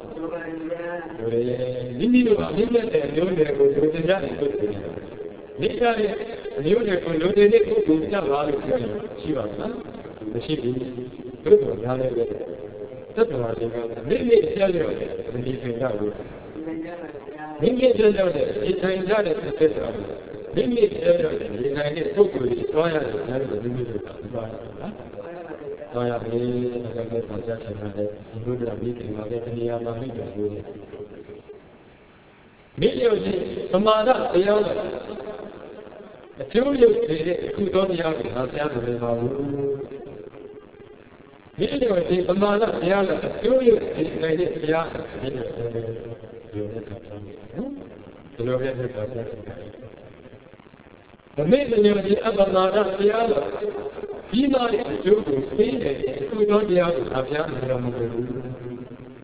imi lo imi ne lo ne ko jo ja ne Nika Nune Kulune Kuya Shiva, Shivi, Kudu Yale, Tatuwa, Nini Jalio, Nini Yalu, Nini Jalio, Itan Jale, Nini Jalio, United Kuku, Soya, Nini Soya, Nini Samara, a few years who don't have a Anyway, a man of the other, a few years made it the other. The maiden of the other man of the other. He might do to see it, who don't have a young.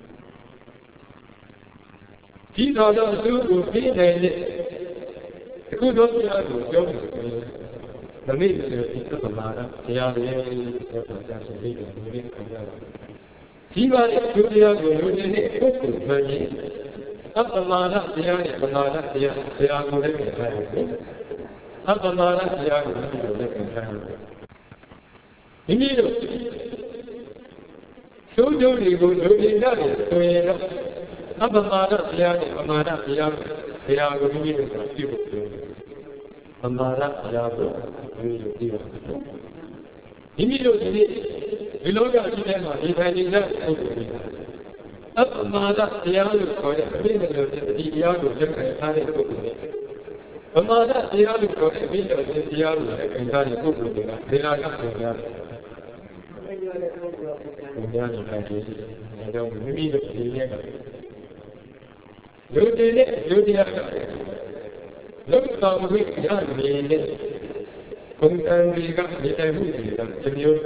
He don't do to see it. Who don't have a joke? The maiden of the man, the other, he might do the other, up the Mara, the other, the other, up the Mara, the other. Immediately, so do you go to the other, up the Mara, the other, the other, immediately. Amara, immediately, below the cinema, he had his up Amara, the other, the other, Amara, the other, the other, and they are not Look how we can be Kuntandiga, the movie, the new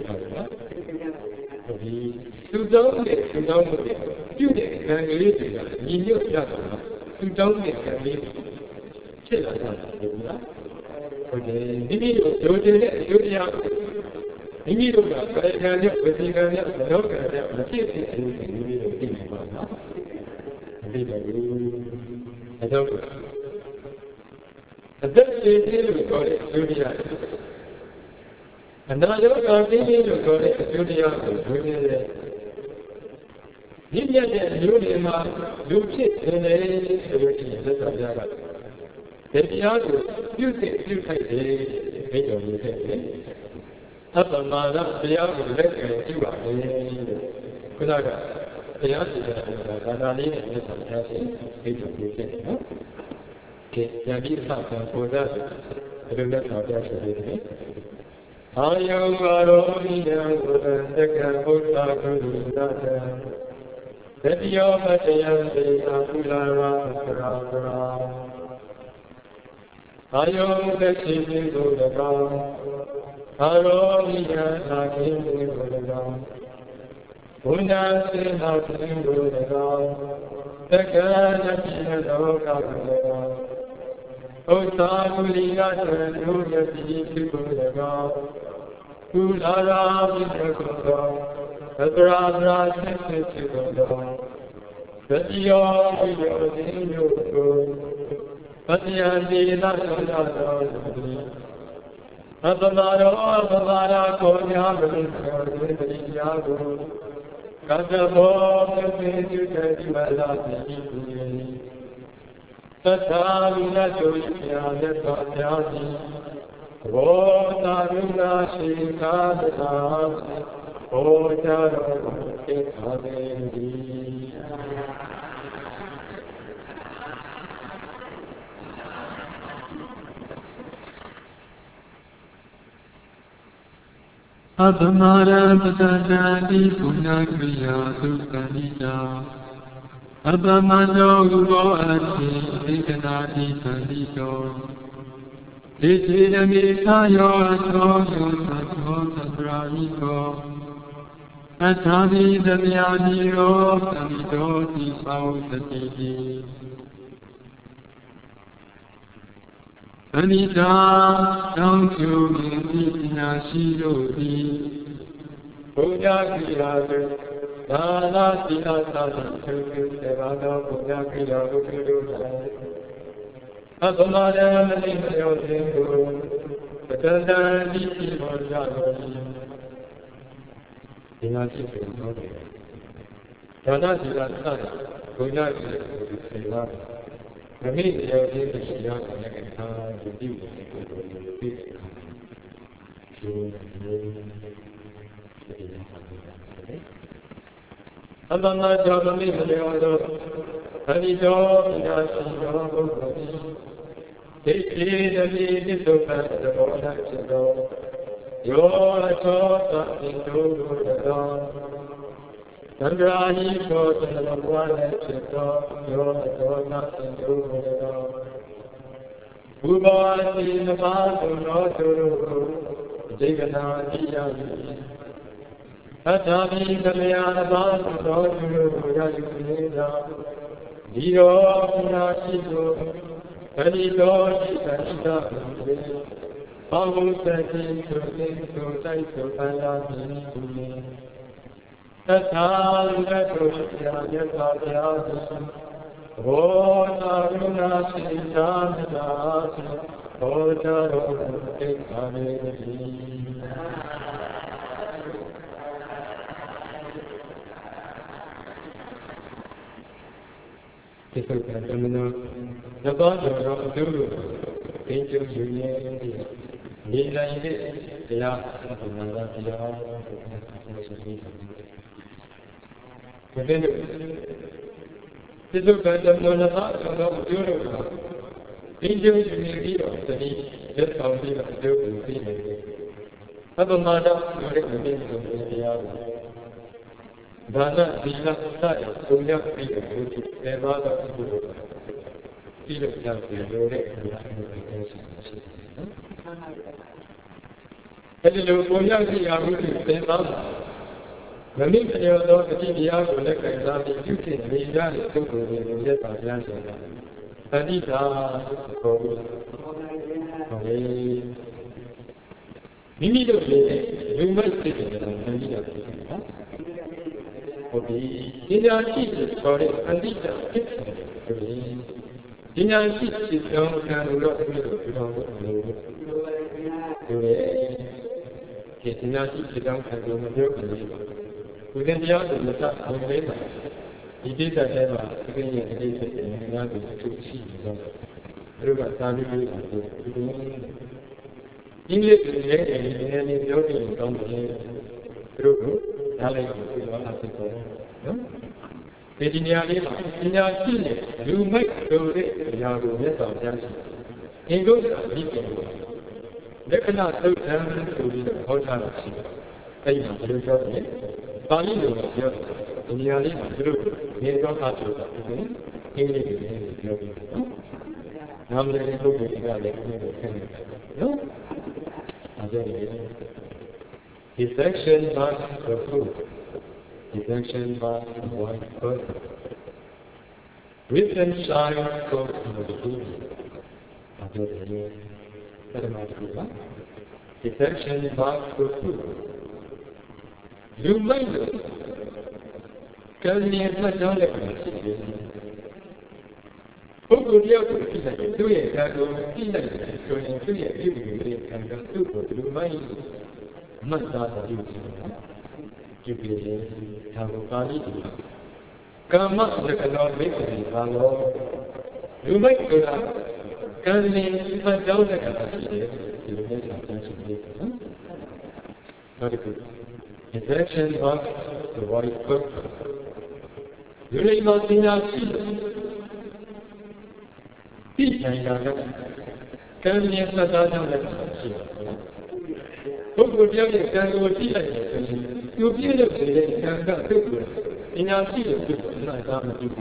to don't you can live in your yard, to don't live. Chill us out. Okay, I don't and then they got it, Julia. And then I look at the got it, Julia. Julia, you sit in a solution. The other, you take it. Up on my lap, the other leg, you are good. The other, I need it. Yabi Sata for that, I don't know how that's it. I am Aronia, the Kabuta Kudata. Let your Matayan be Akulara. I am the Chibi to the ground. Aronia, I came to the ground. Una sin nothing to the ground. The Kanaki of the O Samulia, Julia, to the ground. Ulara, the ground. The Brahma sent to the ground. But your in your good. But the Andina, Abamara, Konya, the Kadabom, you take my last. Satamina Joya, the Satyani, Votaruna Shikadana, Votara Kitavi. Abamara Patadadi Punakriya Sukanija Abamano Ugo Ati Vikanati Sandito Isidami Sayo Asoyo Satu Purayiko Athavi Damyaniro Samidoti Sausatiti Anita Tanchu Mintina Shiroti Buddha Kiradu Dana Sila Sada Tuku Devada Buddha Kiradu Kudu Abamada Manimayo Tingu Patanda Diti Mojado Dina Sila Dana Sila Sada Buddha Kiradu Seva Kami Daya Dita Shia Kanaka Yudi Abana Jabami Malayado Hanido Yashido Tiki Dali Disuka Sabona Chido Yola Chota Into Gurada Sandrahi Chota Lamwana Chido Yola Chota Into Gurada Ubati Nabatu Noturu Jigana Diyani Atami Kalyana Batu Noturu Yayukrida Diro Punashido Kanito Shikanita Pahu Sati Sutin Saito Kalani Tumi Tatal Nato Yayakayadi O Naruna Siddhanadasi O Jaro Ekavedi This is the terminal. The body of the Guru, Angel Union India. Nila India, the last of the Nala, the this is the Monata of the Guru. Angel Union India, just how we have to do it. Abamada, you have the means of India. Dana Dina Saya, Sunya Pia, Devada Guru, Pia Jati, Lore, Hello, Sunya Yahu, Devada. The link to the India will let the duty and the Yan Suku in the Yansa. Anita, immediately, you might take it and Anita. Dina teaches for it, and these are fixing. Dina teaches don't can look at Dina teaches don't can look at within the other, the top of the labor. He did that ever, again, and he said, and now the two cheese. Ruba Sami, English is in any building on the Rubu. Pediniali, Pinaki, you make go Yago Mesa Jansi. In goes a weekend. They cannot so down to the hotel. They must do it. Bali was yours. Pinali, Drew, they don't have to. English is now they go to the no? Dissection by the food. Dissection by the white person. Written shine goes to the food. Dissection by the food. You mind it. Tell me as much on it. Who could you do it? I don't feel like it's going to be a living and a super to mind. Masada Jubilee, Tavukali, Kama, the Kalor Victory, Valo. You might go out. Can you find out the capacity to make attention? Very good. Interaction of the white book. You may not be not can you not that? Who would you can go see like you feel it can go to in our field, not down to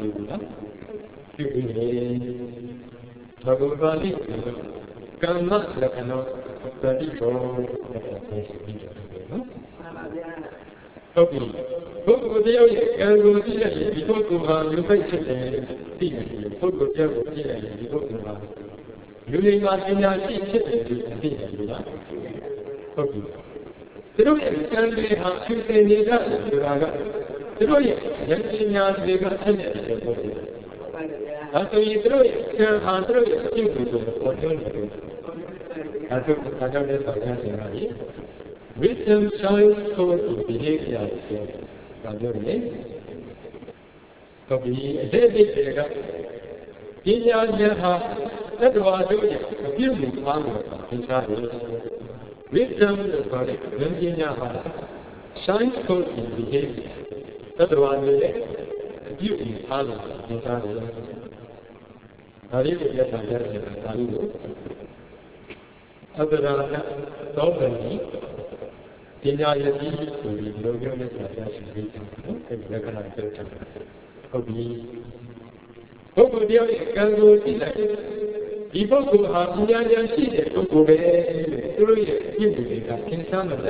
you. Bhagavali, come not let cannot study for ဟုတ်ပြီပုဂ္ဂိုလ်တယောက်ရဲ့ကံကိုကြည့်လိုက်ရင်ဒီပုဂ္ဂိုလ်ဟာလူပိုက်ဖြစ်တယ်သိတယ်ပုဂ္ဂိုလ်တယောက်ကိုကြည့်လိုက်ရင်ဒီပုဂ္ဂိုလ်ဟာလူလိမ္မာပညာရှိဖြစ်တယ်လို့သိတယ်လို့လားဟုတ်ပြီသူတို့ရဲ့ကံတွေဟာဖြူစင်နေကြတယ်ဆိုတာကသူတို့ရဲ့ဉာဏ်ပညာတွေကဆက်နေတယ်ပေါ့လေဒါဆိုရင်သူတို့ရဲ့ကံဟာသူတို့ရဲ့အကျင့်တွေကိုပေါ်ထွန်းနေတယ်ဒါဆိုဒါကြောင့်လည်းဆောင်ရခြင်းပါလေ Wisdom shines forth in behavior ဆိုတာပြောတယ်ဟုတ်ပြီအသေးသေးတွေကပညာဉာဏ်ဟာသတ္တဝါတို့ရဲ့အပြုအမူအားကိုသင်ကြားတယ် Wisdom လို့ခေါ်တဲ့ဉာဏ်ပညာဟာ shines forth in behavior သတ္တဝါတွေရဲ့အပြုအမူအားကိုသင်ကြားတယ်ဒါလေးကိုပြန်ဆောင်ရခြင်းဒါလေးကိုအပ္ပဒါနသောဗဏီပညာရည်ဆိုပြီးလိုမျိုးနဲ့ဆက်ရရှိပြီးအဲဒီလက္ခဏာပြောချင်တယ်ဟုတ်ပြီပုဂ္ဂိုလ်တယောက်ရဲ့ကံကိုကြည့်လိုက်ဒီပုဂ္ဂိုလ်ဟာပညာဉာဏ်ရှိတဲ့ပုဂ္ဂိုလ်ပဲသူတို့ရဲ့အဖြစ်တွေကသင်ရှားမှတ်တယ်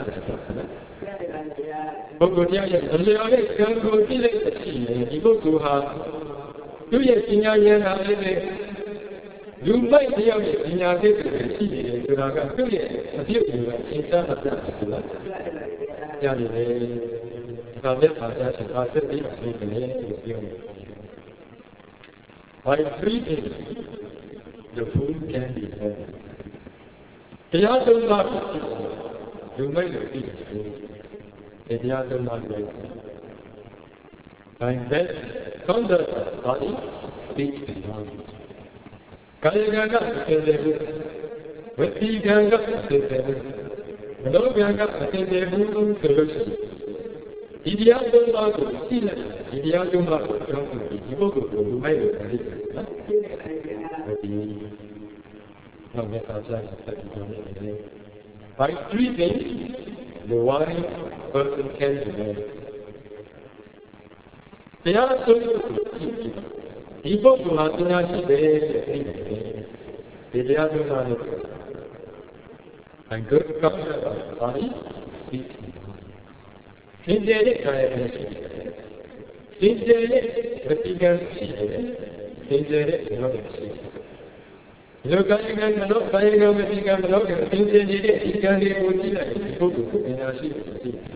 ပုဂ္ဂိုလ်တယောက်ရဲ့အလျော်တဲ့ကံကိုကြည့်လိုက်တဲ့ရှိရင်ဒီပုဂ္ဂိုလ်ဟာသူ့ရဲ့ပညာဉာဏ်ဟာလည်းလူမိုက်တယောက်ရဲ့ပညာသိက္ခာရှိနေတယ်ဆိုတာကသူ့ရဲ့အဖြစ်တွေကသင်ရှားမှတ်တယ်ဆိုတာရတယ်လေဒါနဲ့ပါကြတဲ့ပါစတိအဖြစ်နဲ့ပြောနေBy breathing, the food can be heard. တရားသုံးပါးလူမိုက်လို့သိတယ်တရားသုံးပါးပဲ By that, conduct of body, speech and language. ကာယကံကသေတယ်ဘူးဝစီကံကသေတယ်ဘူးမနောကံကသေတယ်ဘူးဆိုလို့ရှိရင်ဒီတရားသုံးပါးကိုသိလိုက်ဒီတရားသုံးပါးကိုကြောင်းပြီးဒီပုဂ္ဂိုလ်ကိုလူမိုက်လို့သိတယ်နော်ဒီနောက်မြတ်စွာဘုရားဆက်ပြီးပြောနေတယ် By three things the wise person can do တရားသုံးပါးကိုဒီပုဂ္ဂိုလ်ဟာပညာရှိတယ်သိတယ်ဒီတရားသုံးပါးကို And good conduct of body, speech and language. သင်တဲ့ကာယကံရှိတယ်သင်တဲ့ဝစီကံရှိတယ်သင်တဲ့မနောကံရှိတယ်လောကယကံမနောကာယကံဝစီကံမနောကံသင်တဲ့ဒီကံတွေကိုကြည့်လိုက်ဒီပုဂ္ဂိုလ်ကိုပညာရှိတယ်သိတယ်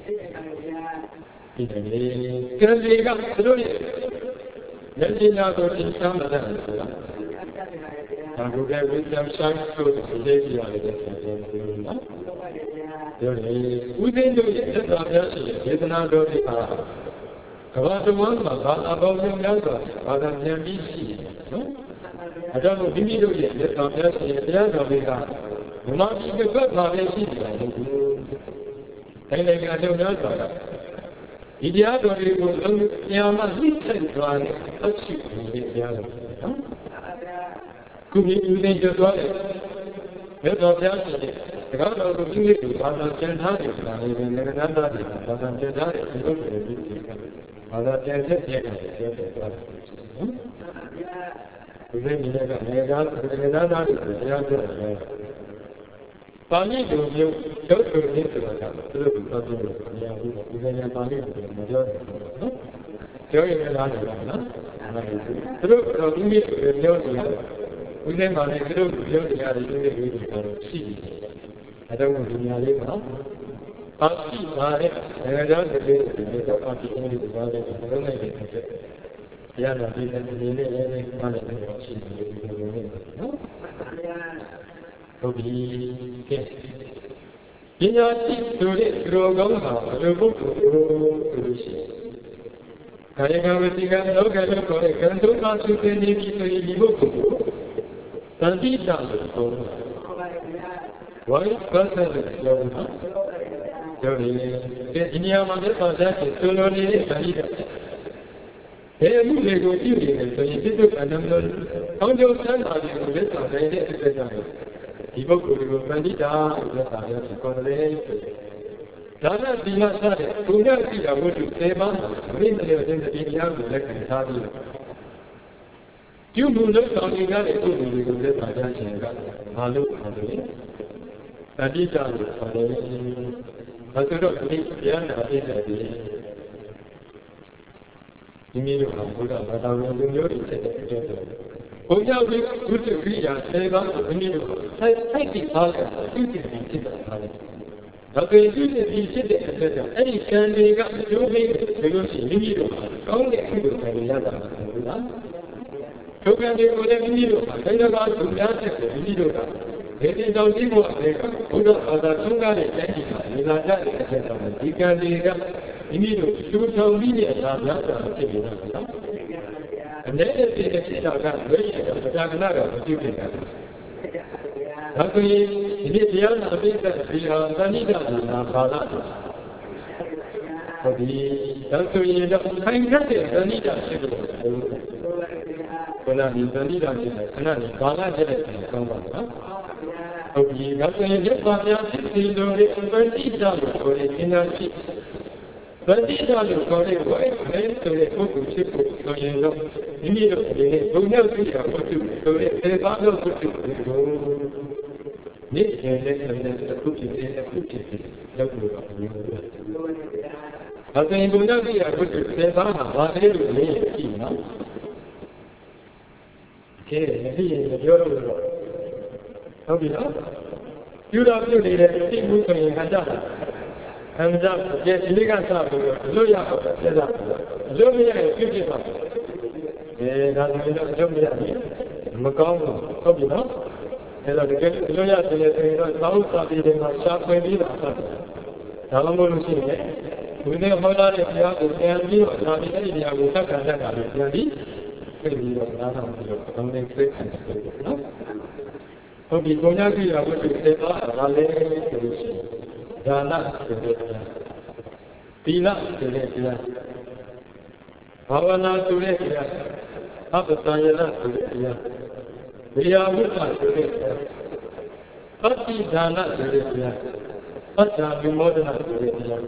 ဒီနေ့ကံတွေကသူတို့ရဲ့ဉာဏ်ပညာကိုသင်ဆောင်လာတယ်ဆိုတာဒါကိုလည်းဝိသံဆိုင်ဆိုတဲ့ဒီလေးရတယ်ဆိုတော့နော်ပြောတယ်ဥသိတို့ရဲ့သက်သာများရှိတဲ့ဒေသနာတော်တွေဟာကမ္ဘာတဝန်းမှာဘာသာပေါင်းများစွာဘာသာဉာဏ်ပြီးရှိတယ်နော်အဲဒါကိုမိမိတို့ရဲ့သက်သာများရှိတဲ့တရားတော်တွေကဘုရားကြီးကပတ်ပါပဲရှိတယ်လို့တိုင်းတိုင်းကတော့များစွာဒီတရားတော်တွေကိုညာမှာနှိမ့်ဆက်သွားတယ်အချစ်နေတဲ့တရားတော်နော်ခုဒီဥသိကျွတ်သွားတယ်မြတ်စွာဘုရားရှင်တကားတော်ကိုပြည့်စုံဘာသာကျမ်းထားတယ်ဆိုတာလည်းငရဏတာတွေဘာသာကျမ်းထားတဲ့ဒီလိုတွေပြည့်စုံတယ်ဘာသာကျမ်းတဲ့ပြည့်တယ်ပြောတယ်သွားတယ်နော်ဒီလိုမျိုးကနေကားငရဏတာတွေတရားပြောတယ်ပါဠိလိုမျိုးရုပ်ထုရင်းဆိုတာကသူတို့ပြောပြလို့မရဘူးဒီကနေ့ပါဠိလိုမပြောတယ်နော်ပြောရင်လည်းလားနော်သူတို့တော့ဒီမျိုးပြောနေတယ်ဦးစင်းပါလေသူတို့ပြောနေရတယ်ဒီလိုမျိုးတွေကတော့ရှိတယ်အဲတော့ဒီညာလေးမှာပါရှိပါတဲ့နိုင်ငံခြားစစ်တွေတော့ပါရှိနေတယ်ဘာလဲဘယ်လိုလဲတဲ့တရားတော်ဒီနေ့လေးလေးမှလည်းရှိနေတယ်ဒီလိုမျိုးနော်ဟုတ်ပြီကဲပညာရှိဆိုတဲ့သူတော်ကောင်းဟာဘယ်လိုပုဂ္ဂိုလ်ဆိုလို့ရှိရင်ကာယကံဝစီကံလောကလို့ခေါ်တဲ့ကံသုံးပါးစုသင်နေပြီဆိုရင်ဒီပုဂ္ဂိုလ်ကိုသံတိတလို့ခေါ်တယ်ဝိုင်းပတ်သက်တဲ့ပြောတာပြောနေတယ်ဒီနေရာမှာသက်သာတဲ့ဆိုလိုနေတဲ့သံတိတဘယ်မှုတွေကိုပြုနေတယ်ဆိုရင်ပြည့်စုံအနန္တကောင်းကျိုးချမ်းသာတွေကိုလက်ဆောင်နိုင်တဲ့အတွက်ကြောင့်ဒီပုဂ္ဂိုလ်ကိုသံတိတလို့ပြောတာလည်းခေါ်တယ်ဒါနသီလစတဲ့ဘုရားရှိတာဝတ္ထု10ပါးမိမလျော်ခြင်းတရားကိုလက်ခံထားပြီးပြုမှုလို့ဆောင်နေကြတဲ့ပုဂ္ဂိုလ်တွေကိုလက်ပါကြခြင်းကဘာလို့ခေါ်တယ်သတိကြလို့ခေါ်တယ်သဆိုတော့ဒီတရားနာပြည့်တဲ့ဒီမိတို့ကဘုရားဘာသာဝင်လူမျိုးတွေဖြစ်တဲ့အတွက်ဘုရားဝိသုဒ္ဓဝိယာ10ပါးကိုမိတို့ထိုက်ပြီးအားလည်းသူတည်ပြီးဖြစ်တာပါလေဒါပေမဲ့သူတည်ပြီးဖြစ်တဲ့အတွက်ကြောင့်အဲ့ဒီကံတွေကအကျိုးပေးတယ်လို့ရှိရင်မိတို့ကောင်းတဲ့အမှုတွေရတာပါဘုရားဒုက္ခတွေကိုလည်းမိတို့ကတိုင်းတစ်ပါးသူများတဲ့မိတို့ကဒီတော်ကြီးကိုအဲ့ကဘုရားဘာသာသုံးကားတဲ့တိုင်းပြည်မှာနေလာကြတဲ့အချက်ကြောင့်ဒီကံတွေကမိတို့သူဆောင်ပြီးတဲ့အရာများစွာဖြစ်နေတာပါနော်အနေနဲ့ဒီဖြစ်တာကဝိညာဉ်ပဒါကနာကမပြုတ်နေတာဒါဆိုရင်ဒီတရားနာအပိသက်ဒီဟာသဏိဒနာဘာသာဟုတ်ပြီဒါဆိုရင်တော့ခိုင်ခတ်တဲ့သဏိဒဖြစ်လို့ခဏဒီသဏိဒဖြစ်တယ်ခဏဒီဘာသာဖြစ်တဲ့ကောင်းပါနော်ဟုတ်ပြီဒါဆိုရင်ဒီဘာသာဖြစ်စီလို့ဒီသဏိဒလို့ဆိုရင်သင်္သာရှိဗတိတော်လို့ခေါ်တဲ့ဝိုင်းခဲဆိုတဲ့ပုဂ္ဂိုလ်ဖြစ်ဖို့ဆိုရင်တော့မိမိတို့ဒီနေ့ဘုံရောက်သိတာပုဂ္ဂိုလ်ဆိုတဲ့သေဘာလို့ပုဂ္ဂိုလ်ကိုနေ့စဉ်နဲ့အခုဖြစ်တဲ့အခုဖြစ်တဲ့ရောက်လို့တော့မျိုးပဲ။ဒါဆိုရင်ဘုံရောက်သိတာပုဂ္ဂိုလ်သေဘာမှာဘာလဲလို့မေးရင်ကြည့်နော်။ကဲဒီရင်ပြောလို့တော့ဟုတ်ပြီနော်။ပြုတော်ပြုနေတဲ့သိမှုဆိုရင်ဟန်ကြတာအမှန်တော့ဒီလေးကစားလို့လွတ်ရအောင်ဆက်တာလွတ်မရရင်ပြည့်ပြည့်ပါဒါဆိုရင်တော့လွတ်မရဘူးမကောင်းဘူးဟုတ်ပြီနော်အဲတော့ဒီလွတ်ရဆိုရင်တော့သာဥစာပြည်တွေမှာရှားခွင့်ပြီးတာဆက်ဒါမှမဟုတ်လို့ရှိရင်ဒီနေ့ဟောလာတဲ့ဘုရားကိုပြန်ပြီးတော့ဒါဒီအဲ့ဒီနေရာကိုသက်ကတတ်တာလို့ပြန်ပြီးပြည့်ပြီးတော့နားထောင်ပြီးတော့ကောင်းတဲ့စိတ်ခံတယ်နော်ဟုတ်ပြီကိုညာကြည့်ရဖို့ဒီစေပါဒါလည်းဆိုလို့ရှိရင်ဒါနဆိုတဲ့တရားသီလဆိုတဲ့တရားဘာဝနာဆိုတဲ့တရားအပ္ပတယနာဆိုတဲ့တရားဝိယာဝိသဆိုတဲ့တရားပဋိဒါနဆိုတဲ့တရားပဋ္ဌာဝိမောဒနာဆိုတဲ့တရား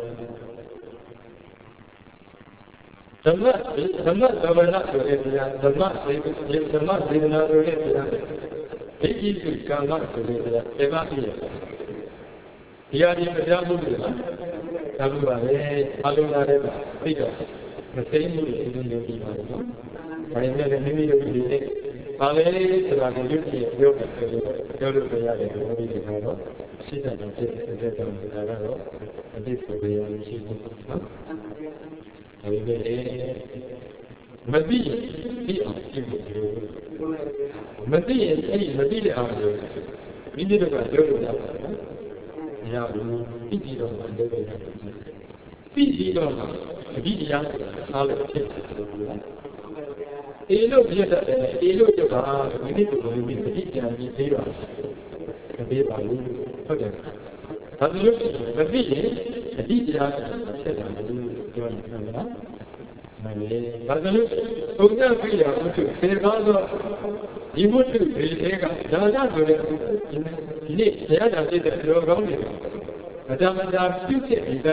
ဓမ္မသမဏဆိုတဲ့တရားဓမ္မစေနာဆိုတဲ့တရားဒိဋ္ဌိစုကာမဆိုတဲ့တရားဒီပါပြည့်ဒီအရင်တရားမှုတွေလားဒါဘူးပါပဲအလုံးလာတဲ့သိတော့မသိမှုတွေအင်းလုံးပြီးပါတော့။ဒါနဲ့လည်းမိမိတို့ဒီနေ့ပါလေဆိုတာကိုရွတ်ကြည့်ပြောတယ်ဆိုတော့ပြောလို့ရတယ်ဘုရားကြီးကတော့ရှိတဲ့ကြောင့်ဖြစ်တဲ့ကြောင့်ဒါကတော့အတိတ်ကိုရရရှိနေနော်။အဲဒီမသိပြီးအောင်ကြည့်လို့မသိရင်အဲ့ဒီမသိတဲ့အောင်လို့မိမိတို့ကပြောလို့ရပါတယ်နော်။ညာဘူးပြီးတော့မှလုပ်ရတယ်ပြီးတော့မှအပြီးတရားအားလို့ဖြစ်တယ်ဆိုတော့အေလို့ပြတ်တယ်အေလို့ကြောက်တာမိမိတို့ကိုမိမိသိကြံပြီးသေးတော့မပေးပါဘူးဟုတ်တယ်ဒါဆိုလို့မသိရင်အပြီးတရားဖြစ်တယ်လို့ပြောနေတယ်နော်မလေးဒါဆိုလို့ဘုရားပြရဘုသူသေကားတော့ဒီဘုသူဒီလေးကဒါကြဆိုတဲ့ဒီနေ့တရားတော်ဖြစ်တဲ့လောကောင်းတွေမတမတာပြုဖြစ်နေတဲ့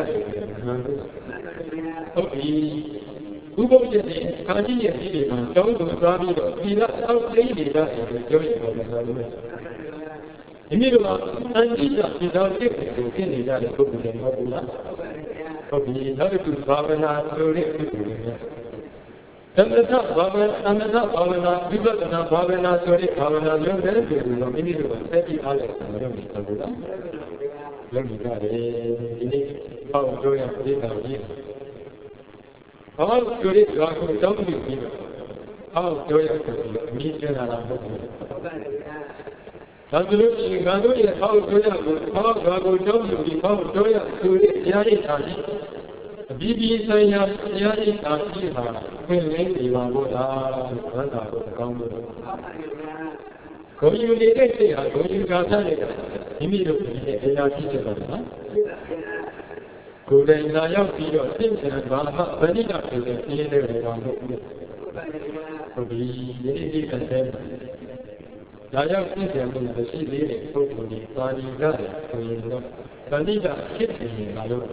ဟုတ်ပြီဥပုပ်ရဲ့ခါကြီးရဲ့ဒီတွေမှာတောင်းဆိုသွားပြီးတော့ဒီလောက်အောက်သိနေတာကိုပြောရအောင်လို့ဒီနေ့တော့အန်တိကဒီတော်ဖြစ်ကိုဖြစ်နေကြတဲ့ပုဂ္ဂိုလ်တွေမဟုတ်ဘူးလားဟုတ်ပြီနောက်တစ်ခုဘာဝနာဆိုတဲ့ပုဂ္ဂိုလ်တွေသမထဘာဝနာဝိပဿနာဘာဝနာဆိုတဲ့ဘာဝနာလုံးတဲ့ပုဂ္ဂိုလ်တော့မိမိတို့ကဆက်ပြီးအားလည်းမလုပ်နိုင်ဘူးလားလုပ်နေကြတယ်ဒီနေ့ပေါ့တို့ရပြည်တော်ကြီးဘာလို့တို့ရသွားကိုတောင်းပြီးပြီးတော့တို့ရကိုအမြင်ကျလာတာမဟုတ်ဘူးဒါဆိုလို့ရှိရင်ငါတို့ရဲ့ပေါ့တို့ရကိုဘာကိုတောင်းပြီးပေါ့တို့ရဆိုတဲ့တရားရည်သာကြီးအပြီးပြီးဆိုင်ရာတရားရည်သာကြီးဟာခွင့်လင်းနေပါလို့လားဘာသာကိုကောင်းလို့ဂုဏ်ယူနေတဲ့စိတ်ဟာဂုဏ်ယူကားတဲ့မိမိတို့ဒီနေ့တရားကြည့်ကြပါလားကိုယ်တိုင်လာရောက်ပြီးတော့သိတဲ့ဘာမှဗဏိတဆိုတဲ့ပြင်းတဲ့တွေတော့ဟုတ်ပြီဟုတ်ပြီဒီကတည်းကလာရောက်သိတဲ့မှုမရှိသေးတဲ့ပုဂ္ဂိုလ်တွေပါဠိကဆိုရင်တော့ဗဏိတဖြစ်နေမှာလို့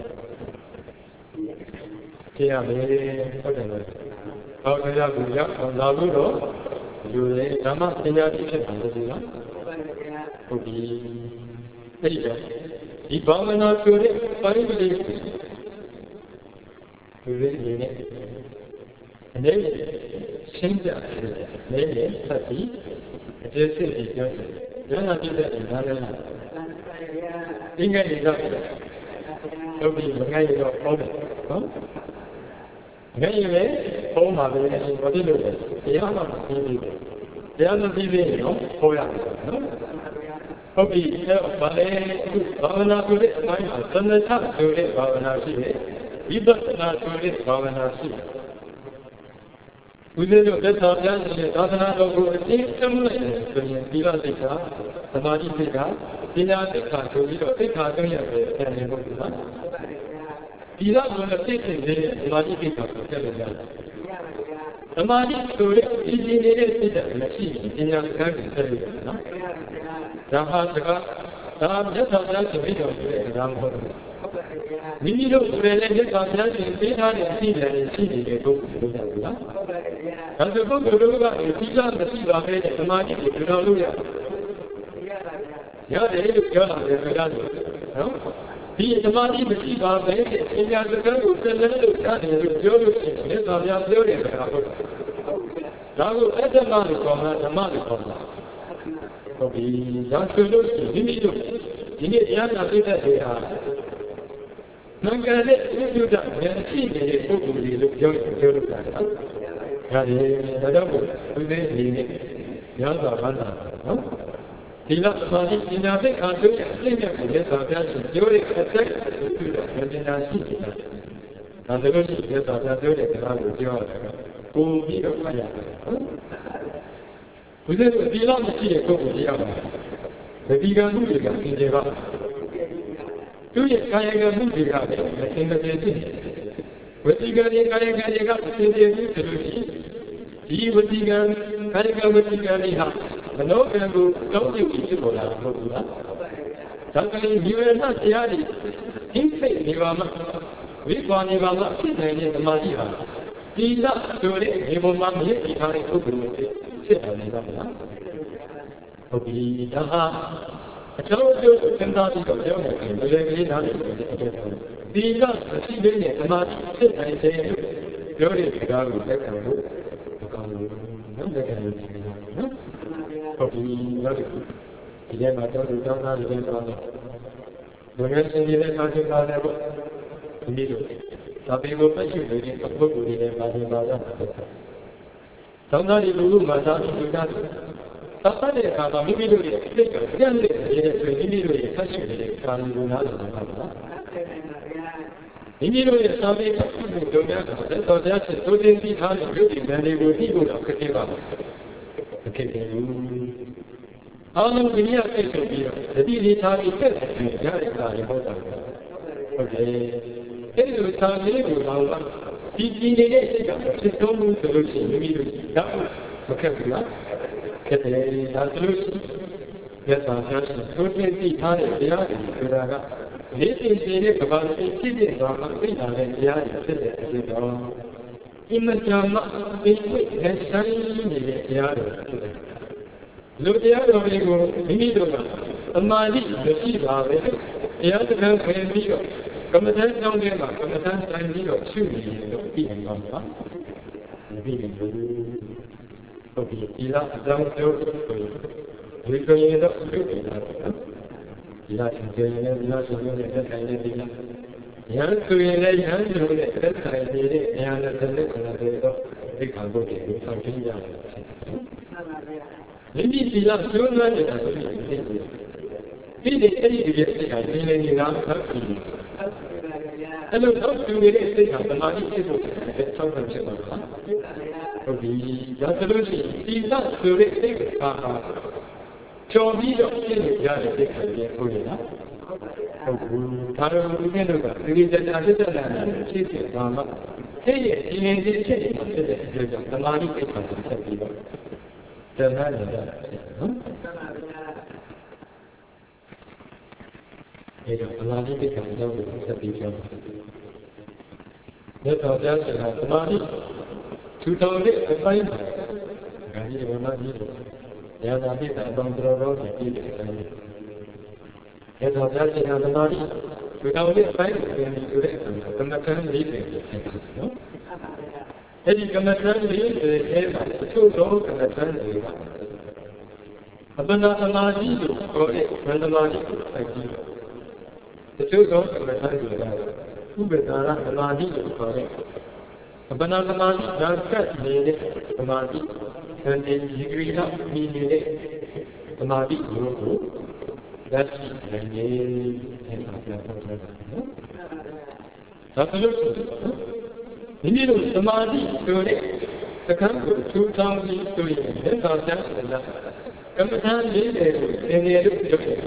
ကြည့်ရမယ်ဟုတ်တယ်လို့ဟောတရားကိုရောက်အောင်လာလို့တော့ယူတယ်ဓမ္မပညာဖြစ်တယ်လို့ပြောနော်ဟုတ်ပြီအဲ့ဒီတော့ဒီဒီဘာဝနာဆိုတဲ့ပိုင်းလေးဒီလိုနေနေအနေနဲ့ရှင်းပြတယ်နေဖတ်ပြီးအကျဉ်းစစ်ပြီးပြောတယ်ဉာဏ်ပြည့်တဲ့ဉာဏ်လည်းဒီငယ်နေတော့လုပ်ပြီးမငယ်ရတော့ဟုတ်တယ်နော်ငယ်ရလေပုံမှာပဲဘာဖြစ်လို့လဲတရားမှမသိဘူးတရားမသိသေးရင်တော့ဟောရတယ်နော်ဟုတ်ပြီအဲ့တော့ဗာလေဘာဝနာဆိုတဲ့အပိုင်းမှာသမထဆိုတဲ့ဘာဝနာရှိတယ်ဝိပဿနာဆိုတဲ့ဘာဝနာရှိတယ်ဦးဇင်းတို့လက်ဆောင်ပြနေတဲ့သာသနာတော်ကိုအသိအမှတ်နဲ့ဆိုရင်သီလစိတ်ကသမာဓိစိတ်ကပညာစိတ်ကဆိုပြီးတော့စိတ်ခါသုံးရတဲ့ဉာဏ်နဲ့ဘုရားသီလဆိုတဲ့စိတ်စိတ်နဲ့သမာဓိစိတ်ကဆိုတက်လို့ရတယ်သမာဓိဆိုတဲ့ဒီဒီနေတဲ့စိတ်ကမရှိရင်ပညာစကားကိုဆက်လို့ရတယ်နော်ဒါဟာစကားဒါမြတ်စွာဘုရားရှင်ပြီးတော်မူတဲ့စကားမဟုတ်ဘူးမိမိတို့ဆိုရင်လည်းမြတ်စွာဘုရားရှင်ပေးထားတဲ့အသိဉာဏ်နဲ့ရှိနေတဲ့ပုဂ္ဂိုလ်တွေဟုတ်လားဒါဆိုပုဂ္ဂိုလ်တို့ကဒီကမရှိပါဘဲနဲ့သမာဓိကိုပြောလို့ရတယ်လို့ပြောတာလည်းကြားတယ်နော်ဒီသမာဓိမရှိပါဘဲနဲ့ပညာစကားကိုဆက်လက်လို့ရတယ်လို့ပြောလို့ရှိရင်မြတ်စွာဘုရားပြောတဲ့စကားဟုတ်ဒါကိုအတ္တမလို့ခေါ်မှာဓမ္မလို့ခေါ်မှာဟုတ်ပြီဒါဆိုလို့ရှိရင်မိမိတို့ဒီနေ့တရားနာသိတဲ့တွေဟာနိုင်ငံရဲ့ဥပဒေနဲ့ရှိနေတဲ့ပုဂ္ဂိုလ်တွေလို့ပြောလို့ရတယ်ဒါကြောင့်ဒါကြောင့်ဘုရားဒီနေ့ညသာဘာသာနော်ဒီလိုသမာဓိပညာသိက္ခာတို့ရဲ့အသိဉာဏ်ကိုလက်ဆောင်ပြရှင်ပြောတဲ့အသက်ကိုပြုလို့ဉာဏ်ရှိနေတာဒါဆိုလို့ရှိရင်လက်ဆောင်ပြပြောတဲ့စကားကိုပြောရတယ်ကိုပြီးတော့မှရတယ်ဘုရားဒီလိုမရှိတဲ့ပုဂ္ဂိုလ်တရားပါဒီကံမှုတွေကသင်ကြပါသူရဲ့ကာယကံမှုတွေကလည်းမသင်တဲ့ဖြစ်နေဝစီကံရဲ့ကာယကံတွေကသင်တဲ့ဖြစ်ဆိုလို့ရှိရင်ဒီဝစီကံကာယကံဝစီကံတွေဟာမနောကံကိုတောင်းပြုပြီးဖြစ်ပေါ်လာတာမဟုတ်ဘူးလားဒါကလေးဒီဝေဒနာတရားတွေအင်းစိတ်နေပါမှဝိပါနေပါမှဖြစ်နိုင်တဲ့ဓမ္မကြီးဟာဒီလဆိုတဲ့ဒီဘုံမှာမြင့်ဒီထားတဲ့ပုဂ္ဂိုလ်တွေဖြစ်တယ်နေပါမလားဟုတ်ပြီဒါဟာအကျိုးကျိုးစဉ်းစားပြီးတော့ပြောနေတယ်ဘယ်လိုလေးနားလည်လို့ဒီကမရှိသေးတဲ့ဓမ္မဖြစ်နိုင်တဲ့ပြောတဲ့စကားကိုလက်ခံလို့မကောင်းဘူးနော်လက်ခံလို့နော်ဟုတ်ပြီနောက်တစ်ခုဒီထဲမှာတော့တောင်းတာတွေပြောတယ်လူငယ်ရှင်တွေလည်းဆောင်းချတာလည်းပေါ့ဒီလိုဒါပေမဲ့ပတ်ရှိနေတဲ့ပုဂ္ဂိုလ်တွေလည်းပါတယ်ပါတော့တောင်းတာတွေလူမှုမှာသာသူတာသတ်တဲ့အခါမှာမိမိတို့ရဲ့စိတ်ကကြံ့နေတဲ့ဆိုရင်မိမိတို့ရဲ့ဆက်ရှိနေတဲ့ကာမဂုဏ်အားလုံးပါပါမိမိတို့ရဲ့စာပေပုဂ္ဂိုလ်တို့များကသက်တော်ကြချက်သိုးတင်ပြီးထားတဲ့ရုပ်တည်ဉာဏ်တွေကိုသိဖို့တော့ခက်ခဲပါဘူးခက်ခဲတယ်အားလုံးဒီနေ့စိတ်ဆိုပြီးတော့တတိလေးထားပြီးတက်တယ်ရတဲ့အခါလည်းဟုတ်တာဟုတ်တယ်အဲ့ဒီလိုစာလေးကိုတော့ဒီနေတဲ့စိတ်ကဖြစ်ဆုံးမှုဆိုလို့ရှိရင်မိမိတို့တော့မခက်ဘူးလားခက်တယ်ဒါဆိုလို့ရှိရင်သက်တော်ကြချက်သိုးတင်ပြီးထားတဲ့တရားတွေဆိုတာကဒီတင်တဲ့ကဘာစိတ်ဖြစ်တဲ့သွားမှသိတာလည်းတရားရဖြစ်တဲ့အဖြစ်တော့အင်မတန်မှသိဝိနဲ့ဆိုင်နေတဲ့တရားတွေဖြစ်တယ်လူတရားတော်တွေကိုမိမိတို့ကအမာတိမရှိပါပဲတရားစကားခင်ပြီးတော့ကမ္မထမ်းကြောင်းထဲမှာကမ္မထမ်းဆိုင်ပြီးတော့ရှုနေတယ်လို့သိနေပါမှာမသိဘူးဟုတ်ပြီဒီလားအကြောင်းပြောဆိုရင်ဒီကိုရင်တော့ပြုနေတာဒီလားရှင်ကျေရင်ဒီလားရှင်ရဲ့သက်ဆိုင်တဲ့ဒီလားဉာဏ်ဆိုရင်လည်းဉာဏ်ဆိုတဲ့သက်ဆိုင်တဲ့ဉာဏ်နဲ့သက်ဆိုင်တဲ့တော့ဒီခံဖို့ဒီဆောင်ရှင်းရတယ်မိမိဒီလားကျွမ်းနေတာဆိုရင်ဒီအဲ့ဒီရဲ့စိတ်ကဒီနေနေတာဆက်ပြီးအဲ့လိုတော့သူရဲ့စိတ်ကသမာဓိဖြစ်ဖို့ဆောက်ဖြစ်ပါလားဟုတ်ပြီဒါဆိုလို့ရှိရင်ဒီလားဆိုတဲ့စိတ်ကကျော်ပြီးတော့ဖြစ်နေကြတဲ့စိတ်ကလည်းဟုတ်ရဲ့နော်ဟုတ်ဘူးဒါတော့ဒီနေ့တော့ဒီကြကြဖြစ်တဲ့နာဖြစ်ဖြစ်သွားမှာအဲ့ဒီဒီနေဒီဖြစ်နေတဲ့အတွက်ကြောင့်သမာဓိစိတ်ကဆက်ပြီးတော့တဏှာနဲ့နော်အဲ့တော့သမာဓိစိတ်ကအကြောင်းကိုဆက်ပြီးပြောမယ်မြတ်စွာဘုရားရှင်ကသမာဓိထူထောင်တဲ့အပိုင်းမှာဂါကြီးဝိမာကြီးတို့ဉာဏ်သာပိတ္တအပေါင်းတော်တော်နဲ့ပြည့်စုံတယ်ရသော်ပြရှင်သမာဓိလူတော်ရဲ့အပိုင်းကိုသင်ပြီးဆိုတဲ့အခါမှာကမ္မထမ်း40ကိုသင်တာနော်။အဲဒီကမ္မထမ်း40ထဲမှာအချို့သောကမ္မထမ်းတွေကအပ္ပနာသမာဓိလို့ခေါ်တဲ့ဉာဏ်သမာဓိကိုစိုက်ကြည့်တော့တချို့သောကမ္မထမ်းတွေကဥပ္ပဒါရသမာဓိလို့ခေါ်တဲ့အပ္ပနာသမာဓိဓာတ်ကတ်နေတဲ့သမာဓိဉာဏ်ဒီဂရီလောက်မြင်နေတဲ့သမာဓိကိုလက်ရှိနိုင်နေတယ်ဆိုတာပြောတာနော်။ဒါဆိုလို့မိမိတို့သမာဓိဆိုတဲ့စကားကိုထူထောင်ပြီးဆိုရင်လက်တော်ကျမ်းဆိုတာကမ္မထာလေးတွေကိုသင်ရလို့ပြောတယ်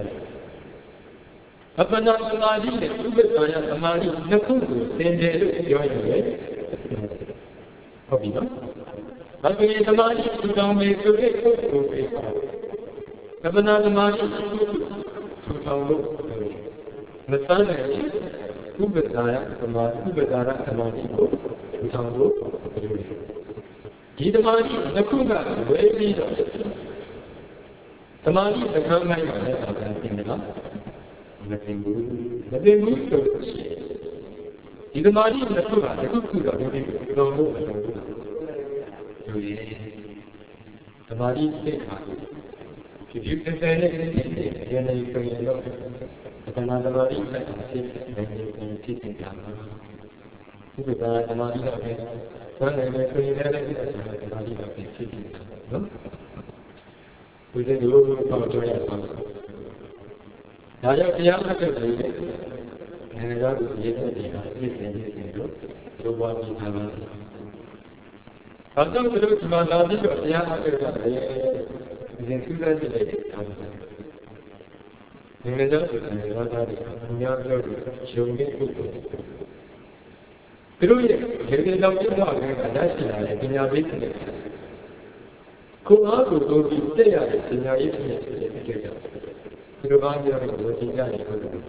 ။အပ္ပနာသမာဓိနဲ့ဥပ္ပဒါယသမာဓိနှစ်ခုကိုသင်တယ်လို့ပြောရင်လေဟုတ်ပြီနော်။ဒါဆိုရင်သမာဓိထူထောင်ပြီးဆိုတဲ့ပုဂ္ဂိုလ်တွေကကပ္ပနာသမာဓိထူထောင်လို့မစမ်းနိုင်ဥပ္ပဒါယသမာဓိဥပ္ပဒါရသမာဓိကိုထူထောင်လို့ဒီသမာဓိတစ်ခုကဝေပြီးတော့သမာဓိစကားမိုင်းမှာလည်းအပြန်ပြင်တယ်နော်မသိဘူးဆိုလို့ရှိရင်ဒီသမာဓိတစ်ခုကတစ်ခုတော့ဒီလိုလို့မလုပ်ဘူးဆိုရင်သမာဓိစိတ်ပါဖြစ်ဖြစ်တဲ့နဲ့ရင်းနေဆိုရင်တော့သမာဓိနဲ့ဖြစ်နေဖြစ်နေတာပါဒီကသမာဓိတော့ပဲဆန်းနေဆိုရင်လည်းသမာဓိတော့ဖြစ်နေတာနော်ဒီလိုလိုတော့ကြောရအောင်ဒါကြောင့်တရားမှတ်တဲ့လူတွေနိုင်ငံသားကိုရေးတဲ့နေရာပြည့်စုံလို့ပြောပါပြီးသားပါဘာကြောင့်ဒီလိုဒီမှာလာပြီးတော့တရားမှတ်တဲ့လူတွေဒီစူးစမ်းကြည့်လိုက်တဲ့အခါမှာနိုင်ငံသားတွေရောသားတွေအများပြောလို့ရှုံတဲ့ပုဂ္ဂိုလ်သူတို့ရဲ့ဒီလောက်ကျတော့လည်းအတတ်ရှိလာတဲ့ပညာပေးတဲ့ကိုယ်အားကိုယ်တို့ပြီးတက်ရတဲ့ပညာရေးဖြစ်တဲ့ဖြစ်တဲ့ကြောင့်သူတို့ဘာပြောလို့ဒီကြရတယ်ဟုတ်တယ်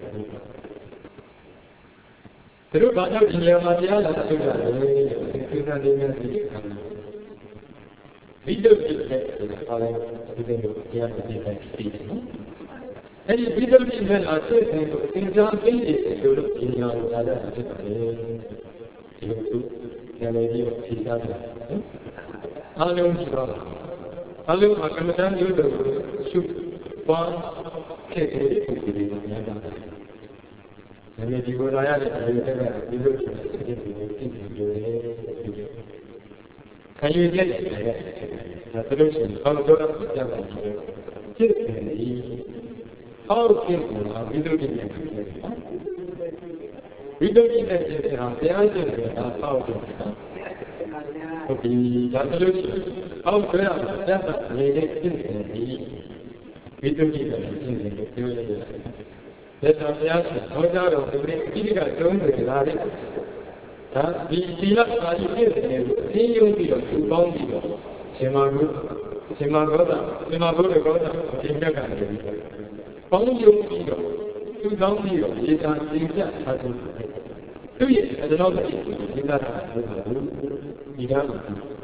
သူတို့ဘာကြောင့်ဒီနေရာမှာတရားလာထုတ်ကြလဲဒီစံနေများဒီအခါမှာဒီလိုဖြစ်တဲ့အားလုံးဒီလိုတရားပြည့်တဲ့ပြည်နော်အဲဒီဒီလိုဖြစ်တဲ့အဖြစ်ကိုသင်ကြားပေးတယ်ဆိုလို့ဒီနေရာကိုလာတာဖြစ်ပါတယ်ဒီလိုသူဉာဏ်လေးကိုဖြေစားတယ်အားလုံးရှိတော့အလုံးအကမ္မတန်ရုပ်တော်ကိုရှုပွားခဲ့တဲ့ပုဂ္ဂိုလ်တွေများတာ။ဒါနဲ့ဒီကိုလာရတဲ့အဲဒီတက်ကဒီလိုဖြစ်တဲ့ဒီလိုဖြစ်နေတယ်။ခံယူချက်ရတယ်။ဒါဆိုလို့ရှိရင်အောက်တော့ကြောက်တယ်ဖြစ်တယ်ဒီအောက်ဖြစ်နေတာဒီလိုဖြစ်နေတယ်။ဒီလိုဖြစ်တဲ့ဟာတရားကျင့်နေတာအောက်တော့ဟုတ်ပြီဒါဆိုလို့ရှိရင်အောက်ဆွဲရတာတက်တာနေတဲ့ဖြစ်နေပြီဒီတုကြီးတယ်ဖြစ်နေလို့ပြောရတယ်လက်တော်ဘုရားရှင်ဟောကြားတော်သူတွေအတိအကျကျုံးနေလာတဲ့ဒါဒီသီလပါဠိဖြစ်နေလို့အင်းယုံပြီးတော့သူပေါင်းပြီးတော့ရှင်မာဂုရှင်မာဂောတာရှင်မာဂုရကောတာဒီမြတ်ကနေပြီးပေါင်းယုံပြီးတော့သူပေါင်းပြီးတော့ဒီသာသင်ပြထားတယ်သူရဲ့အကြောင်းကိုဒီသာတာလို့ပြောတယ်ဒီကားကို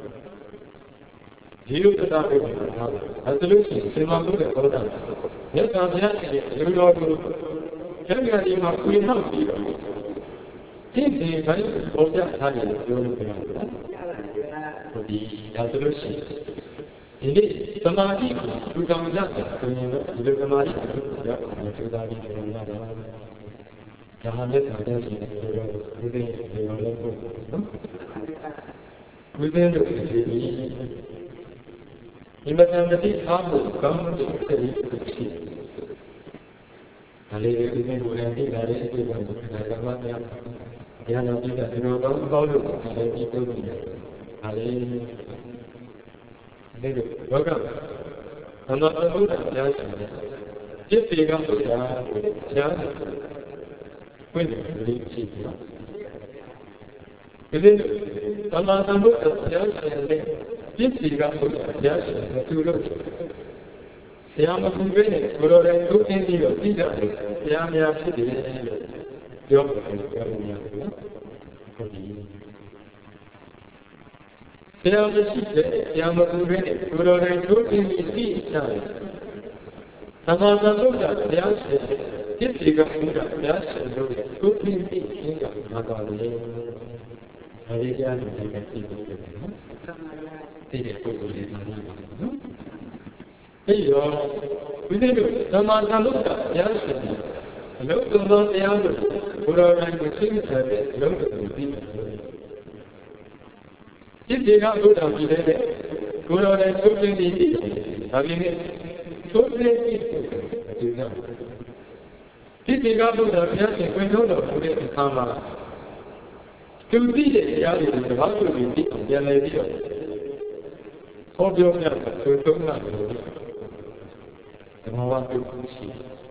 ဒီလိုတရားတွေပါအဲဒါလို့ရှိရင်ရှင်မောင်တို့ရဲ့ဟောတာမြတ်စွာဘုရားရှင်ရဲ့လူတော်ကိုကျမ်းဂန်ဒီမှာကိုယ်နောက်ပြီးတော့ဒီဘိုင်းပေါ်ပြထားတယ်လို့ပြောလို့ပြောတာဒီဒါဆိုလို့ရှိရင်ဒီနေ့သမာဓိကိုလူတော်ကြတယ်ဆိုရင်တော့ဒီလိုသမာဓိကိုရအောင်ကြိုးစားပြီးလုပ်ရတာဒါဟာမြတ်စွာဘုရားရှင်ရဲ့လူတော်ကိုဒီနေ့ဒီလိုလုပ်ဖို့နော်ဝိပင်းတို့ဒီမှာတတိထားဖို့ကောင်းတဲ့စိတ်ကိုရှိတယ်။ဒါလေးဒီနေ့ကိုယ်တိုင်သိလာတဲ့အတွေ့အကြုံကိုဒါကမှတရားနာပြီးတော့ဒီလိုကောင်းကောင်းလို့ဒါလေးပြီးတော့နေတယ်။ဒါလေးဒီလိုဘောကဘန္တာဘုရားတရားရှင်တယ်။จิตတွေကဘုရားကိုတရားဝင်တယ်လေးရှိတယ်။ဒီလိုသမ္မာသမ္ဗုဒ္ဓတရားရှင်တဲ့ပြည့်စုံကဘုရားရှင်သူတို့ဆရာမကူပဲနဲ့ဘုရားရဲ့သူအင်းပြီးတော့သိကြတယ်ဆရာများဖြစ်တယ်လို့ပြောတယ်ပြောလို့ရတယ်နော်ဟုတ်ပြီဆရာမရှိတဲ့ဆရာမကူပဲနဲ့ဘုရားရဲ့သူအင်းပြီးသိကြတယ်သမထဗုဒ္ဓတရားရှင်ပြည့်စုံကဘုရားတရားရှင်တို့ရဲ့ကိုယ်ပြည့်ပြည့်ချင်းကမှာတော်လေ။အဲဒီကြားနေတယ်သိလို့ရတယ်နော်။သိတဲ့ပုဂ္ဂိုလ်တွေမှာနော်။အဲဒီတော့ဝိသေတို့သမထဗုဒ္ဓတရားရှင်အလုံးစုံသောတရားတို့ဘုရားတိုင်းကိုသိတဲ့တဲ့အလုံးစုံကိုသိတယ်။ပြည့်စုံကဘုရားပြည်တဲ့ဘုရားတိုင်းချုပ်တင်ပြီးဒါပြင်းနဲ့ချုပ်တင်ပြီးဒီကပြည့်စုံကဘုရားဘုရားရှင်ဝင်တော်မူတဲ့အခါမှာသူသိတဲ့တရားတွေကိုတပတ်လို့ပြီးပြန်လည်ပြီးတော့ဟောပြောပြတာသူသုံးတာလို့ဓမ္မဝါဒကိုရှိ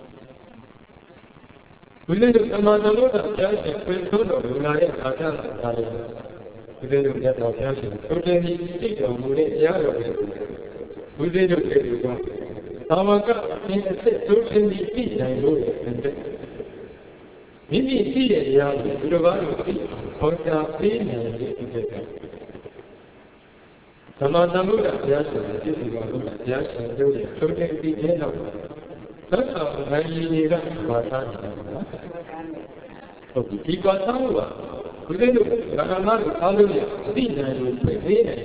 ဘုရားတို့သမထဗုဒ္ဓဘုရားရှင်ဝင်တော်မူလာတဲ့အခါကျတော့ဒါလေးဘုရားတို့မြတ်တော်ဘုရားရှင်သူတင်ပြီးသိတော်မူတဲ့တရားတော်တွေဘုရားတို့တွေကိုသာမကအင်းအစ်သူတင်ပြီးသိနိုင်လို့ရတယ်မိမိသိတဲ့တရားကိုသူတော်ဘာလို့သိခေါ်တာပေးနိုင်တဲ့ဒီကသမထဗုဒ္ဓဘုရားရှင်ပြည့်စုံတော်မူတဲ့ဘုရားရှင်တို့ရဲ့သူတင်ပြီးတဲ့နောက်သက်သာနိုင်ရည်တွေကဘာသာနေတာလဲဟုတ်ပြီဒီကွာသားလို့ပါဘုရားတို့ဘာသာနာကိုအားလုံးရသိနိုင်လို့ပြည့်နေတယ်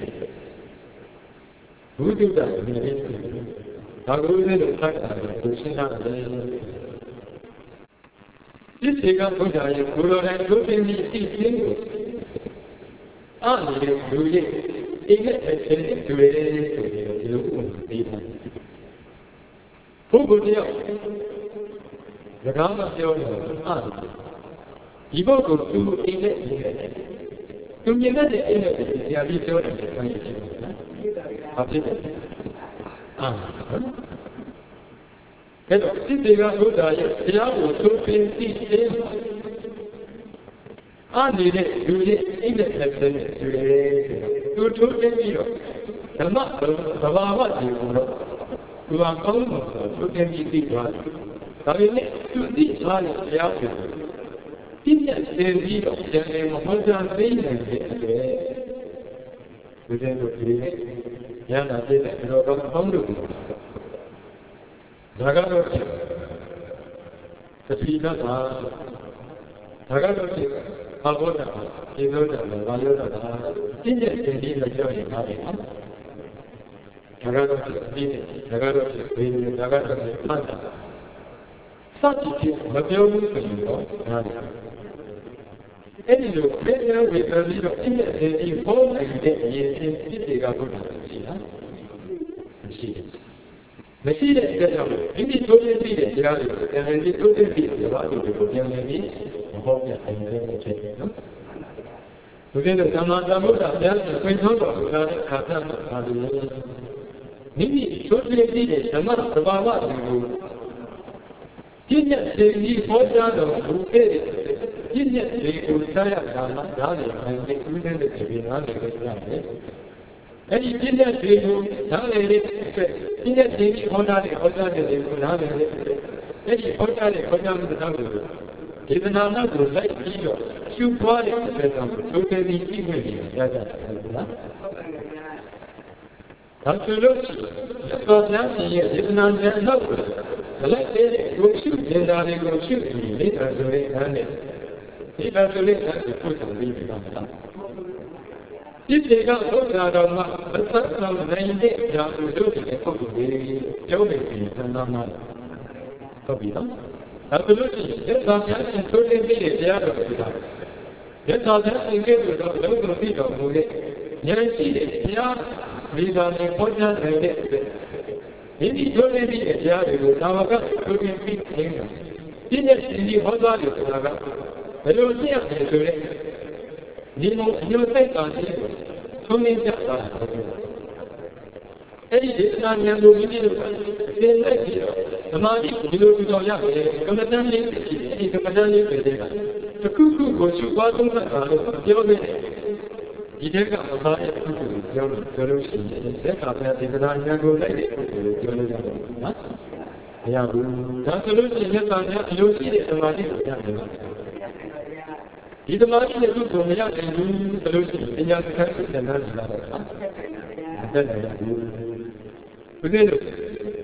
ဘုဒ္ဓတာမြင်နေတယ်ဒါကိုလည်းတို့ဆက်တာကိုရှင်းတာလည်းဒီစေကဘုရားရဲ့ဘုရားတိုင်းတို့တင်ပြီးသိခြင်းကိုအားနေတဲ့လူရဲ့အိမ်နဲ့အချင်းတူရဲဆိုပြီးဒီလိုဥပမာပေးတယ်ပုဂ္ဂိုလ်တယောက်စကားမပြောရင်အားဒီပုဂ္ဂိုလ်သူအိမ်နဲ့နေတယ်သူမြင်တဲ့အိမ်နဲ့တရားပြီးပြောတယ်ဆိုရင်ရှိတယ်နော်ဟုတ်တယ်အဲ့တော့စိတ်တွေကဘုရားရဲ့တရားကိုသိသိသိသိအားနေတဲ့လူရဲ့အိမ်နဲ့ဆက်တဲ့လူတွေသူထိုးသိပြီးတော့ဓမ္မသဘာဝတွေကိုတော့သူကကောင်းလို့သူသိပြီးသိသွားတယ်ဒါပေမဲ့သူသိသွားတဲ့တရားကိုသိတဲ့သိပြီးတော့ဉာဏ်နဲ့မဟုတ်တာသိနိုင်တဲ့အတွက်ဒီတဲ့လူတွေဉာဏ်နာသိတဲ့တော့ကောင်းလို့ဒါကတော့သတိကသာဒါကတော့ဘာလို့လဲဒီလိုတယ်ဘာလို့လဲသိတဲ့သိပြီးတော့ပြောရင်ပါတယ်နော်ဒါကတော့ဒီဒါကတော့ဒီဒါကတော့မှတ်တာစသဖြင့်မပြောဘူးဆိုရင်တော့ဒါအဲ့ဒီလိုဘယ်လိုဝေဖန်ပြီးတော့အင်းရဲ့ဒီပေါ်နိုင်တဲ့အရေးချင်းဖြစ်တွေကဘုရားရှိလားမရှိဘူးမရှိတဲ့အတွက်ကြောင့်ဒီဒီတိုးတက်ပြီးတဲ့တရားတွေကိုပြန်လည်ပြီးတိုးတက်ပြီးတရားတွေကိုပြန်လည်ပြီးမဟုတ်ပြအရင်လေးဖြစ်တယ်နော်ဘုရားတို့သမထဗုဒ္ဓဘုရားရှင်ခွင့်ထုတ်တော်မူတဲ့အခါကျမှဒါလိုမိမိတိုးတက်ပြီးတဲ့ဓမ္မသဘာဝတွေကိုပြည့်ညက်စေပြီးဟောကြားတော်မူခဲ့တဲ့ပြည့်ညက်တွေကိုကြားရတာမှဒါလည်းအရင်ကဥဒ္ဒေတဲ့ပြည်နာတွေကြရတယ်အဲ့ဒီပြည့်ညက်တွေကိုဒါလည်းပြည့်ညက်စေပြီးဟောကြားတဲ့တွေကိုနားလည်တယ်အဲ့ဒီဟောကြားတဲ့ဟောကြားမှုတောင်းလို့ဒေသနာနောက်ကိုလိုက်ပြီးတော့ရှုပွားတဲ့အတွက်ကြောင့်သူတည်ပြီးကြည့်ခွင့်ရကြတယ်ဟုတ်လားဒါဆိုလို့ရှိရင်သောတရားရှင်ရဲ့ဒေသနာနဲ့နောက်ကိုလိုက်တဲ့ကိုရှုနေတာတွေကိုရှုပြီးလေ့လာဆိုတဲ့အားနဲ့ဒီလိုဆိုတဲ့အားကိုပို့ဆောင်ပြီးတော့မှာဒီတေကဘုရားတော်မှာမသက်ဆောင်နိုင်တဲ့ဓာတ်တို့တွေပုဂ္ဂိုလ်တွေကျုံးနေပြီးသံသာမှာဟုတ်ပြီနော်ဒါဆိုလို့ရှိရင်သာမန်ရှင်ထိုးတင်ပြီးတဲ့တရားတော်တွေကယထာသအင်္ဂေတို့တော့လုံးစုံပြီးတော်မူတဲ့ဉာဏ်ရှိတဲ့တရားမိသားစုပေါ်ကြတဲ့အတွက်ဒီဒီထိုးတင်ပြီးတဲ့တရားတွေကိုသာမကထိုးတင်ပြီးခြင်းကပြည့်ညက်စီဟောသွားတယ်ဆိုတာကဘယ်လိုသိရလဲဆိုရင်ဒီလိုအညိုစိတ်ကရှိသုံးနေကြတာအဲ့ဒီဒေသနာဉာဏ်ကိုမိမိတို့သင်လိုက်ပြီးတော့ဓမ္မကြီးဒီလိုပြောရတယ်ကမ္မဋ္ဌာန်းလေးရှိတယ်ဒီကမ္မဋ္ဌာန်းလေးပဲတဲ့ကတခုခုကိုရှုပွားသုံးသပ်တာလို့ပြောခဲ့တယ်ဒီတက်ကမသားရဲ့ပုဂ္ဂိုလ်ကိုပြောလို့ရှိရင်သက်ကဘယ်ဒေသနာဉာဏ်ကိုလိုက်တဲ့ပုဂ္ဂိုလ်ကိုပြောလို့ရတယ်နော်မရဘူးဒါဆိုလို့ရှိရင်သက်သာတဲ့အလိုရှိတဲ့ဓမ္မကြီးကိုရတယ်ဒီဓမ္မကြီးနဲ့သူ့ကိုမရနိုင်ဘူးဆိုလို့ရှိရင်ပညာစကားကိုသင်ထားကြတာပါတက်တယ်ဘူးဘုရားတို့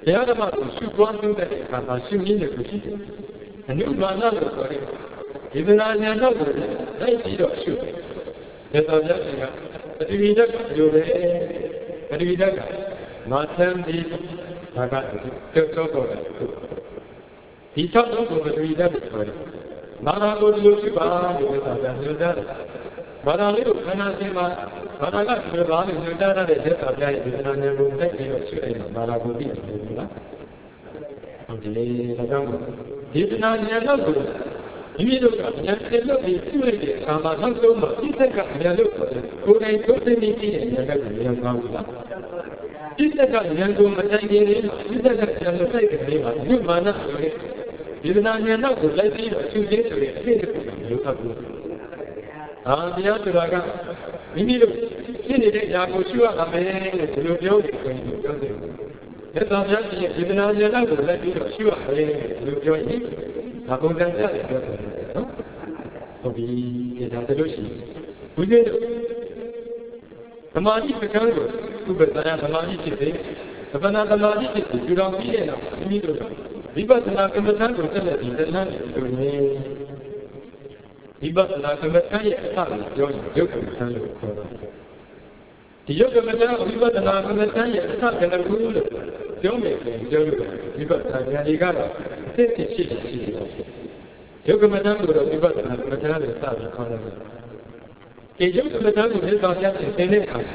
တရားဓမ္မကိုရှုပွားလို့တဲ့အခါမှာရှုရင်းတွေကိုရှိတယ်အနုမာနလို့ခေါ်တယ်ဒီပနာဉာဏ်တော့ကိုလိုက်ပြီးတော့ရှုတယ်မြတ်စွာဘုရားရှင်ကပတိဝိဒတ်လိုပဲပတိဝိဒတ်ကမာသံဒီဒါကတော့တော့ဒီ၆လုံးကိုပတိဝိဒတ်ကိုခေါ်တယ်မာနာကိုဒီလိုရှုပါလို့မြတ်စွာဘုရားညွှန်ကြားတယ်မာနာလေးကိုခန္ဓာရှင်မှာမာနာကဒီလိုပါလို့ညွှန်ကြားတဲ့မြတ်စွာဘုရားရဲ့ဒီပနာဉာဏ်ကိုတိုက်ပြီးတော့ရှုလိုက်တော့မာနာကိုသိတယ်လို့လားဟုတ်တယ်ဒါကြောင့်ဒီပနာဉာဏ်တော့ကိုမိမိတို့ကဉာဏ်နဲ့လို့ဒီရှုလိုက်တဲ့အခါမှာနောက်ဆုံးမှာစိတ်ကဉာဏ်လို့ကိုယ်တိုင်ကိုယ်သိနေပြီးတဲ့ဉာဏ်ကဉာဏ်ကောင်းဘူးလားစိတ်ကဉာဏ်ကိုမတိုင်ခင်လေးစိတ်ကဉာဏ်လို့တိုက်တဲ့လေးမှာညုမာနဆိုတဲ့ဒီပနာဉာဏ်တော့ကိုလိုက်ပြီးတော့ရှုခြင်းဆိုတဲ့အဖြစ်တစ်ခုကိုလို့ဟုတ်ဘူးတရားဆိုတာကမိမိတို့ဖြစ်နေတဲ့ຢာကိုရှုရမှာပဲလို့ဒီလိုပြောနေဆိုရင်ပြောတယ်မြတ်စွာဘုရားရှင်ရဲ့ဒီပနာဉာဏ်တော့ကိုလိုက်ပြီးတော့ရှုရမယ်လို့ပြောရင်ဒါပုံစံပြတယ်ပြောတယ်နော်ဟုတ်ပြီဒါတလို့ရှိရင်ဘုရားတို့သမာဓိပကံကိုဥပဒနာသမာဓိဖြစ်တယ်သဗ္ဗနာသမာဓိဖြစ်တယ်ယူတော်ပြီးတဲ့နောက်မိမိတို့ဝိပဿနာကမ္မဋ္ဌာန်းကိုဆက်လက်ပြီးသက်နိုင်တယ်ဆိုရင်ဝိပဿနာကမ္မဋ္ဌာန်းရဲ့အစကိုပြောရင်ယုတ်ကမ္မဋ္ဌာန်းလို့ခေါ်တယ်ဒီယုတ်ကမ္မဋ္ဌာန်းဝိပဿနာကမ္မဋ္ဌာန်းရဲ့အစကလည်းဘူးလို့ပြောမယ်ဆိုရင်ပြောလို့ဝိပဿနာဉာဏ်တွေကတော့အဖြစ်ဖြစ်ရှိတယ်ယုတ်ကမ္မဋ္ဌာန်းကိုတော့ဝိပဿနာကမ္မဋ္ဌာန်းလို့စပြီးခေါ်တယ်ဒီယုတ်ကမ္မဋ္ဌာန်းကိုလက်ဆောင်ရတဲ့သင်တဲ့အခါ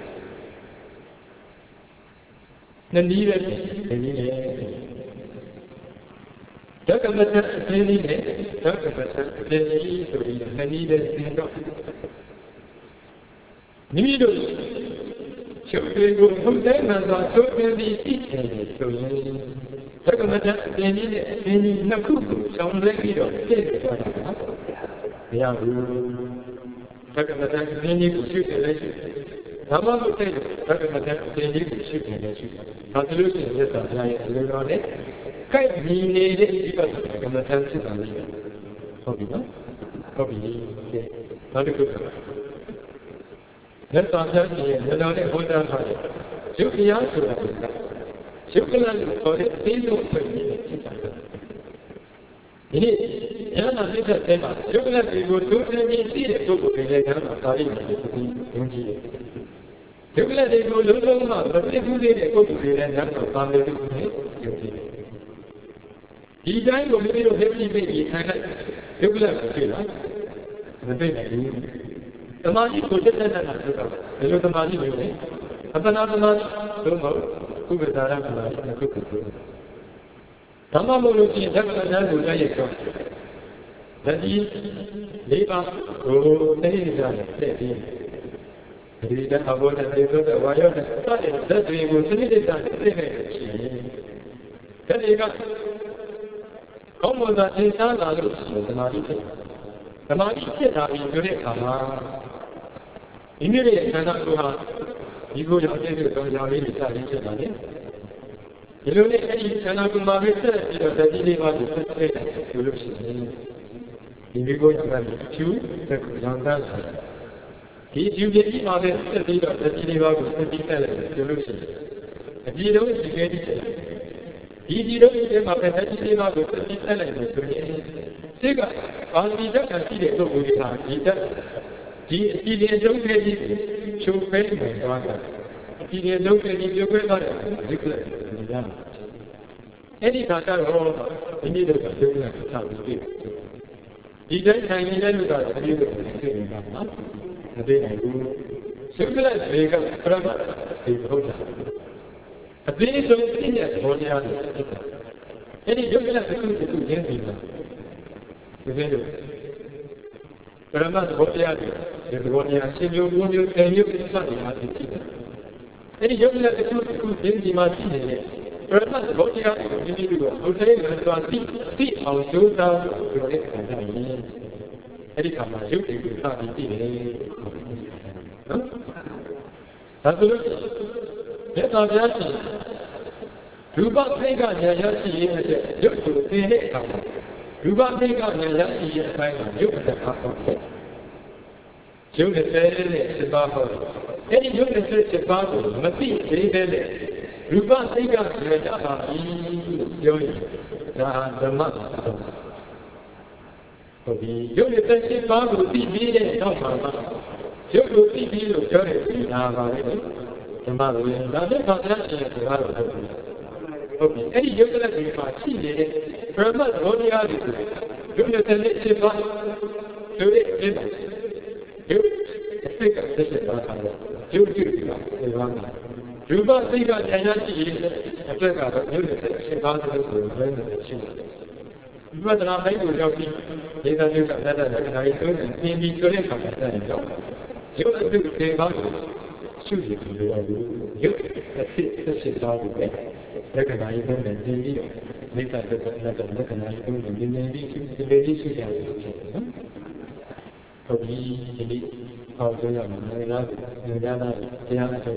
နှစ်နည်းပဲဒီနည်းနဲ့ဓကမတအင်းနည်းနဲ့ဓကမတအင်းနည်းဆိုပြီးနှစ်နည်းနဲ့သင်တော့မိမိတို့ချုပ်တွေကိုဟုတ်တဲ့မှန်စွာသိုးသွင်းပြီးသိချင်တယ်ဆိုရင်ဓကမတအင်းနည်းနဲ့အင်းနည်းနှစ်ခုကိုရှောင်လိုက်ပြီးတော့သိသွားတာမရဘူးဓကမတအင်းနည်းကိုရှုတယ်လည်းရှုဘာမှမသိတဲ့ဓကမတအင်းနည်းကိုရှုတယ်လည်းရှုဒါဆိုလို့ရှိရင်လက်ဆောင်ရရဲ့အလိုတော်နဲ့ကိုက်မြည်နေတဲ့ဒီကကမ္မထမ်းဖြစ်တာလေဟုတ်ပြီနော်ဟုတ်ပြီနောက်တစ်ခုလက်ဆောင်ပြည့်ရဲ့လက်တော်နဲ့ဘုရားထားတယ်ယုတ်တရားဆိုတာကယုတ်ကလလို့ခေါ်တဲ့အသေးဆုံးပဲဖြစ်တာဒီနေ့ဉာဏ်နဲ့သိတဲ့မှာယုတ်ကလတွေကိုသိုးသိပြီးသိတဲ့ပုဂ္ဂိုလ်တွေလည်းကတော့ဒါလေးတွေသိယုံကြည်တယ်ယုတ်ကလတွေကိုလုံးလုံးမှမသိဘူးသေးတဲ့ပုဂ္ဂိုလ်တွေလည်းကတော့သာမေတုနဲ့ယုံကြည်တယ်ဒီတိုင်းကိုမိမိတို့ဖြစ်ပြီးပြီးခံလိုက်ယုတ်ကလကိုသိလားမသိနိုင်ဘူးသမာဓိကိုတက်တက်တာဆိုတော့ဘယ်လိုသမာဓိမျိုးလဲအပ္ပနာသမာဓိသို့မဟုတ်ဥပ္ပဒါရသမာဓိတစ်ခုခုဓမ္မမို့လို့ရှိရင်ဓမ္မဉာဏ်ကိုရရတော့တတိလေးပါးကိုသိနေကြတယ်တဲ့ပြီးဒီတဲ့အဘောနဲ့ဒီလိုဝါရောနဲ့စတဲ့ဇတ်တွေကိုစနစ်တကျသိနေတယ်ရှိရင်တတိကကောင်းမွန်စွာသင်ရှားလာလို့ရှိရင်သမာဓိဖြစ်သမာဓိဖြစ်တာပြီးပြောတဲ့အခါမှာမိမိရဲ့ခန္ဓာကိုယ်ဟာဒီကိုရောက်တဲ့ကြောင့်ကြောင့်လေးတွေစရင်းဖြစ်တာလေဒီလိုနဲ့အဲဒီခန္ဓာကိုယ်မှာပဲဆက်ပြီးတော့တတိလေးပါးကိုဆက်ဆက်တယ်ပြောလို့ရှိရင်ဒီကိုရောက်တဲ့ဖြူတဲ့ကိုရောင်းတန်းဒီဖြူပြည့်မှာပဲဆက်ပြီးတော့တတိလေးပါးကိုဆက်ပြီးဆက်လိုက်ပြောလို့ရှိရင်အကြည့်တော့ဒီကဲဒီဒီလိုဒီမှာပဲတတိလေးပါးကိုဆက်ပြီးဆက်လိုက်လို့ဆိုရင်စိတ်ကဘာလို့ဒီတက်ကရှိတဲ့ပုဂ္ဂိုလ်တွေဟာဒီတက်ဒီအကြည့်အကျုံးတွေကြီးချုပ်ပဲနေသွားတာအကြည့်အကျုံးတွေကြီးပြုတ်ခွဲသွားတယ်ဒီကလေးဒီကအဲ့ဒီခါကျတော့ဒီနေ့တော့ပြုတ်နေတာဆက်ပြီးဒီတိုင်းထိုင်နေတဲ့လူကတော့ဒီလိုသိနေတာနော်မသိနိုင်ဘူးစိတ်ကလေးတွေကပရမတ်ဒီဟုတ်တာအသေးဆုံးသိတဲ့ဘောတရားတွေဖြစ်တာအဲ့ဒီယုတ်ကလေးတစ်ခုတစ်ခုချင်းစီမှာဒီလိုပရမတ်ဘောတရားတွေဒီဘောတရားရှင်မျိုးမျိုးတန်မျိုးစသည်အားဖြင့်ရှိတယ်အဲ့ဒီယုတ်ကလေးတစ်ခုတစ်ခုချင်းစီမှာရှိနေတဲ့ပရမတ်ဘောတရားတွေကိုဒီလိုဘုရားရဲ့စွာသိအောင်ကြိုးစားပြောတဲ့အခါကျရင်အဲ့ဒီခါမှာယုတ်တွေကိုစပြီးသိတယ်နော်ဒါဆိုလို့မြတ်စွာဘုရားရှင်ရူပသိက္ခာဉာဏ်ရရှိရေးနဲ့ရုပ်ကိုသိတဲ့အခါမှာရူပသိက္ခာဉာဏ်ရရှိရေးအပိုင်းမှာရုပ်တစ်ခါပေါ့ရုပ်နဲ့7ပါးဟောအဲ့ဒီရုပ်နဲ့7ပါးကိုမသိသေးတဲ့ Rupa Sika Java, Yoni, Dhamma. Yoni Tashi Babu, TV, Dhamma. Yoni TV, Joni, Dhamma. The mother, the mother, okay, any yoga is my cheating. For a month, only I do. You know, the next day, do it. You think of this about you do. Ruba Sika Janachi, a flag of unit, about the children. You were not able to help me. They don't use another recognization and maybe to live from that. You have to say about it. Choose it to do. You, that's it, that's it, all the way. Recognize them and then you make that recognize them and then the lady should have it. For me, how do you love the answer?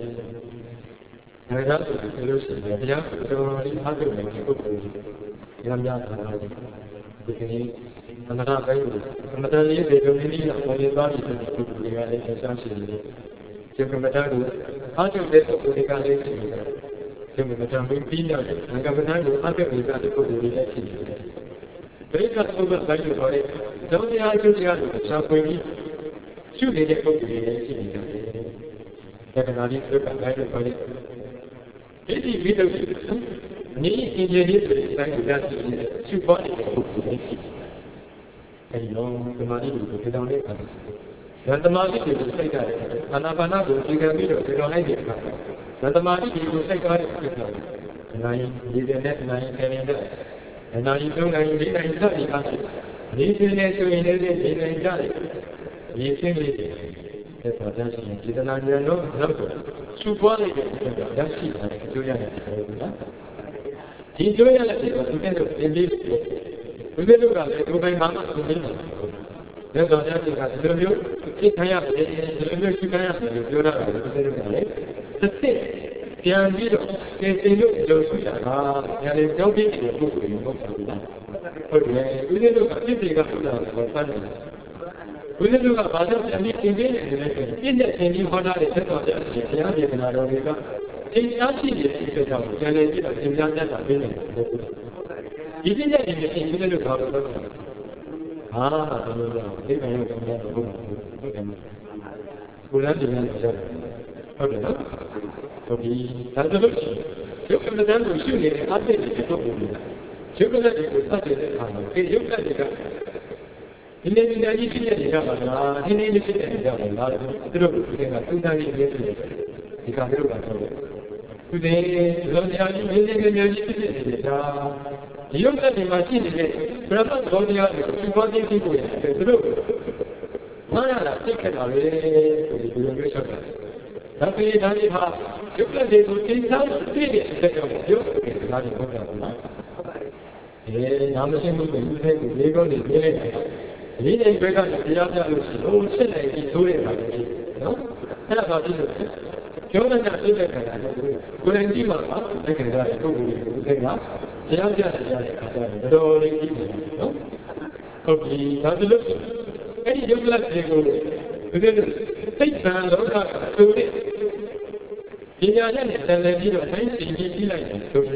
And that's the solution. The answer so how to make it good. Yamya, another baby. Another year, they don't need only body to be put together in essentially. You can better how to get to the gallery. You can better bring peanuts and governor how to be got to put the relationship. They got over value for it. Don't they are to the other suffering? Should they get to the relationship? Definitely, look at value for it. It is little. Need engineers to design that to body and you know the money will go down there. Then the money will say that Anapana will take a video, they don't like it. Then the money will say that and I did a net 9 and now you don't in 30 countries. These in it to in it, you simply that's what I'm saying. You don't know, to body, that's it. Enjoy it in this. We will look at it to my mama to me. Then the other thing has to do, it can have the thing. The idea is look those who are and it's no big in the book in the okay, we will look at it. We will look at others and it's in the same order as the in actually, it's a in that isn't that in the look out? They can come down. Will I demand okay, okay, that's the look. You can let them shoot it, I think it's a good. You can let it start it. You can let it. In the easy, in today, you can imagine it. Brother, go the other, 240 people. Take it away to the university. That's it, that's it. You can do 10,000 billion. I'm saying, they go to the Leading better the other old city to it. No? How about this? Jordan has said that when I give up, they can go to the up. The other no? Okay, that's the look. Any young lad they go to take man to it. The other and then you fancy he like to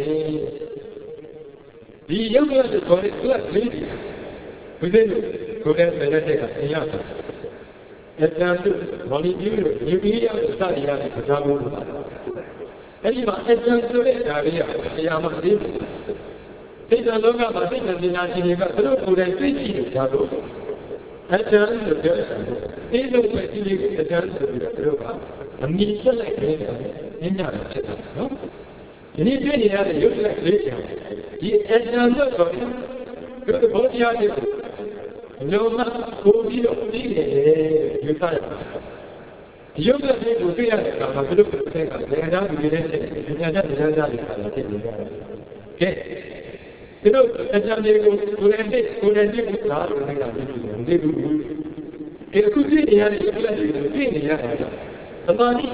the young lad is for it, lady. Within go there and take a yard. At last, money you be able to study at the Jabu. Anyone at last to it, Yama did. Take a look at my thing and the National Food and Fish Jabu. At last, they look at the chance to the Ruba. And me select in no? You need any other use like this. He had another go to both yards. No matter who you can't. You can say to be a look at they are not okay. You know, as I it could be the money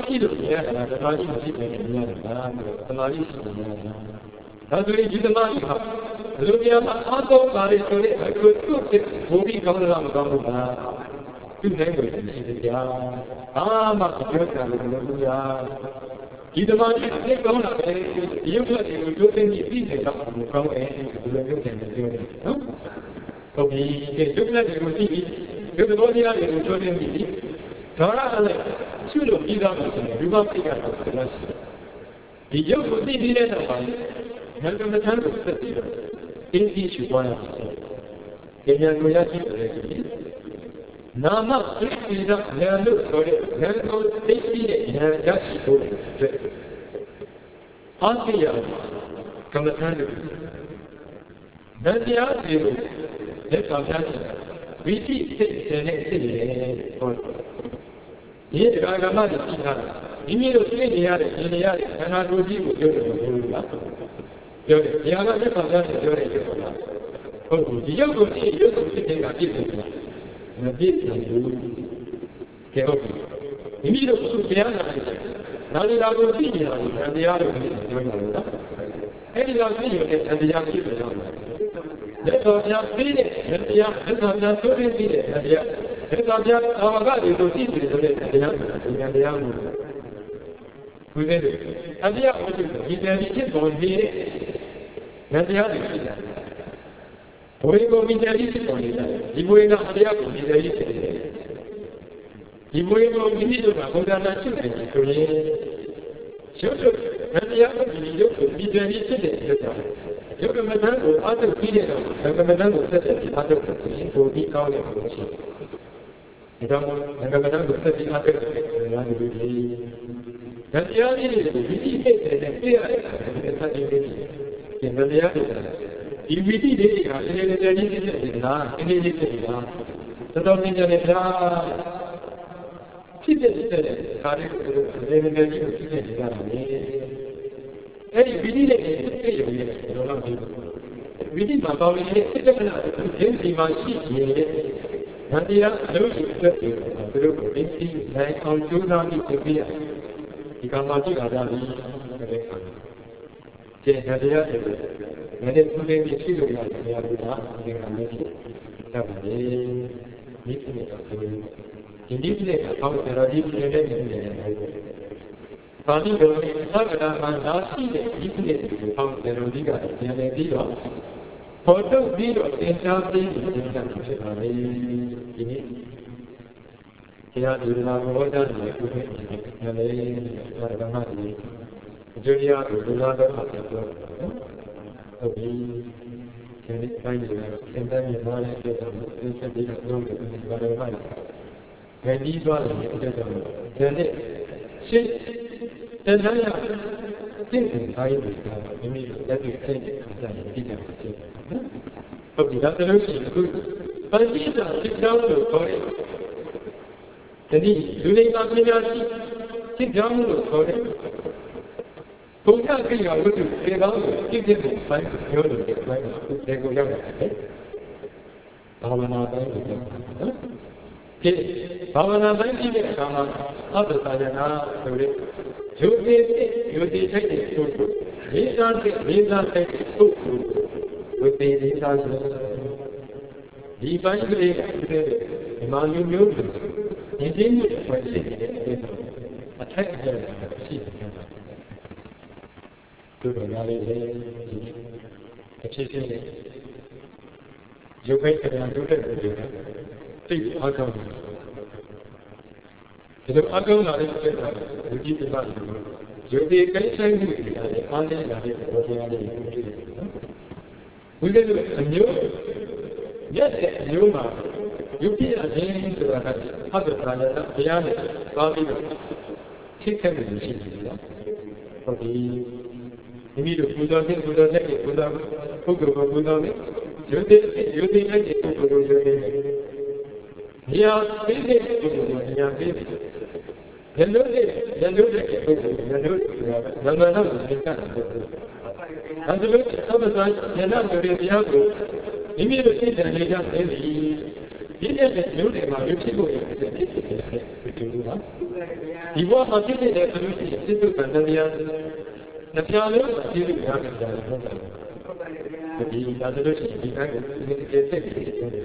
how do we do the money? I'll go about it so I could cook it. Movie comes around the two languages. My ဒီသမာဓိနဲ့ကောင်းလာတယ်ဒီယုတ်ကတွေကိုကျိုးသိပြီးပြီးနေတော့မကောင်းရဲ့ဒီလိုမျိုးတင်ပြောတယ်နော်ဟုတ်ပြီဒီယုတ်ကတွေကိုသိပြီးယုတ်တော်တရားတွေကိုကျိုးသိပြီးဒါရလည်းရှုလို့ပြီးသားလို့ဆိုရင်ဒီဘပိကတော့ဆက်လက်ရှိဒီယုတ်ကိုသိပြီးတဲ့နောက်ပိုင်းငါကမထမ်းလို့ဆက်ပြီးတော့အင်းကြီးရှုသွားရမှာဒီဉာဏ်ကိုရရှိတယ်ဆိုရင်နာမသိပြီးတော့ဉာဏ်လို့ဆိုတဲ့ဉာဏ်ကိုသိပြီးတဲ့ဉာဏ်ရရှိဖို့အတွက်အားဖြင့်ကမ္မထမ်းလို့ဉာဏ်တရားတွေကိုလက်ဆောင်ပြချင်ဝိသိစိတ်တယ်နဲ့သိတယ်ဟောဒီတရားကမ္မတွေသိတာမိမိတို့သိနေရတဲ့ဉာဏ်ရတဲ့ခန္ဓာကိုယ်ကြီးကိုပြောတယ်မဟုတ်ဘူးလားပြောတယ်ဉာဏ်ကလက်ဆောင်ပြချင်ပြောတယ်ပြောတာဟုတ်ဘူးဒီရုပ်ကိုသိရုပ်ကိုသိတဲ့ကပြည့်စုံတယ်မပြည့်စုံဘူးကဲဟုတ်ပြီမိမိတို့သူတရားနာတယ်နာရီလာကိုသိနေတာကိုတရားလို့ပြောနေတာလားအဲ့ဒီလောက်သိရတဲ့တရားဖြစ်တယ်တော့လက်တော်များပြီးတဲ့တရားလက်တော်များဆိုရင်ပြီးတဲ့တရားလက်တော်များအာမဂတ်တွေကိုသိတယ်ဆိုတဲ့တရားတရားမှုဘုရားတွေအတရားဝတ္ထုဒီတရားဖြစ်ပေါ်နေတဲ့တရားတွေရှိတယ်ဘဝကိုမိတရားကြီးဖြစ်ပေါ်နေတယ်ဒီဘဝကအတရားကိုမိတရားကြီးဖြစ်နေတယ်ဒီဘဝကိုမိမိတို့ကဘုရားနာရှိတယ်ဆိုရင်ရုပ်တို့တရားကိုဒီရုပ်ကိုမိတရားကြီးဖြစ်တယ်ဆိုတော့ရုပ်ကမ္မဋ္ဌာန်းကိုအားထုတ်ပြီးတဲ့တော့ကမ္မဋ္ဌာန်းကိုဆက်ဆက်ပြီးအားထုတ်တယ်ဆိုရင်ကိုပြီးကောင်းတဲ့ဘုရားရှိတယ်ဒီတော့ကမ္မဋ္ဌာန်းကိုဆက်ပြီးအားထုတ်တယ်ဆိုရင်ဒီလိုတရားကြီးတွေကိုဝိသိစိတ်နဲ့ပြည့်ရတယ်ဆက်ပြီးဒီတရားတွေဒီဝိသိတွေဟာအင်းလေးကြီးဖြစ်နေတာအင်းလေးကြီးဖြစ်နေတာတော်မြင်ကြတယ်ဗျာဖြစ်တဲ့ခါလေးလေးကြီးဖြစ်နေတာလေအဲ့ဒီဝိသိတွေသိရုံနဲ့တော့လောက်ပြီးဝိသိမှာပေါင်းနေတဲ့စိတ်ကနာဒီဒီမှာရှိနေတဲ့ဒါတရားအလုပ်ရှိတဲ့သူတို့ကိုသိနိုင်အောင်ကြိုးစားပြီးသိပြရဒီကံမှာကြည့်လာကြပြီတဲ့ခါကျန်တဲ့တရားတွေငါတို့သူတွေရှိလို့ရတယ်တရားတွေဒါဒီကံလေးဖြစ်ကြပါလေဒီကိစ္စကိုဒီဒီလေးအပေါင်းတရားကြီးတွေနဲ့နေနေတယ်ဘာလို့လဲသက္ကတာမှာလာရှိတဲ့ဒီကိစ္စကိုပေါင်းတရားကြီးကပြန်နေပြီးတော့ပေါ်ထုတ်ပြီးတော့သင်ကြားပြီးသင်ကြားဖြစ်ပါလေဒီနေ့တရားဒီလာဘောဓာတ်ကိုပြုနေတယ်လေဒါကမှဒီကျိုးတရားကိုလူလာတော့မှာပြောတော့ဟုတ်ပြီဒီနေ့တိုင်းတွေစင်တန်းရသွားတဲ့အတွက်တော့ဒီချက်ပြီးတော့လုပ်တယ်ဒီဘာလို့မှလဲငယ်ကြီးသွားတယ်အတွက်တော့ဒီနေ့ရှင်းတန်တိုင်းရသိတဲ့အားရတွေကမိမိတို့လက်တွေ့သိတဲ့အခါကျရင်ပြည်တယ်ဖြစ်တယ်ဟုတ်ပြီဒါဆိုလို့ရှိရင်အခုပဋိစ္စဖြစ်ကြောင်းလို့ခေါ်တယ်ဒီလူတွေမှာပြညာရှိဖြစ်ကြောင်းလို့ခေါ်တယ်ဘုရားကိရိယာဝတ္ထုတေကောင်းကိုပြည့်ပြည့်စုံပိုင်းပြောလို့ဒီပိုင်းကိုတေကိုရောက်တယ်ဘာဝနာပိုင်းကိုပြောတာနော်ဒီဘာဝနာပိုင်းပြည့်တဲ့အခါမှာသတ္တသာယနာဆိုတဲ့ယုတိထိုက်တဲ့သုတ်ကိုလေးစားတဲ့လေးစားတဲ့သုတ်ကိုဝိသေလေးစားဆိုဒီပိုင်းကလေးကဒီမှာမျိုးမျိုးဒီစင်းမျိုးဖွဲ့ရှိနေတဲ့အထိုက်အကျရှိတယ်တို့တော်များလေးလေအဖြစ်ဖြစ်နေရုပ်ပဲကံတို့တဲ့ကိုသိအားကောင်းတယ်ဒီလိုအားကောင်းလာတဲ့စိတ်ကလူကြီးပြပါလို့ရုပ်ဒီကိစ္စမှုတွေအားလေးလာတဲ့ဘောတရားလေးကိုတွေ့တယ်နော်ဝိသေကအမျိုးရက်တဲ့အမျိုးမှာယုတ်ပြအခြင်းဆိုတာကအဘသာရဘုရားနဲ့သွားပြီးတော့ထိခိုက်မှုရှိတယ်နော်ဟုတ်ပြီမိမိတို့ပူဇော်တဲ့ပူဇော်တဲ့ပူဇော်ပုဂ္ဂိုလ်ကိုပူဇော်တယ်ယုတ်တဲ့တဲ့ပုဂ္ဂိုလ်ကိုယုတ်တယ်ညာပြီးတဲ့ပုဂ္ဂိုလ်ကိုညာပြီးတယ်ရလို့တဲ့ပုဂ္ဂိုလ်ရလို့နာမနာကိုသင်္ကန်းတယ်ဒါဆိုလို့အဘသာရနာဆိုတဲ့တရားကိုမိမိတို့သိတဲ့နေကြတယ်ဒီနေ့မျိုးတွေမှာရုပ်ဖြစ်ဖို့ရတဲ့ဖြစ်ဖြစ်ဒီလိုပါဒီဘဝမှာဖြစ်တဲ့ဆိုလို့ရှိရင်စိတ်ကံတရားနှစ်ပြားလုံးပြည့်စုံရမယ်ဆိုတာဟုတ်တယ်ဒီဒါဆိုလို့ရှိရင်ဒီကံကိုဒီကိစ္စတွေဖြစ်တယ်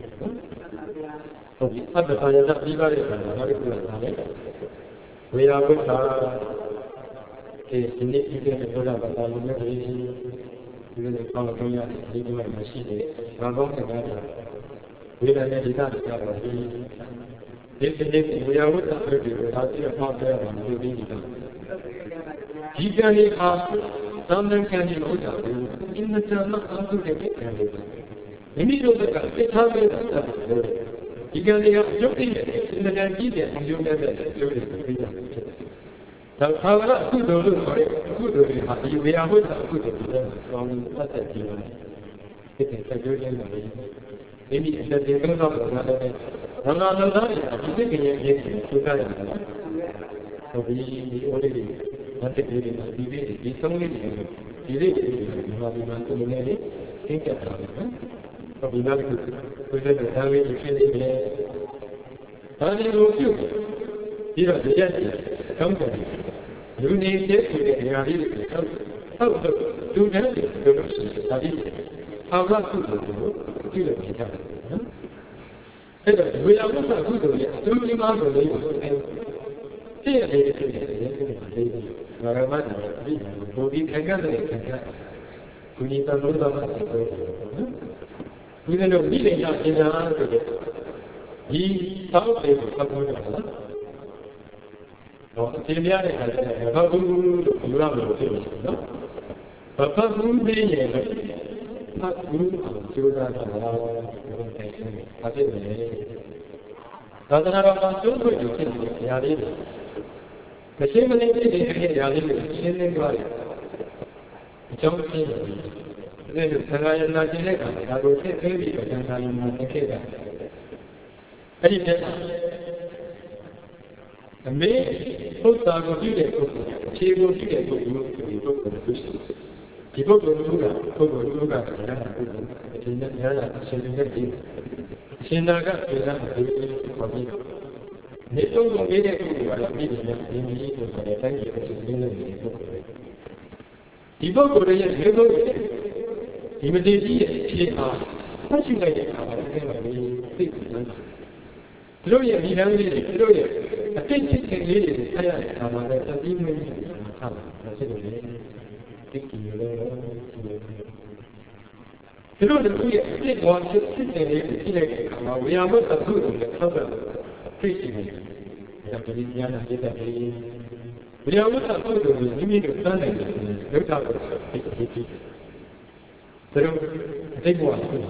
ဟုတ်ပြီအတ္တအာရဏပြီးပါတဲ့ခါမှာနောက်တစ်ခုကလည်းဝေယဝိသဒီနေ့ဒီနေ့ဘုရားဘာသာဝင်တွေဒီလိုကောင်းကောင်းရတယ်ဒီလိုမှရှိတယ်ဘာကောင်းစကားတွေဝိရနဲ့ဒီကတည်းကတော့ဒီနေ့ဝိရဝတ္တတွေဒါတိအဖောက်တဲ့မှာဒီဒီဒီကံလေးဟာသံဃာကံကြီးလို့တာဘူးအင်းတမအမှုတဲ့ကံလေးမိမိတို့ကသိထားခဲ့တာလို့ဒီကံလေးကအကျုပ်တည်းအင်းတန်ကြီးတဲ့အကျုပ်တဲ့ကျိုးတွေပြီးတာဖြစ်တယ်ဒါသာဝရအကုသိုလ်လို့ခေါ်တဲ့ကုသိုလ်တွေဟာဒီဝေယဝတ္တအကုသိုလ်တွေဆောင်းပတ်သက်ကြည့်ရတယ်ဒီတဲ့ကျိုးချင်းတွေမိမိအသက်ရှင်ကောင်းတော့တာလည်းဘာသာလုံးသားတွေဒီစိတ်ကလေးရေးထူထားရတယ်ဟုတ်ပြီဒီအိုးလေးတွေမတ်တေးတွေဒီဆုံးလေးတွေဒီလေးတွေဒီမှာဒီမှာသူ့လေးလေးသိကြတာနော်ဟုတ်ပြီနောက်တစ်ခုကိုယ်တဲ့သာဝေးဖြစ်နေတယ်ဒါလေးကိုပြုပြီးတော့တရားကောင်းတယ်လူနေတဲ့ဆိုတဲ့နေရာလေးတွေဟုတ်လူတဲ့လူလို့ရှိရင်ဒါလေးအာဝကုသိုလ်ကိုပြုလို့ဖြစ်ကြတယ်နော်အဲ့တော့ဝေယဝတ္တကုသိုလ်ရဲ့အကျိုးကြီးမှဆိုလို့သိရတယ်သိရတယ်ဘာရမတ်တယ်အပြီးဘုရားခံတဲ့ခံကုညီတလို့တော့ဆက်ဆိုဒီလိုမိလေရအင်္ဂါဆိုတဲ့ဒီသောက်တွေကိုပတ်ဖို့ရတာတော့အချိန်များတဲ့အခါကျတော့ဘာဘူးလို့ပြောရမလို့ဖြစ်နေတယ်နော်ဘာပတ်ဘူးသိရင်လည်းဖတ်ဘူးကျိုးစားတာလားဘယ်လိုလဲအဖြစ်နေသာသနာတော်မှာကျိုးဆွေးကြည့်တဲ့နေရာလေးတွေမရှိမနေဖြစ်တဲ့နေရာလေးတွေရှင်းလင်းသွားတယ်အကြောင်းရှင်းတယ်ဒီလိုဆရာရနာကျင်တဲ့အခါဒါကိုသိသိပြီးတော့ဆရာရနာသိခဲ့တာအဲ့ဒီတည်းအမေပုဒ်တာကိုပြုတဲ့ပုဂ္ဂိုလ်ခြေကိုပြုတဲ့ပုဂ္ဂိုလ်ဒီပုဂ္ဂိုလ်ကိုရှိဒီပုဂ္ဂိုလ်ကပုဂ္ဂိုလ်ကဆရာပုဂ္ဂိုလ်ဒီနေ့ရတာအရှင်တဲ့ဒီရှင်နာကပြည်သားဒီကိုပြီးနေတော့နေတဲ့ပုဂ္ဂိုလ်ကပြည်နေတယ်ဒီနည်းကိုဆိုတဲ့တိုင်းပြည်ကိုရှင်းနေတဲ့ပုဂ္ဂိုလ်ဒီပုဂ္ဂိုလ်ရဲ့ဒီပုဂ္ဂိုလ်ဒီမတည်ကြီးရဲ့အခြေအားဖတ်ရှိလိုက်တဲ့အခါမှာတကယ်ပဲသိတယ်သူတို့ရဲ့ဒီလမ်းလေးတွေသူတို့ရဲ့အတိတ်ချစ်ခင်လေးတွေဆက်ရတဲ့အခါမှာလည်းတတိမင်းကြီးထားတာဖြစ်လို့လေသိကြည့်ရလို့သူတို့တို့ရဲ့အတိတ်ဘဝချစ်ခင်လေးတွေရှိလိုက်တဲ့အခါမှာဝေယမတ်အကုသိုလ်နဲ့ဆက်ဆက်သိရှိနေတယ်ဒါပရိညာနာဖြစ်တဲ့ဝေယမတ်အကုသိုလ်ကိုမိမိတို့သမ်းနိုင်တယ်လောက်တာကိုသိကြည့်သူတို့အတိတ်ဘဝကို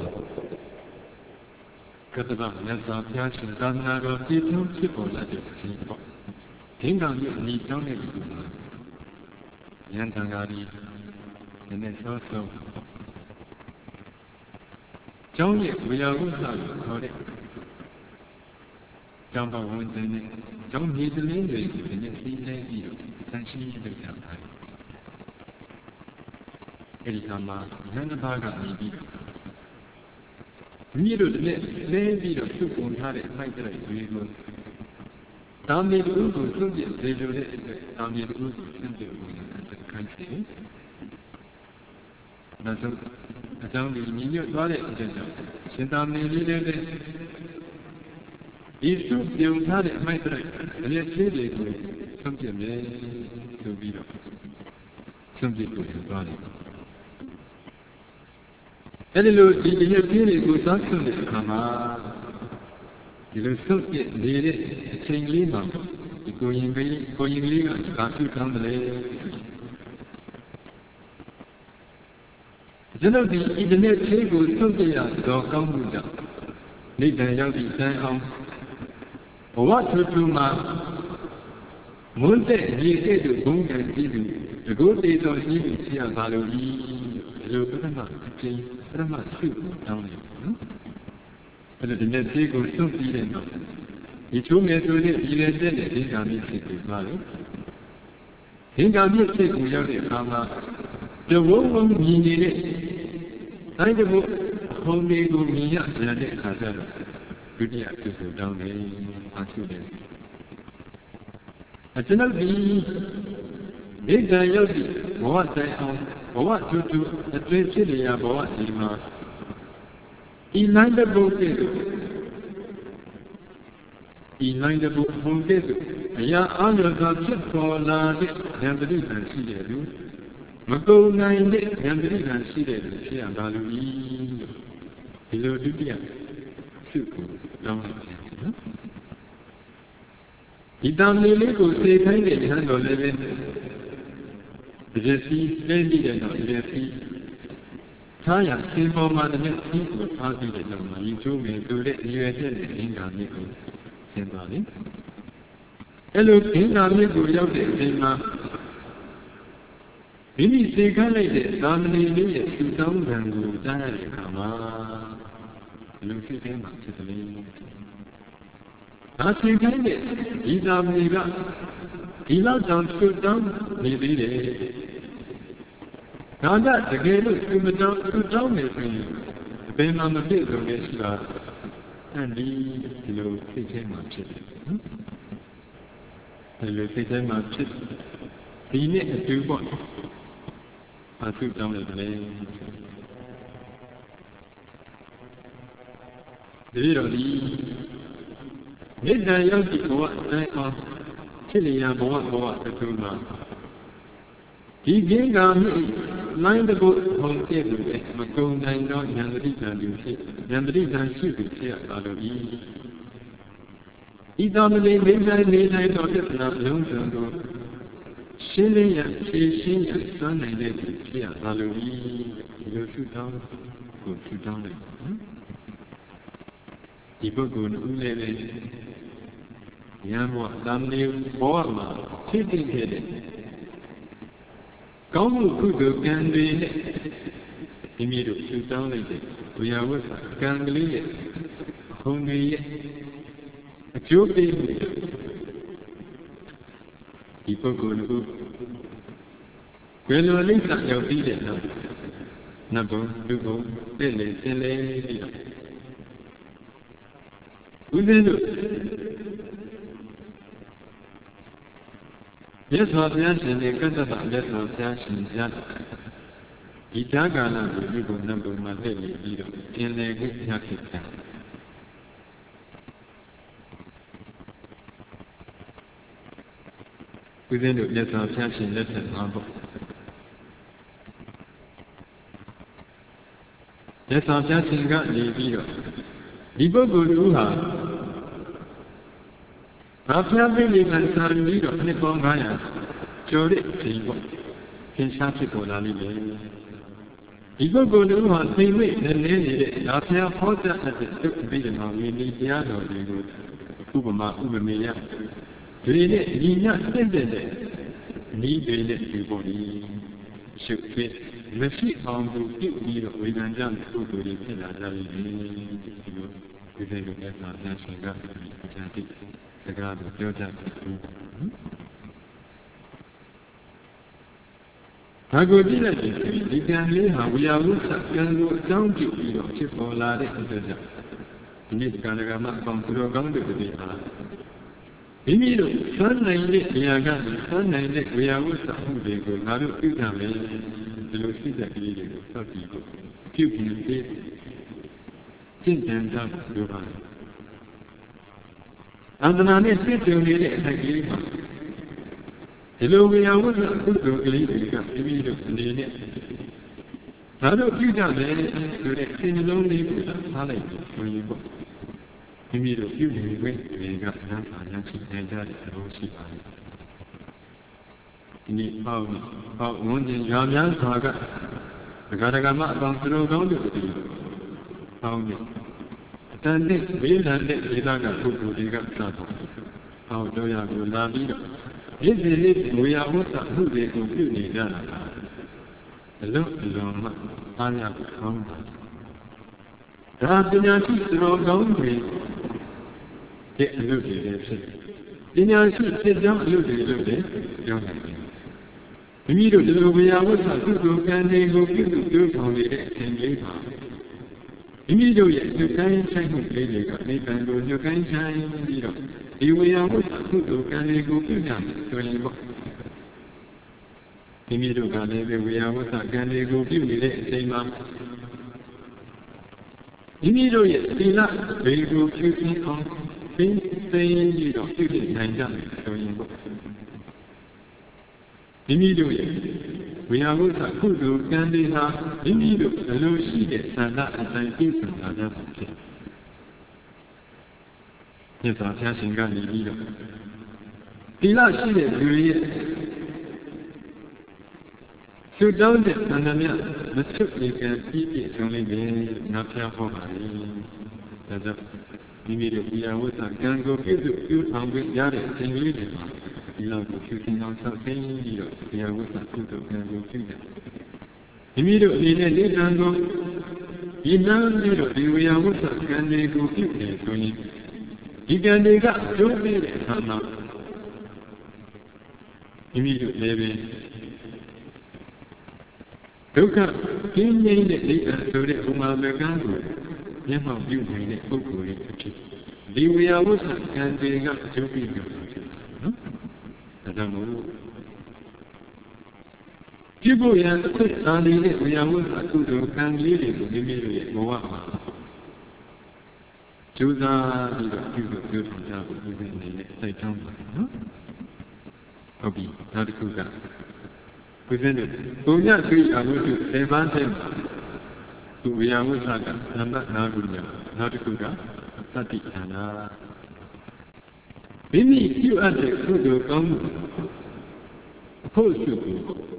ကတ္တဗမြတ်စွာဘုရားရှင်သာသနာတော်တည်ထွန်းဖြစ်ပေါ်လာတဲ့ခြင်းပေါ့ဒင်းကောင်ရဲ့အနီးကြောင်းတဲ့လူမှာဉာဏ်တန်ဃာကြီးနည်းနည်းဆောဆောကျောင်းရဲ့ဝေယဝတ္တကိုခေါ်တဲ့ကျောင်းတော်ဝန်ကျင်းနဲ့ကျောင်းမြေတလင်းတွေကိုဒီနေ့စီးလဲပြီးတော့ဆန်းရှင်းရေးလုပ်ကြတာအဲဒီကမှာဉာဏ်တစ်ပါးကနေပြီးမိတို့လည်းလဲပြီးတော့သူ့ပုံထားတဲ့အမိုက်တဲ့တွေကိုတာမီလူကိုသူ့ပြည့်စေလိုတဲ့အတွက်တာမီလူကိုသင်တယ်ဝင်တဲ့ခိုင်းတယ်။ဒါဆိုအကြောင်းဒီညီညွတ်သွားတဲ့အချက်ကြောင့်ရှင်သာမီလေးလည်းဒီသူ့ပြုံထားတဲ့အမိုက်တဲ့အရက်သေးတွေကိုဆုံးပြမယ်ဆိုပြီးတော့ဆုံးပြကိုသွားတယ်အဲ့ဒီလိုဒီရက်သေးတွေကိုသွားဆုံးတဲ့အခါမှာဒီလိုဆုံးပြနေတဲ့အချိန်လေးမှာဒီကိုရင်ကလေးကကာစုထမ်းတယ်ကျွန်တော်ဒီအင်တာနက်သေးကိုဆုံးပြရတော့ကောင်းမှုကြောင့်နေတန်ရောက်ပြီးဆိုင်အောင်ဘဝထွတ်ထူမှာမွန်းတဲ့ရေတဲ့သူဘုံကကြီးသူတကုတ်တေတော်ကြီးသူရှိရပါလို့ဒီလိုပထမအကျဉ်းပထမဆုတောင်းတယ်နော်အဲ့ဒါဒီနေ့သေးကိုစွန့်ပြီးတဲ့နောက်ဒီချိုးမယ်ဆိုတဲ့ဒီလည်းတဲ့ဒင်္ဂါမြစ်စိတ်ကိုသွားတယ်ဒင်္ဂါမြစ်စိတ်ကိုရောက်တဲ့အခါမှာတဝုံဝုံမြင်နေတဲ့တိုင်းတခုခုံးလေးကိုမြင်ရတဲ့အခါကျတော့ဒုတိယဆုကိုတောင်းတယ်အားဆုတယ်ကျွန်တော်ဒီဒိဋ္ဌာရောက်ပြီးဘဝတိုင်အောင်ဘဝတူတူအတွင်းဖြစ်နေရဘဝဒီမှာဤနိုင်တဲ့ဘုရားဒီနိုင်တဲ့ဘုံကဲ့သို့အရာအလုံးစုံဖြစ်ပေါ်လာတဲ့ဉာဏ်ပရိသတ်ရှိတဲ့လူမကုန်နိုင်တဲ့ဉာဏ်ပရိသတ်ရှိတဲ့လူဖြစ်ရပါလို့ဒီလိုဒုတိယစုကိုတောင်းလိုက်တယ်နော်ဒီတံလေးကိုစေခိုင်းတဲ့ဉာဏ်တော်လည်းပဲဒီစီလေးပြီးတဲ့တော့ဒီစီထားရစင်ပေါ်မှာတည်းစီကိုထားပြီးတဲ့တော့ရင်ကျိုးမယ်ဆိုတဲ့ရွယ်ချက်နဲ့အင်္ဂါမြစ်ကိုဆင်းသွားတယ်အဲ့လိုအင်္ဂါမြစ်ကိုရောက်တဲ့အချိန်မှာမိမိစေခိုင်းလိုက်တဲ့သာမဏေလေးရဲ့သူတောင်းခံကိုကြားရတဲ့အခါမှာလူစိတ်ထဲမှာဖြစ်တယ်ဒါစေခိုင်းတဲ့ဒီသာမဏေကဒီလောက်တောင်သူတောင်းနေသေးတယ်ဒါကတကယ်လို့သူမတောင်းသူတောင်းနေဆိုရင်ဘယ်မှာမဖြစ်ဆုံးလဲရှိတာအဲဒီလိုစိတ်ထဲမှာဖြစ်တယ်ဒီလိုစိတ်ထဲမှာဖြစ်ဒီနဲ့အတူပေါ့အဆုတောင်းလိုက်တယ်ဒီတော့ဒီမေတ္တာရောက်တဲ့ဘဝတိုင်းအောင်ဖြစ်လျာဘဝတစ်ခုမှာဒီကင်းကမြစ်နိုင်တဲ့ဘုံပြည့်လို့မကုန်နိုင်တော့ဉာဏ်ပရိသတ်လူဖြစ်ဉာဏ်ပရိသတ်ရှိသူဖြစ်ရတာလို့ဤတော်မလေးနေနိုင်တော့ပြဿနာလုံးစုံကိုရှင်းလင်းရဖြေရှင်းရစွမ်းနိုင်တဲ့ဖြစ်ရတာလို့ဒီလိုဆုတောင်းကိုဆုတောင်းလိုက်ဒီပုဂ္ဂိုလ်ဦးလည်းပဲဉာဏ်ဘဝသာမဏေဘဝမှာဖြစ်တည်ခဲ့တဲ့ကောင်းမှုကုသိုလ်ကံတွေနဲ့မိမိတို့ဆုတောင်းလိုက်တဲ့ဝိယဝတ်ကံကလေးရဲ့ဘုံတွေရဲ့အကျိုးပေးမှုဒီပုဂ္ဂိုလ်ကိုဘယ်လိုလိမ့်စာရောက်ပြီးတဲ့နော်နတ်ဘုံလူဘုံပြည့်လေသင်လေပြီးတော့ဦးဇင်းတို့မြတ်စွာဘုရားရှင်ရဲ့ကတ္တဗမြတ်စွာဘုရားရှင်ရဒီဓာကာလကိုဒီဘုံနတ်ဘုံမှာလှည့်နေပြီးတော့သင်လေကိုရခဲ့တာဦးဇင်းတို့မြတ်စွာဘုရားရှင်လက်ထက်မှာပေါ့မြတ်စွာဘုရားရှင်ကနေပြီးတော့ဒီပုဂ္ဂိုလ်တို့ဟာငါဖျားသိနေခံစားပြီးတော့နှစ်ပေါင်း900ကျော်တဲ့အချိန်ပေါ့သင်္ချာဖြစ်ပေါ်လာလိမ့်မယ်ဒီပုဂ္ဂိုလ်တို့ဟာသိမိတ်နေနေတဲ့ငါဖျားဟောကြားတဲ့သုတ်ပြီးတဲ့မှာဝိနည်းတရားတော်တွေကိုဥပမာဥပမေယဒီနဲ့ညီညစင့်တဲ့ဤတွေနဲ့ဒီပေါ်ဒီရှုပ်ဖြစ်မရှိအောင်ပြုပြီးတော့ဝေဒန်ကြတဲ့ပုဂ္ဂိုလ်တွေဖြစ်လာကြလိမ့်မယ်ဒီလိုဒီလိုနဲ့သာသနာရှင်ကဒီကြတိစကားကိုပြောကြတယ်ဘာကိုကြည့်လိုက်ရင်ဒီကံလေးဟာဝိယဝုသကံကိုအကြောင်းပြုပြီးတော့ဖြစ်ပေါ်လာတဲ့အတွက်ကြောင့်ဒီနေ့ကံကမအပေါင်းသူတော်ကောင်းတွေတွေဟာမိမိတို့စွမ်းနိုင်တဲ့အရာကနေစွမ်းနိုင်တဲ့ဝိယဝုသမှုတွေကိုငါတို့ပြုကြမယ်ဒီလိုစိတ်ဓာတ်ကလေးတွေကိုစောင့်ကြည့်ဖို့ပြုပြင်ပြီးကျင့်ကြံကြလို့ပါအန္တနာနဲ့စိတ်ကြုံနေတဲ့အထိုက်ကလေးမှာဒီလိုဝိယဝုသကုသိုလ်ကလေးတွေကမိမိတို့အနေနဲ့ငါတို့ပြုကြမယ်ဆိုတဲ့စိတ်နှလုံးလေးကိုထားလိုက်ဆိုရင်ပေါ့မိမိတို့ပြုနေခွင့်တွေကနားပါရရှိနိုင်ကြတဲ့သဘောရှိပါတယ်ဒီနေ့ပေါ့ဝန်ကျင်ရွာများစွာကဒကာဒကာမအပေါင်းသူတော်ကောင်းတို့တွေပေါင်းနေအတန်နဲ့ဝိလန်တဲ့ဒေသကပုဂ္ဂိုလ်တွေကစတော့ဟောတို့ရကိုလာပြီးတော့ဒီစီလေးဝေယဝုသမှုတွေကိုပြုနေကြတာအလုံးမှအားရဖို့ကောင်းပါတယ်ဒါပညာရှိသူတော်ကောင်းတွေတဲ့အလုပ်တွေလည်းဖြစ်ပညာရှိဖြစ်ကြောင်းအလုပ်တွေလုပ်တယ်ပြောနိုင်တယ်မိမိတို့ဒီလိုဝေယဝုသကုသိုလ်ကံတွေကိုပြုစုပြုဆောင်နေတဲ့အချိန်လေးပါမိမိတို့ရဲ့ညှိနှိုင်းဆိုင်မှုလေးတွေကနိဗ္ဗာန်ကိုညှိနှိုင်းဆိုင်ပြီးတော့ဒီဝေယဝုသကုသိုလ်ကံတွေကိုပြုကြမယ်ဆိုရင်ပေါ့မိမိတို့ကလည်းဝေယဝုသကံတွေကိုပြုနေတဲ့အချိန်မှာမိမိတို့ရဲ့သီလတွေကိုပြုစုအောင်သိပြီးတော့ပြုလုပ်နိုင်ကြတယ်ဆိုရင်ပေါ့မိမိတို့ရဲ့ဝိညာဉ်ဝိသကုသိုလ်ကံတွေဟာမိမိတို့အလိုရှိတဲ့ဆန္ဒအတိုင်းပြည့်စုံလာကြမှာဖြစ်မြတ်စွာဘုရားရှင်ကနေပြီးတော့ဒီလရှိတဲ့လူရဲ့သူတောင်းတဲ့ဆန္ဒမြတ်မချွတ်နေကံပြည့်ပြည့်စုံလိမ့်မယ်ငါဖျားဟောပါလေဒါကြောင့်မိမိတို့ဝိညာဉ်ဝိသကံကိုပြည့်စုံပြုဆောင်ပြီးရတဲ့အချိန်လေးတွေမှာဒီလောက်ကိုဖြူစင်အောင်ဆောက်သိပြီးတော့ဝိညာဉ်ဝိသကုသိုလ်ကံကိုပြုတယ်မိမိတို့အနေနဲ့လက်တံကိုဒီနာပြီးတော့ဒီဝိညာဉ်ဝိသကံတွေကိုပြုနေဆိုရင်ဒီကံတွေကအကျိုးပေးတဲ့အခါမှာမိမိတို့လည်းပဲဒုက္ခကျင်းငြိမ်းတဲ့အိမ်ဆိုတဲ့ဥမာမကန်းကိုမျက်မှောက်ပြုနိုင်တဲ့ပုဂ္ဂိုလ်ရဲ့အဖြစ်ဒီဝိညာဉ်ဝိသကံတွေကအကျိုးပေးကြတယ်နော်ဒါကြောင့်မို့ဒီဘုရားအခွင့်အာဏာနဲ့ဝိညာဉ်ဝိသကုသိုလ်ကံလေးတွေကိုမိမိတို့ရဲ့ဘဝမှာကျူးစာပြီးတော့ပြုလို့ပြောထားကြဖို့ဒီအနေနဲ့တိုက်တွန်းပါတယ်နော်ဟုတ်ပြီနောက်တစ်ခုကဘုရားတို့ဘုရားတွေ့အမှုစုစေပန်းတဲ့သူဝိညာဉ်ဝိသကနံပါတ်5ခုမြောက်နောက်တစ်ခုကသတ္တိဌာနမိမိပြုအပ်တဲ့ကုသိုလ်ကောင်းမှုအဖို့စုကို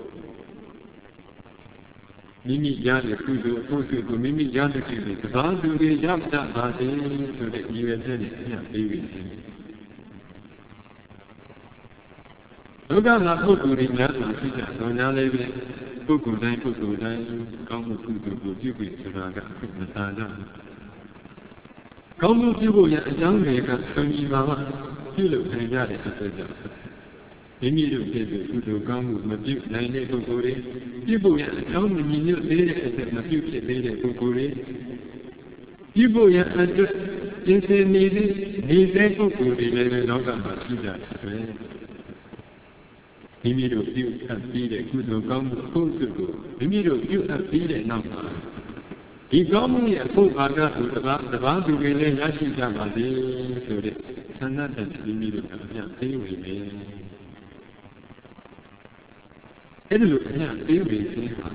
မိမိရတဲ့ကုသိုလ်အဖို့စုကိုမိမိရတဲ့ကိလေသာသူတွေရတတ်ပါစေဆိုတဲ့ရည်ရွယ်ချက်နဲ့အမြတ်ပေးပြီးဒုက္ခနာပုဂ္ဂိုလ်တွေများစွာရှိကြတော့များလည်းပဲပုဂ္ဂိုလ်တိုင်းကောင်းမှုကုသိုလ်ကိုပြုပြီးဆိုတာကအမှန်တရားကြတယ်။ကောင်းမှုပြုဖို့ရအကြောင်းတွေကသုံးကြီးပါမှပြုလုပ်နိုင်ကြတဲ့အတွက်ကြောင့်မိမိတို့ဖြစ်တဲ့ကုသိုလ်ကောင်းမှုမပြုနိုင်တဲ့ပုဂ္ဂိုလ်တွေပြုဖို့ရအကြောင်းမမြင်ညွတ်သေးတဲ့အတွက်မပြုဖြစ်သေးတဲ့ပုဂ္ဂိုလ်တွေပြုဖို့ရအတွက်ပြင်ဆင်နေတဲ့ပုဂ္ဂိုလ်တွေလည်းလောကမှာရှိကြတယ်။မိမိတို့ပြုအပ်ပြီးတဲ့ကုသိုလ်ကောင်းမှုအဖို့စုကိုမိမိတို့ပြုအပ်ပြီးတဲ့နောက်မှာဒီကောင်းမှုရဲ့အဖို့ဘာကဆိုတပါးသူတွေလည်းရရှိကြပါစေဆိုတဲ့ဆန္ဒတည်းမိမိတို့အမြတ်ပေးဝေမယ်အဲ့ဒီလိုအမြတ်ပေးဝေခြင်းဟာ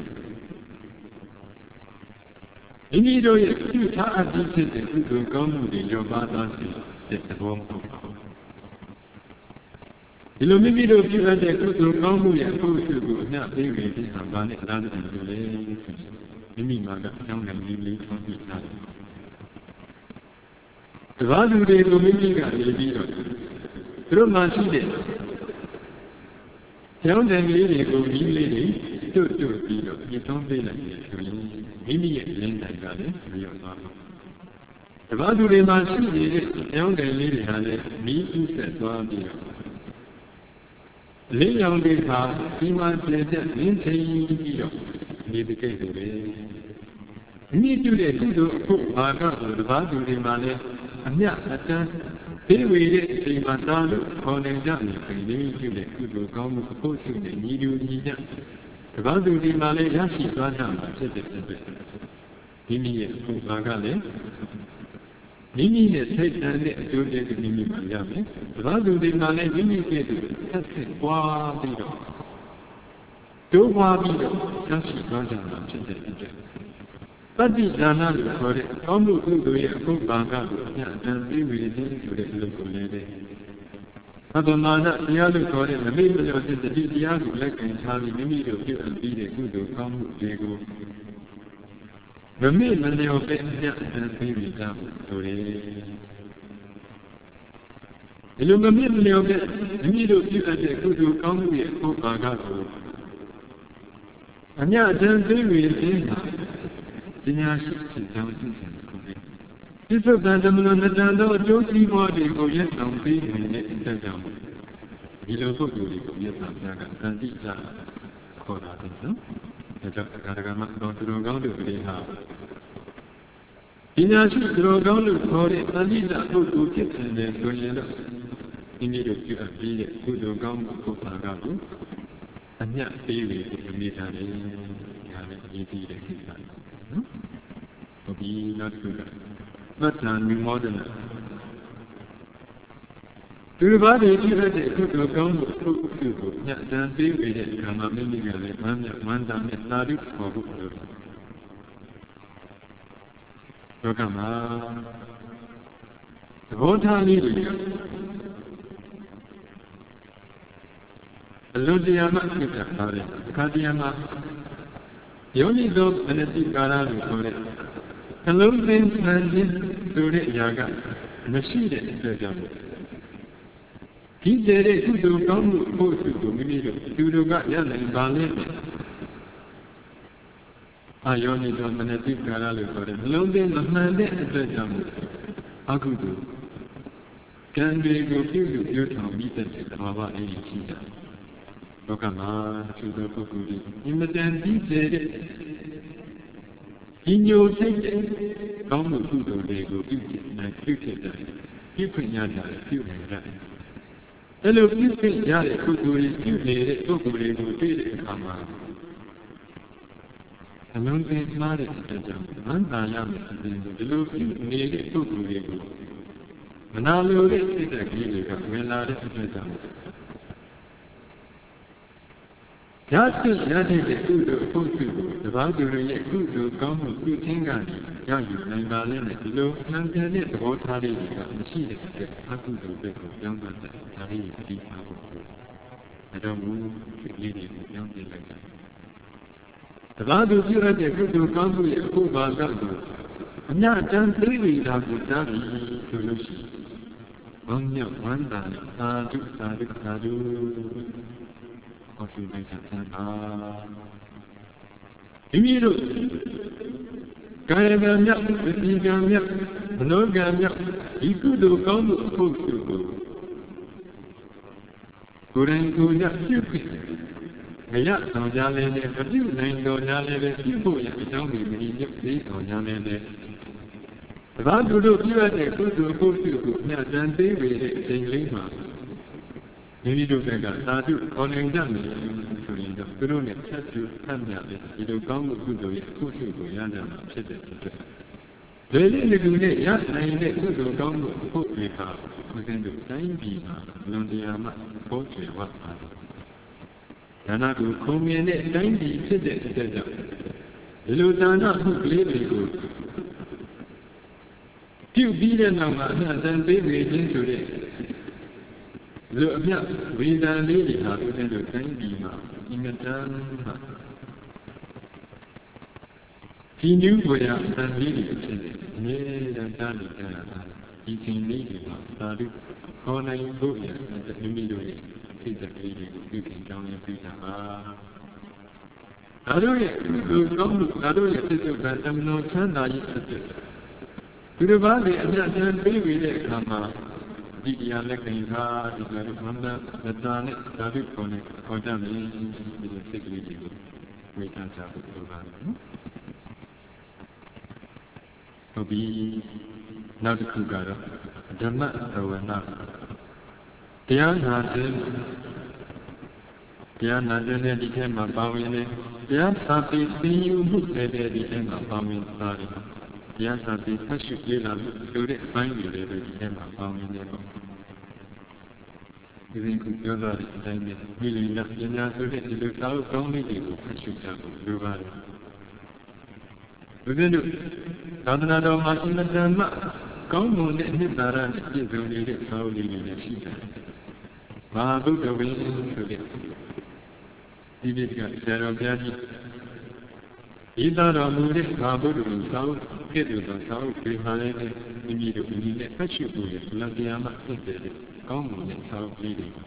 မိမိတို့ရဲ့ပြုထားအပ်ပြီးဖြစ်တဲ့ကုသိုလ်ကောင်းမှုတွေရောပါသွားစေတဲ့သဘောမဟုတ်ပါဘူးဒီလိုမိမိတို့ပြုအပ်တဲ့ကုသိုလ်ကောင်းမှုရဲ့အဖို့စုကိုအမြတ်ပေးဝေခြင်းဟာဘာနဲ့အလားတူလဲမိမိမှာကအကြောင်းနဲ့လေးထောင်းပြထားတယ်။တပါးလူတွေကိုမိမိကနေပြီးတော့သူတို့မှရှိတဲ့ကျောင်းတန်ကလေးတွေကိုမိမိလေးတွေတွတ်ပြီးတော့ပြသွန်းပေးလိုက်တယ်ဆိုရင်မိမိရဲ့လင်းတိုင်ကလည်းမရောသွားဘူး။တပါးလူတွေမှရှိနေတဲ့ကျောင်းတန်လေးတွေဟာလည်းမိဥဆက်သွားပြီးတော့လင်းရောင်တွေဟာဒီမှာပြည့်တဲ့လင်းထိန်ပြီးတော့ဒီကိစ္စတွေမိပြုတဲ့ကုသိုလ်အဖို့ဘာကဆိုတပါးသူတွေမှာလည်းအမြတ်အတန်းပေးဝေတဲ့အချိန်မှာတားလို့ခေါ်နေကြတယ်ဆိုရင်မိပြုတဲ့ကုသိုလ်ကောင်းမှုအဖို့ရှိတဲ့ညီလူညီညတပါးသူတွေမှာလည်းရရှိသွားကြမှာဖြစ်တဲ့အတွက်မိမိရဲ့အဖို့ဘာကလည်းမိမိရဲ့စိတ်တန်တဲ့အကျိုးတွေကိုမိမိမှာရမယ်တပါးသူတွေမှာလည်းမိမိရဲ့ဆက်ပွားပြီးတော့တိုးပွားပြီးတော့ရရှိသွားကြမှာဖြစ်တဲ့အတွက်ပဋိဒါနလို့ခေါ်တဲ့ကောင်းမှုကုသိုလ်ရဲ့အဖို့ဘာကကိုအမြတ်အတန်းပေးဝေခြင်းဆိုတဲ့အလုပ်ကိုလည်းအပမာဏတရားလို့ခေါ်တဲ့မမေ့မလျော့တဲ့တတိတရားကိုလက်ကင်ထားပြီးမိမိတို့ပြုအပ်ပြီးတဲ့ကုသိုလ်ကောင်းမှုတွေကိုမမေ့မလျော့ပဲအမြတ်အတန်းပေးဝေကြဖို့ဆိုတယ်ဒီလိုမမေ့မလျော့ပဲမိမိတို့ပြုအပ်တဲ့ကုသိုလ်ကောင်းမှုရဲ့အဖို့ဘာကကိုအမြတ်အတန်းပေးဝေခြင်းဟာပညာရှိခြင်းကြောင့်သိခြင်းကိုပဲဒီသုတ္တန်ဓမ္မလိုနတန်သောအကျိုးစီးပွားတွေကိုရက်ဆောင်ပေးနေတဲ့အတတ်ကြောင့်ဒီလိုပုဂ္ဂိုလ်တွေကိုမြတ်စွာဘုရားကသံတိကြခေါ်တာတယ်နော်ဒါကြောင့်အခါတကမှတော်သူတော်ကောင်းတို့ကလေးဟာပညာရှိသူတော်ကောင်းလို့ခေါ်တဲ့သံတိကြပုဂ္ဂိုလ်ဖြစ်တယ်ဆိုရင်တော့မိမိတို့ပြုအပ်ပြီးတဲ့ကုသိုလ်ကောင်းမှုကိုပါကကိုအမြတ်ပေးပြီးမိထားတယ်ဒါလည်းအရေးကြီးတဲ့ကိစ္စနော်ဟုတ်ပြီနောက်တစ်ခုကမတ္တန်မိမောဒနာသူတစ်ပါးတွေပြုတဲ့ကုသိုလ်ကောင်းမှုအဖို့စုကိုညံ့တမ်းပေးဝေတဲ့ကာမမိမိကလည်းဝမ်းမြောက်ဝမ်းသာနဲ့သာဓုခေါ်ဖို့လိုတယ်လောကမှာသဘောထားလေးတွေအလွန်တရာမှဖြစ်တာပါတယ်အခါတရားမှာယောနိသောအနတိကာရလို့ခေါ်တဲ့နှလုံးသွင်းမှန်ခြင်းဆိုတဲ့အရာကမရှိတဲ့အတွက်ကြောင့်ဒီတဲ့ကုသိုလ်ကောင်းမှုအဖို့စုကိုမိမိတို့သူတို့ကရနိုင်ပါလိမ့်မယ်အာယောနိသောမနတိကာရလို့ခေါ်တဲ့နှလုံးသွင်းမမှန်တဲ့အတွက်ကြောင့်အကုသိုလ်ကံတွေကိုပြုစုပြောထောင်ပြီးတဲ့သဘာဝအရေးကြီးတာလောကမှာသူတို့ပုဂ္ဂိုလ်တွေအင်မတန်ကြီးကျယ်တဲ့ဒီညိုစိတ်တဲ့ကောင်းမှုကုသိုလ်တွေကိုပြုကျင်နိုင်ပြုဖြစ်တယ်ပြုခွင့်ရကြတယ်ပြုနိုင်တယ်အဲ့လိုပြုခွင့်ရတဲ့ကုသိုလ်တွေပြုနေတဲ့ပုဂ္ဂိုလ်တွေကိုတွေ့တဲ့အခါမှာအလုံးစုံမှားတဲ့အကြောင်းမန္တာရမယ်အပြင်ဒီလိုပြုနေတဲ့ပုဂ္ဂိုလ်တွေကိုမနာလိုတဲ့စိတ်ဓာတ်ကြီးတွေကဝင်လာတဲ့အတွက်ကြောင့်ရရှိရတဲ့ကုသိုလ်အဖို့စုကိုတပါးသူတို့ရဲ့ကုသိုလ်ကောင်းမှုပြုခြင်းကနေရယူနိုင်ပါလိမ့်မယ်ဒီလိုမှန်ကန်တဲ့သဘောထားလေးတွေကမရှိတဲ့အတွက်အကုသိုလ်တွေကိုပြောင်းသွားတဲ့ဒါလေးကိုသိထားဖို့ဒါတော့ဘူးဒီလေးတွေကိုပြောင်းပြလိုက်တာတပါးသူပြုရတဲ့ကုသိုလ်ကောင်းမှုရဲ့အဖို့ဘာကတော့အမြတ်တမ်းသိပြီးတာကိုကြားပြီးဆိုလို့ရှိရင်ဝမ်းမြောက်ဝမ်းသာနဲ့သာဓုသာဓုသာဓုဟောပြောလိုက်တာပါမိမိတို့ကာယကံမြောက်ဝစီကံမြောက်မနောကံမြောက်ဒီကုသိုလ်ကောင်းမှုအဖို့စုကိုကိုယ်တိုင်ကိုယ်ရပြုဖြစ်ငရဆောင်ကြလည်းနဲ့မပြုနိုင်တော်ကြလည်းပဲပြုဖို့ရအကြောင်းကိုမြည်မြုပ်သေးတော်ကြလည်းပဲတပါးသူတို့ပြုရတဲ့ကုသိုလ်အဖို့စုကိုအမြတ်တမ်းသေးပေတဲ့အချိန်လေးမှာမိမိတို့ကသာဓုခေါ်နိုင်ကြမယ်ဆိုရင်တော့သူတို့နဲ့ဆက်စုဖတ်မြတယ်ဒီလိုကောင်းမှုကုသိုလ်ရဲ့အဖို့စုကိုရကြမှာဖြစ်တဲ့အတွက်ဒီလေးလူနဲ့ရနိုင်တဲ့ကုသိုလ်ကောင်းမှုအဖို့တွေဟာဦးဇင်းတို့တိုင်းပြည်မှာလွန်တရားမှပေါ်ကျွယ်ဝပါတယ်ဒါနကိုခုံမြင်တဲ့တိုင်းပြည်ဖြစ်တဲ့အတွက်ကြောင့်ဒီလိုဒါနမှုကလေးတွေကိုပြုပြီးတဲ့နောက်မှာအမှန်တန်ပေးနေခြင်းဆိုတဲ့လူအမြတ်ဝိဒန်လေးတွေဟာဦးဇင်းတို့တိုင်းပြည်မှာအင်မတန်မှဒီနည်းဝေယအတန်လေးတွေဖြစ်နေအမြဲတမ်းတားနေကြတာဒီချိန်လေးတွေမှာသာဓုခေါ်နိုင်ဖို့ရမိမိတို့ရဲ့စိတ်ဓာတ်ကလေးတွေကိုပြုပြင်ကြောင်းရင်းပြတာပါဒါတို့ရဲ့လူကောင်းမှုဒါတို့ရဲ့စိတ်ဓာတ်ကတမန်တော်ချမ်းသာရေးအဖြစ်သူတစ်ပါးတွေအမြတ်တမ်းပေးဝေတဲ့အခါမှာဒီတရားလက်ခံထားဒီလိုမှန်တဲ့ဒါနဲ့ဒါတို့ခေါ်နေခေါ်ကြမယ်ဒီလိုစိတ်ကလေးတွေကိုဝေထားကြဖို့လိုပါတယ်နော်ဟုတ်ပြီနောက်တစ်ခုကတော့ဓမ္မသဝနာတရားနာခြင်းနဲ့ဒီထဲမှာပါဝင်တယ်တရားစာပေသင်ယူမှုလည်းဒီထဲမှာပါဝင်သွားတယ်တရားစာပေဖတ်ရှုလေ့လာမှုလိုတဲ့အပိုင်းတွေလည်းဒီထဲမှာပါဝင်တယ်ပေါ့ဒီရင်ကပြောတာဒီတိုင်းနဲ့ဒီလိုနဲ့ပညာဆိုတဲ့ဒီလိုစာအုပ်ကောင်းလေးတွေကိုဖတ်ရှုကြဖို့လိုပါတယ်ဦးဇင်းတို့သာသနာတော်မှာအင်မတန်မှကောင်းမွန်တဲ့အနှစ်သာရနဲ့ပြည့်စုံနေတဲ့စာအုပ်လေးတွေလည်းရှိတယ်။မဟာဗုဒ္ဓဝိနည်းဆိုတဲ့ဒီပြည့်ကဆရာတော်ဘုရားကြီးဤသာတော်မူတဲ့မဟာဗုဒ္ဓဝိနည်းစာအုပ်ပြည့်စုံသောစာအုပ်တွေမှာလည်းမိမိတို့အနည်းနဲ့ဖတ်ရှုဖို့ရလတရားမှဖြစ်တဲ့ကောင်းမွန်တဲ့စာအုပ်လေးတွေ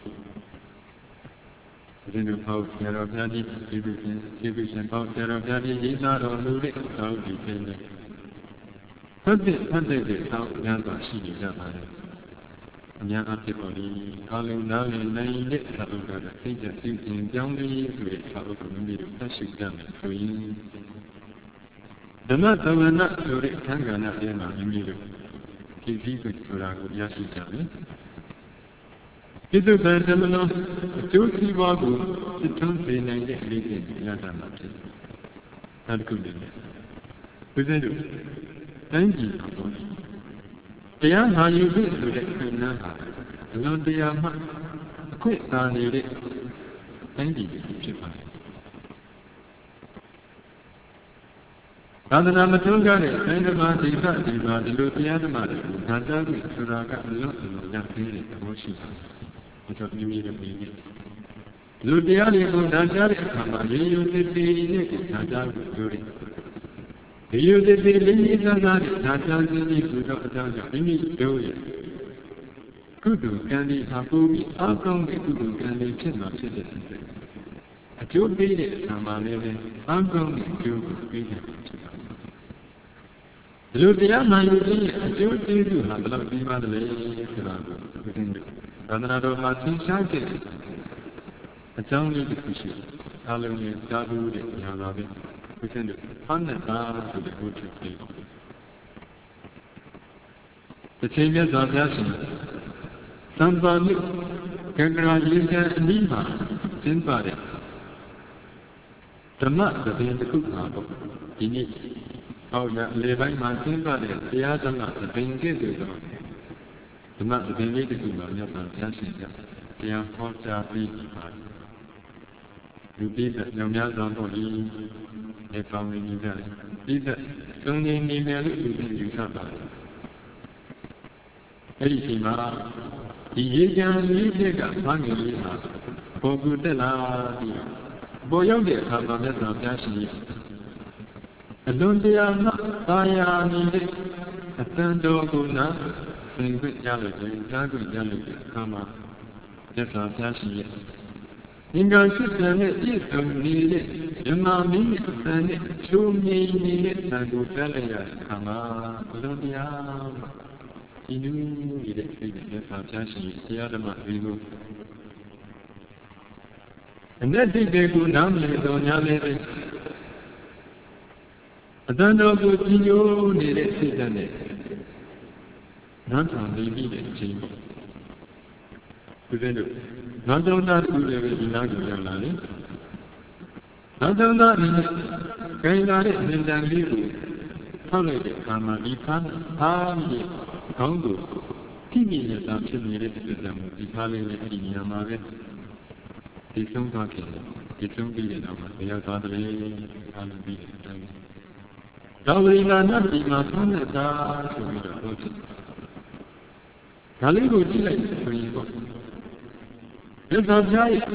ဒီလိုပေါ့ဆရာတော်ဘုရားကြီးဒီလိုရှင်ပေါ့ဆရာတော်ဘုရားကြီးဤသာတော်မူတဲ့စာအုပ်တွေဖြစ်နေဖတ်တဲ့ဆောင်းများစွာရှိနေကြပါတယ်အများအားဖြင့်ပေါ်ပြီးအားလုံးနားလည်နိုင်တဲ့စာအုပ်ကစိတ်ကြပြုခြင်းကြောင်းလေးဆိုတဲ့စာအုပ်ကိုမိမိတို့ဖတ်ရှုကြမယ်ဆိုရင်ဓမ္မသဝနာဆိုတဲ့အခန်းကဏ္ဍထဲမှာမိမိတို့ဒီစည်းဆိုတာကိုရရှိကြမယ်ပိဿဗံဓမ္မနောအကျိုးစီးပွားကိုစစ်ထွန်းစေနိုင်တဲ့လေးတွေရတာမှာဖြစ်တယ်။နောက်တစ်ခုလည်းဦးဇင်းတို့တိုင်းပြည်တော်တရားနာယူဖို့ဆိုတဲ့ခန္ဓာဟာလွန်တရားမှအခွင့်အာဏာနေတဲ့တိုင်းပြည်ဖြစ်ပါတယ်သာသနာမထွန်းကားတဲ့တိုင်းဓမ္မဒေသဒီမှာဒီလိုတရားဓမ္မတွေကိုခံစားပြီးဆိုတာကအလွန်အလွန်ရသေးတဲ့သဘောရှိပါတယ်။ဒီတော့မျိုးရဲ့ပြည်နဲ့လူတရားတွေကိုခံစားတဲ့အခါမှာရေယူစစ်တီနဲ့ခံစားပြီးပြောတယ်။ရေယူစစ်တီလေးလေးစားစားနဲ့ခံစားခြင်းကြီးဆိုတော့အကြောင်းကြောင့်မိမိတို့ရဲ့ကုသိုလ်ကံဒီဟာပိုပြီးအကောင်းတဲ့ကုသိုလ်ကံတွေဖြစ်မှာဖြစ်တဲ့အတွက်အကျိုးပေးတဲ့အခါမှာလည်းအကောင်းတဲ့အကျိုးကိုပေးတယ်ဖြစ်ပါတယ်။ဒီလိုတရားမှန်ယူခြင်းရဲ့အကျိုးကျေးဇူးဟာဘယ်လောက်ကြီးပါသလဲဆိုတာကိုသိသိလို့သာသနာတော်မှာသင်ရှားတဲ့အကြောင်းလေးတစ်ခုရှိတယ်။အားလုံးရဲ့သာဓုတဲ့ညာပါပဲ။သိသိလို့ဖန်နဲ့သာဆိုတဲ့ဘုရားကြီးတစ်ချိန်မြတ်စွာဘုရားရှင်သံပါဠိကံကရာရေကံအနည်းမှာကျင်းပတဲ့ဓမ္မသဘင်တစ်ခုမှာပေါ့ဒီနေ့အောက်ရလေပိုင်းမှာကျင်းပတဲ့တရားဓမ္မသဘင်ကဲ့သို့သောဓမ္မသဘင်လေးတစ်ခုမှာမြတ်စွာဘုရားရှင်ကတရားဟောကြားပြီးပါတယ်လူပြည်တဲ့ညောင်များစွာပေါ့ဒီနေပေါင်းနေကြတယ်ပြည်တဲ့သုံးနေနေတယ်လို့လူတွေယူဆပါတယ်အဲ့ဒီအချိန်မှာဒီရေကံလေးတွေကဘာငယ်လေးဟာပေါ်ကူတက်လာပြီးပေါ်ရောက်တဲ့အခါမှာမြတ်စွာဘုရားရှင်အလွန်တရာမှသာယာနေတဲ့အတန်တော်ကိုနာဆင်ခွင့်ရလို့ခြင်းကြားခွင့်ရလို့အခါမှာမြတ်စွာဘုရားရှင်ရဲ့အင်္ဂါရှိတဲ့နဲ့ပြည့်စုံနေတဲ့ဓမ္မမင်းရဲ့အတန်နဲ့ချိုးမြင်နေတဲ့သံကိုကြားလိုက်ရတဲ့အခါမှာအလွန်တရာမှဒီနူးနေတဲ့စိတ်နဲ့မြတ်စွာဘုရားရှင်ရဲ့တရားဓမ္မတွေကိုအနတ္တိတေကိုနားမလည်တော်ညာလည်းပဲအတန်တော်ကိုကြည်ညိုနေတဲ့စိတ်ဓာတ်နဲ့နားထောင်နေပြီးတဲ့အချိန်ပေါ့သူတို့နားထောင်တာတူတယ်ပဲဒီနားကိုရောက်လာတယ်နားထောင်တာအနေနဲ့ခိုင်လာတဲ့အမြင်တန်လေးကိုထောက်လိုက်တဲ့အခါမှာဒီဖားပြီးခေါင်းကိုထိမိနေတာဖြစ်နေတဲ့အတွက်ကြောင့်ဒီဖားလေးနဲ့အဲ့ဒီနေရာမှာပဲဒီဆုံးသွားခဲ့တယ်ဒီဆုံးပြီးတဲ့နောက်မှာတရားသွားတယ်အားလုံးပြီးတဲ့အတိုင်းတော်ဝိညာဏတိမှာသုံးနေတာဆိုပြီးတော့ဟုတ်တယ်ဒါလေးကိုကြည့်လိုက်ဆိုရင်ပေါ့မြတ်စွာဘုရားရဲ့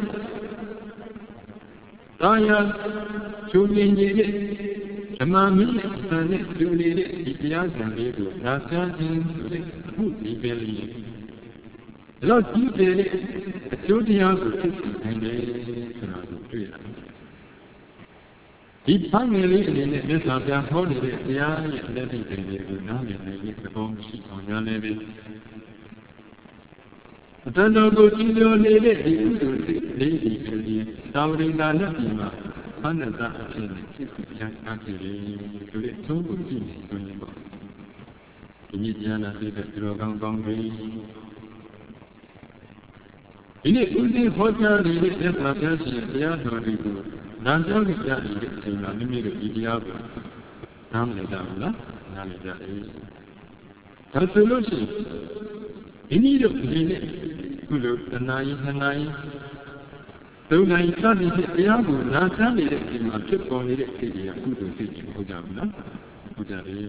တာယာကျုံနေနေတဲ့ဓမ္မမင်းရဲ့အစံနဲ့လူနေတဲ့ဒီတရားစံလေးကိုနာကြားခြင်းဆိုတဲ့အမှုဒီပဲလေးဒါတော့ဒီပဲလေးအကျိုးတရားကိုသိနိုင်တယ်ဆိုတာကိုတွေ့ရတယ်ဒီဖန်ငယ်လေးအနေနဲ့မြတ်စွာဘုရားဟောနေတဲ့တရားရဲ့လက်တွေ့တွေကိုနားလည်နိုင်တဲ့သဘောရှိအောင်ညာလည်းပဲအတန်တော်ကိုကြည်ညိုနေတဲ့ဒီဥဒ္ဒစိတ်လေးဒီကလေးသာဝရိန္ဒာလက်ပြီးမှာဖန်တာအဖြစ်နဲ့ဖြစ်ပြီးပြန်အားကြည့်လေဆိုတဲ့အဆုံးကိုကြည့်နေဆိုရင်ပေါ့ဒီနေ့တရားနာသိတဲ့ဒီလိုကောင်းကောင်းတွေဒီနေ့ဥစဉ်ဟောကြားနေတဲ့မြတ်စွာဘုရားရှင်တရားတော်တွေကိုနာကြားကြရတဲ့အချိန်မှာမိမိတို့ဒီတရားကိုနားမလည်ကြဘူးလားနားလည်ကြတယ်ဒါဆိုလို့ရှိရင်ဒီနေ့တို့ဒီနေ့ခုလိုတဏှာယနှစ်နာရီသုံးနာရီစသည်ဖြင့်တရားကိုနာကြားနေတဲ့အချိန်မှာဖြစ်ပေါ်နေတဲ့စိတ်တွေကကုသိုလ်စိတ်တွေဟုတ်ကြဘူးလားဟုတ်ကြတယ်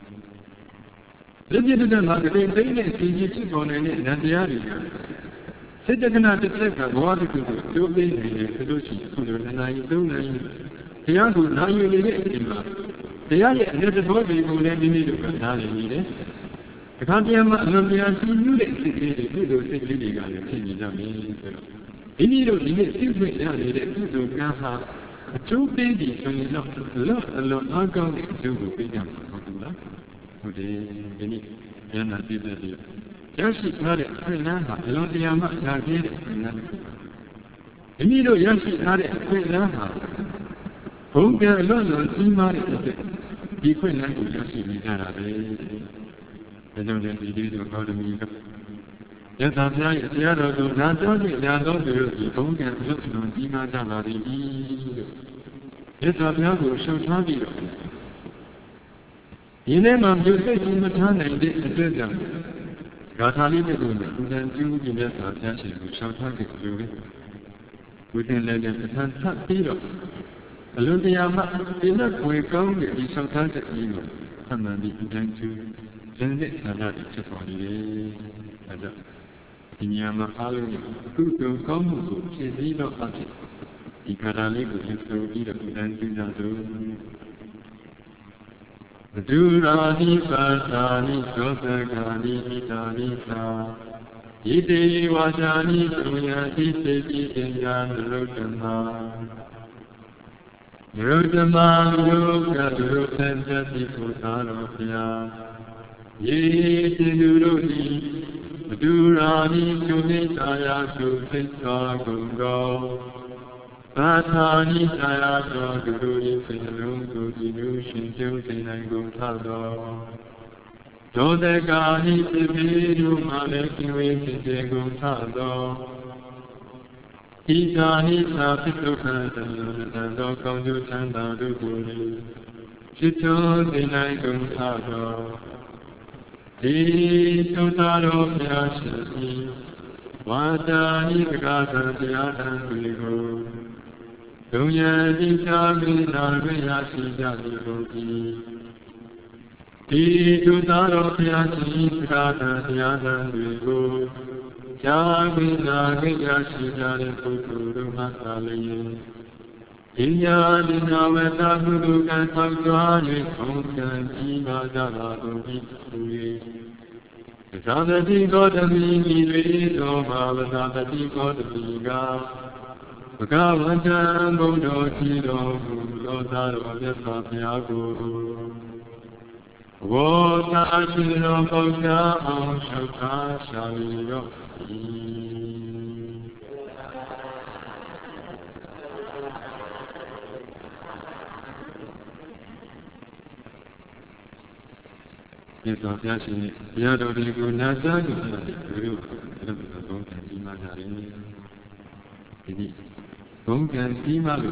ဒီပြည့်တဲ့မှာတကယ်သိတဲ့စီကြီးဖြစ်ပေါ်နေတဲ့ဉာဏ်တရားတွေကစိတ်တက္ကနာတစ်ဆက်ကဘဝတစ်ခုကိုကျိုးပေးနေတယ်ဆိုလို့ရှိရင်ခုလိုနှစ်နာရီသုံးနာရီတရားကိုနာယူနေတဲ့အချိန်မှာတရားရဲ့အနတ္တဘောတွေကိုလည်းဒီနေ့တို့ကနားလည်နေတယ်။အခါပြန်မှာအလွန်တရားရှိမှုတဲ့စိတ်ကလေးတွေကုသိုလ်စိတ်ကလေးတွေကလည်းဖြစ်နေကြမယ်ဆိုတော့ဒီနေ့တို့ဒီနေ့သိခွင့်ရနေတဲ့ကုသိုလ်ကံဟာအကျိုးပေးပြီးဆိုရင်တော့အလွန်အားကောင်းတဲ့အကျိုးကိုပေးကြမှာဟုတ်ဘူးလား။ဟုတ်တယ်ဒီနေ့ဉာဏ်နဲ့ပြည့်စုံတယ်ရရှိထားတဲ့အခွင့်အလမ်းဟာအလွန်တရာမှရခဲ့တဲ့အခွင့်အလမ်းတစ်ခုပါ။မိမိတို့ရရှိထားတဲ့အခွင့်အလမ်းဟာဘုံကံအလွန်ကြီးမားတဲ့အတွက်ဒီခွင့်အလမ်းကိုရရှိနေကြတာပဲ။ဒါကြောင့်လည်းဒီလိုကောင်းတယ်မြတ်ရသဗျာရဲ့တရားတော်ကိုနာတော်ဖြင့်ညာတော်သူတို့ဒီဘုံကံအလွန်ကြီးမားကြပါသည်လို့ရသဗျာကိုရှုံထားပြီးတော့ဒီနေ့မှမြို့စိတ်ကြီးမထားနိုင်တဲ့အတွက်ကြောင့် Gathali de Guna, then two in the Sasha, who shall target you. Within legend, the hand tap hero. Alundiama, in that way, come, he shall target you. And then the intent to send it, and that is for the other. In Yama Halloween, who will come to see zero object. The Karali will so be the Pudantu. Durani Pasani Sosagani Mitani Sa Iti Wajani Suyati Seki Inyan Rotama Rotama Yoga Rotanja Putana Yeti Duruni Durani Sumitaya Susita Gungo Patani Sayato Guru Sinum Guru Shinju Sinangu Tado Jodegani Sibiru Malekui Sinegu Tado Itani Sapitu Kantando Kondu Chanda Duguri Chito Sinangu Tado Ito Tado Pyashasi Wadani Gata Pyatan Guru Dunya Dikami Narvaya Sijati Bhuti Titu Taro Pyasi Skata Tyadan Vigo Jami Narvaya Sijati Bhuturu Masali Iya Dinavata Guru Kantakjwani Kongkan Jiva Java Bhuti Suri Sadati Gotami Nidri Bhavadati Gotami Ga Bhagavatam Buddha Chido Buddha Yasapiago Vota Chido Bhagya Amshaka Shaliyo Yasapiashi Yado Digu Nazani Guru Bhagavatam Jimajari Ini Bongkan Timalu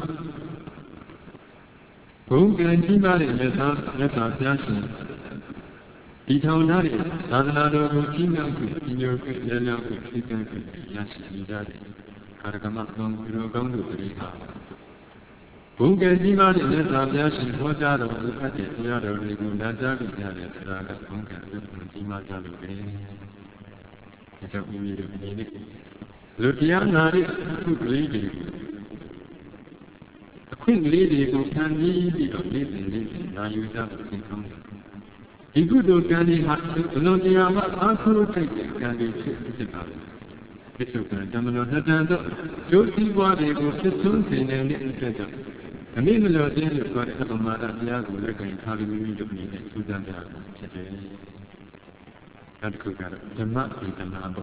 Bongkan Timari Meta Pyashin Itaunari Sadhanado Tingaku Tinyoku Yanaku Tikanku Yashi Nidari Karakamak non Guru Gangu Riha Bongkan Timari Meta Pyashin Hojado Lukati Yado Rigu Najaku Yale Raga Bongkan Timajalu Ita Umiru Nini Lutianari Lady A quick lady who can lead or living, now you have a income. The good old Gandhi had Lutiama Uncle can be chipped about it. It's okay, Domino Hatando, Josie Body will sit soon in a little treasure. A minute or then you've got a couple of Madagascar looking how do we do me to them today. That could get the map with the number.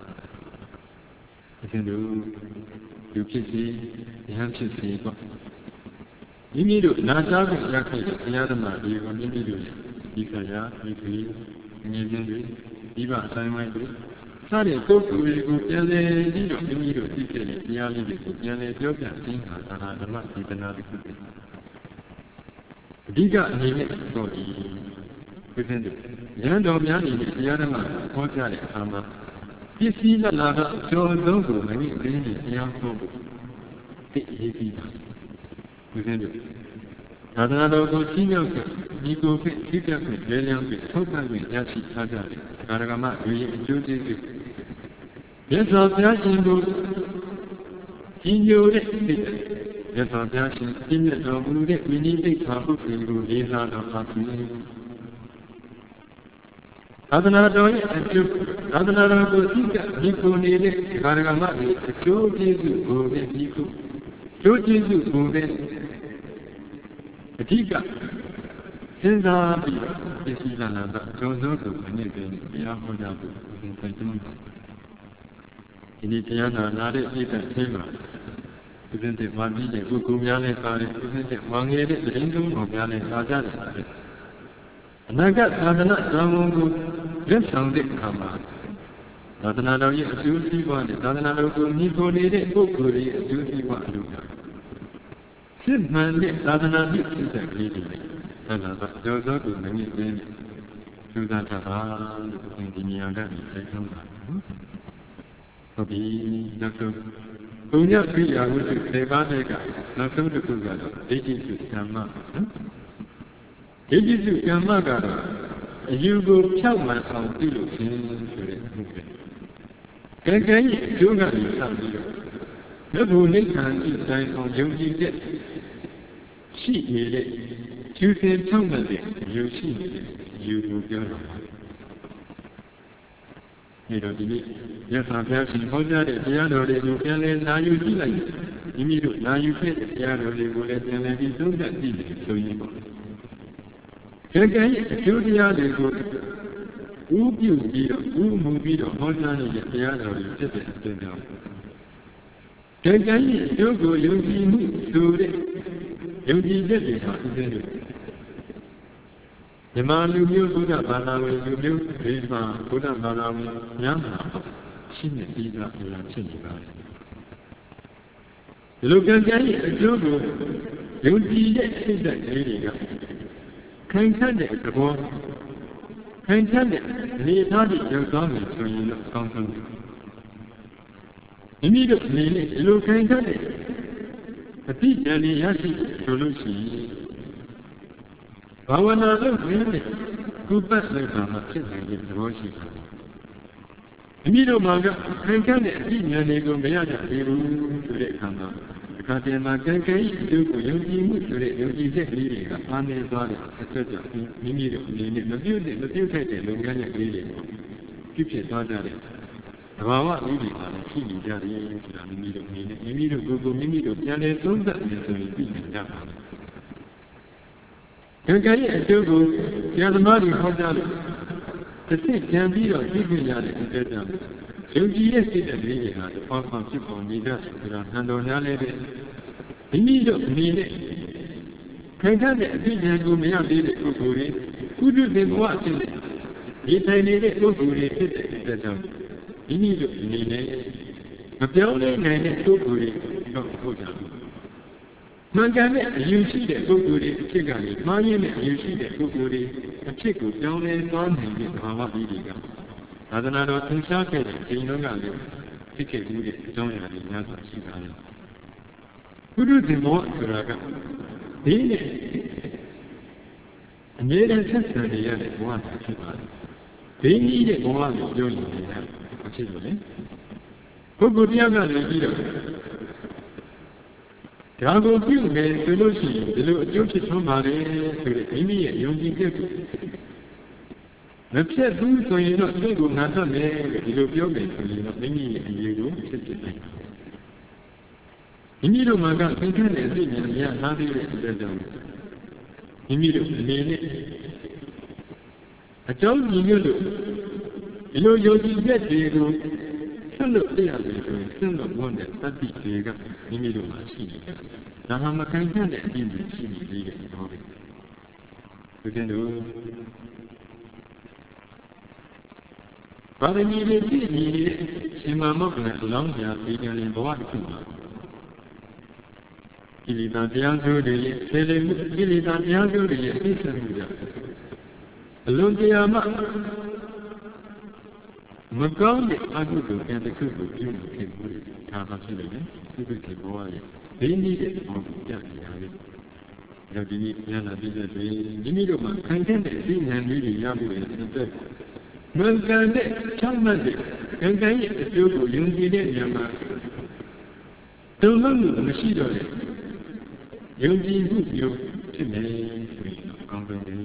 You can see the hands see. You need to not have the other man, you will need to do it. Isaya, Italy, Canadian, Eva, Simon, Sari, go to Yale, you need to see it, Yale, Ethiopia, Sinha, and the map with another cookie. Diga, he makes for within the end of Yanni, the other man, Hojari, Ama. You see that Lava, so logo, many really young people. Easy. Within it. Another go senior, Nico, Tika, William, Tokan, Yashi, Tajari, Karagama, Judy. Yes, I'll tell you, in your yes, I'll tell you, in the dog, we need a couple of you, these are the possible. Adanato, Nico needed Karagama, Joe Jesus, Nico, Joe Jesus, Tika, Senza, Isila, Jozo, and anything, Yahoda, in Pentum. In Itiana, Nade, and Tema. Isn't it one million who go Yale, isn't it one year, the Indum of Yale, Sajad? And I got Sadana, Ramongo, just sounded come out. Not another Juicy one, not another Nico needed, Bokuri, Juicy one. Simman, Sadana, exactly. And I thought those are good many things. ကျိုးစားထားပါလို့ဒီနေရာကနေတိုက်တွန်းတာဟုတ်ပြီနောက်ဆုံးဘုံညပိယာဝတ္ထု10ပါးတဲ့ကနောက်ဆုံးတစ်ခုကတော့ဒိဋ္ဌိစုကမ္မနော်ဒိဋ္ဌိစုကမ္မကတော့အယူကိုဖြောက်မှန်အောင်ပြုလို့ခြင်းဆိုတဲ့အမှုပဲကံကံရဲ့အကျိုးကနေစပြီးတော့မြတ်ဘုနိဗ္ဗာန်ဤတိုင်အောင်ယုံကြည်တဲ့ရှိနေတဲ့ကျူးစင်ဖြောက်မှန်တဲ့အယူရှိနေတဲ့အယူကိုပြောတာပါဒီတော့ဒီနေ့ရသဘုရားရှင်ဟောကြားတဲ့တရားတော်တွေကိုပြန်လည်နာယူကြည့်လိုက်မိမိတို့နာယူခဲ့တဲ့တရားတော်တွေကိုလည်းပြန်လည်ပြီးသုံးသပ်ကြည့်တယ်ဆိုရင်ပေါ့ကံကံရဲ့အကျိုးတရားတွေကိုဥပြုပြီးတော့ဥမှုပြီးတော့ဟောကြားနေတဲ့တရားတော်တွေဖြစ်တဲ့အပြင်ကြောင့်ကံကံရဲ့အကျိုးကိုယုံကြည်မှုဆိုတဲ့ယုံကြည်ချက်တွေဟာဥစဉ်လို့မြမလူမျိုးဘုရားဘာသာဝင်လူမျိုးဒီမှာဘုရားဘာသာဝင်များမှာရှိနေပြီးသားအရာဖြစ်နေပါတယ်ဒီလိုကံကံရဲ့အကျိုးကိုယုံကြည်တဲ့စိတ်ဓာတ်တွေကခိုင်ခန့်တဲ့သဘောခိုင်ခန့်တဲ့အနေအထားတွေရောက်သွားပြီဆိုရင်တော့အကောင်းဆုံးမိမိတို့အနေနဲ့ဒီလိုခိုင်ခန့်တဲ့အတိအကျရရှိဆိုလို့ရှိရင်ဘာဝနာလုပ်ရင်းနဲ့ကုပတ်လိုက်တာမှဖြစ်နိုင်တဲ့သဘောရှိပါတယ်မိမိတို့မှာကခိုင်ခန့်တဲ့အတိအကျတွေကိုမရကြသေးဘူးဆိုတဲ့အခါမှာအခါတည်းမှာကံကံအကျိုးကိုယုံကြည်မှုဆိုတဲ့ယုံကြည်ချက်ကလေးတွေကအားနည်းသွားတဲ့အတွက်ကြောင့်မိမိတို့အနေနဲ့မပြုတ်ထိုက်တဲ့လုပ်ငန်းရဲ့ကလေးတွေကိုပြုဖြစ်သွားကြတဲ့သဘာဝလေးတွေပါလည်းရှိနေကြတယ်ဆိုတာမိမိတို့အနေနဲ့မိမိတို့ကိုယ်ကိုမိမိတို့ပြန်လည်သုံးသပ်နေဆိုရင်သိနေကြပါမယ်ကံကံရဲ့အကျိုးကိုဆရာသမားတွေဟောကြားလို့တစ်စိတ်ပြန်ပြီးတော့သိခွင့်ရတဲ့အတွက်ကြောင့်ယုံကြည်တဲ့စိတ်ဓာတ်လေးတွေဟာတစ်ပေါင်းပေါင်းဖြစ်ပေါ်နေကြတယ်ဆိုတာဟန်တော်များလည်းပဲမိမိတို့အနေနဲ့ခိုင်ခန့်တဲ့အသိဉာဏ်ကိုမရသေးတဲ့ပုဂ္ဂိုလ်တွေကုသဇင်ဘဝအဖြစ်နဲ့ဒီတိုင်းနေတဲ့ပုဂ္ဂိုလ်တွေဖြစ်တဲ့အတွက်ကြောင့်မိမိတို့အနေနဲ့မပြောင်းလဲနိုင်တဲ့ပုဂ္ဂိုလ်တွေတော့ဟုတ်ကြဘူးမှန်ကန်တဲ့အယူရှိတဲ့ပုဂ္ဂိုလ်တွေအဖြစ်ကနေမှားယွင်းတဲ့အယူရှိတဲ့ပုဂ္ဂိုလ်တွေအဖြစ်ကိုပြောင်းလဲသွားနိုင်တဲ့ဘာဝကြီးတွေကသာသနာတော်သင်္ချာခဲ့တဲ့အချိန်တုန်းကလည်းဖြစ်ခဲ့မှုတဲ့အကြောင်းအရာတွေများစွာရှိပါတယ်။ကုသဇင်ဘောဆိုတာကဒီနဲ့အမြဲတမ်းဆက်ဆံနေရတဲ့ဘဝဖြစ်ပါတယ်။ဒီနည်းတဲ့ဘဝကိုပြောနေတယ်အဖြစ်လို့လေပုဂ္ဂိုလ်တရားကလည်းပြီးတော့ဒါကိုပြုမယ်ဆိုလို့ရှိရင်ဒီလိုအကျိုးဖြစ်ထွန်းပါလေဆိုတဲ့မိမိရဲ့ယုံကြည်ချက်ကိုမဖြစ်ဘူးဆိုရင်တော့စိတ်ကိုငါတတ်မယ်ဒီလိုပြောမယ်ဆိုရင်တော့မိမိရဲ့အရေးကိုဖြစ်ဖြစ်နိုင်တယ်မိမိတို့မှာကသင်္ခါရအသိဉာဏ်ရထားသေးတဲ့အတွက်ကြောင့်မိမိတို့အနေနဲ့အကြောင်းညီညွတ်လို့ဒီလိုယုံကြည်ချက်တွေကိုဆွလို့သိရတယ်ဆိုရင်ဆွလို့ဘုန်းတဲ့သတ္တိတွေကမိမိတို့မှာရှိနေတယ်ဒါမှမခိုင်ခန့်တဲ့အပြင်ရှိနေသေးတယ်ဟောတယ်ဒီကနေ့ဘာသာမီတွေပြည့်နေတဲ့ရှင်မမောက္ခနဲ့အလောင်းပြဒီကနေ့ဘဝတစ်ခုမှာကိလေသာတရားစုတွေရဲ့ဆယ်လေမှုကိလေသာတရားစုတွေရဲ့အိဆမှုကြောင့်အလွန်တရာမှမကောင်းတဲ့အကုသိုလ်ကံတစ်ခုကိုပြုလုပ်ခဲ့မှုတွေဒါမှဖြစ်တယ်သူတို့ဒီဘဝရဲ့ဒီနည်းတဲ့ဘဝကိုပြနေရတယ်။ဒါဒီနည်းဉာဏ်ပြည့်တဲ့တွေမိမိတို့မှာခံတဲ့အသိဉာဏ်လေးတွေရဖို့ရဲ့အတွက်မှန်ကန်တဲ့ချမ်းသာတဲ့ကံကံရဲ့အကျိုးကိုယုံကြည်တဲ့ဉာဏ်မှာတုံ့လုံးလို့မရှိတော့တဲ့ယုံကြည်မှုမျိုးဖြစ်နေဆိုရင်တော့ကောင်းဆုံးပဲ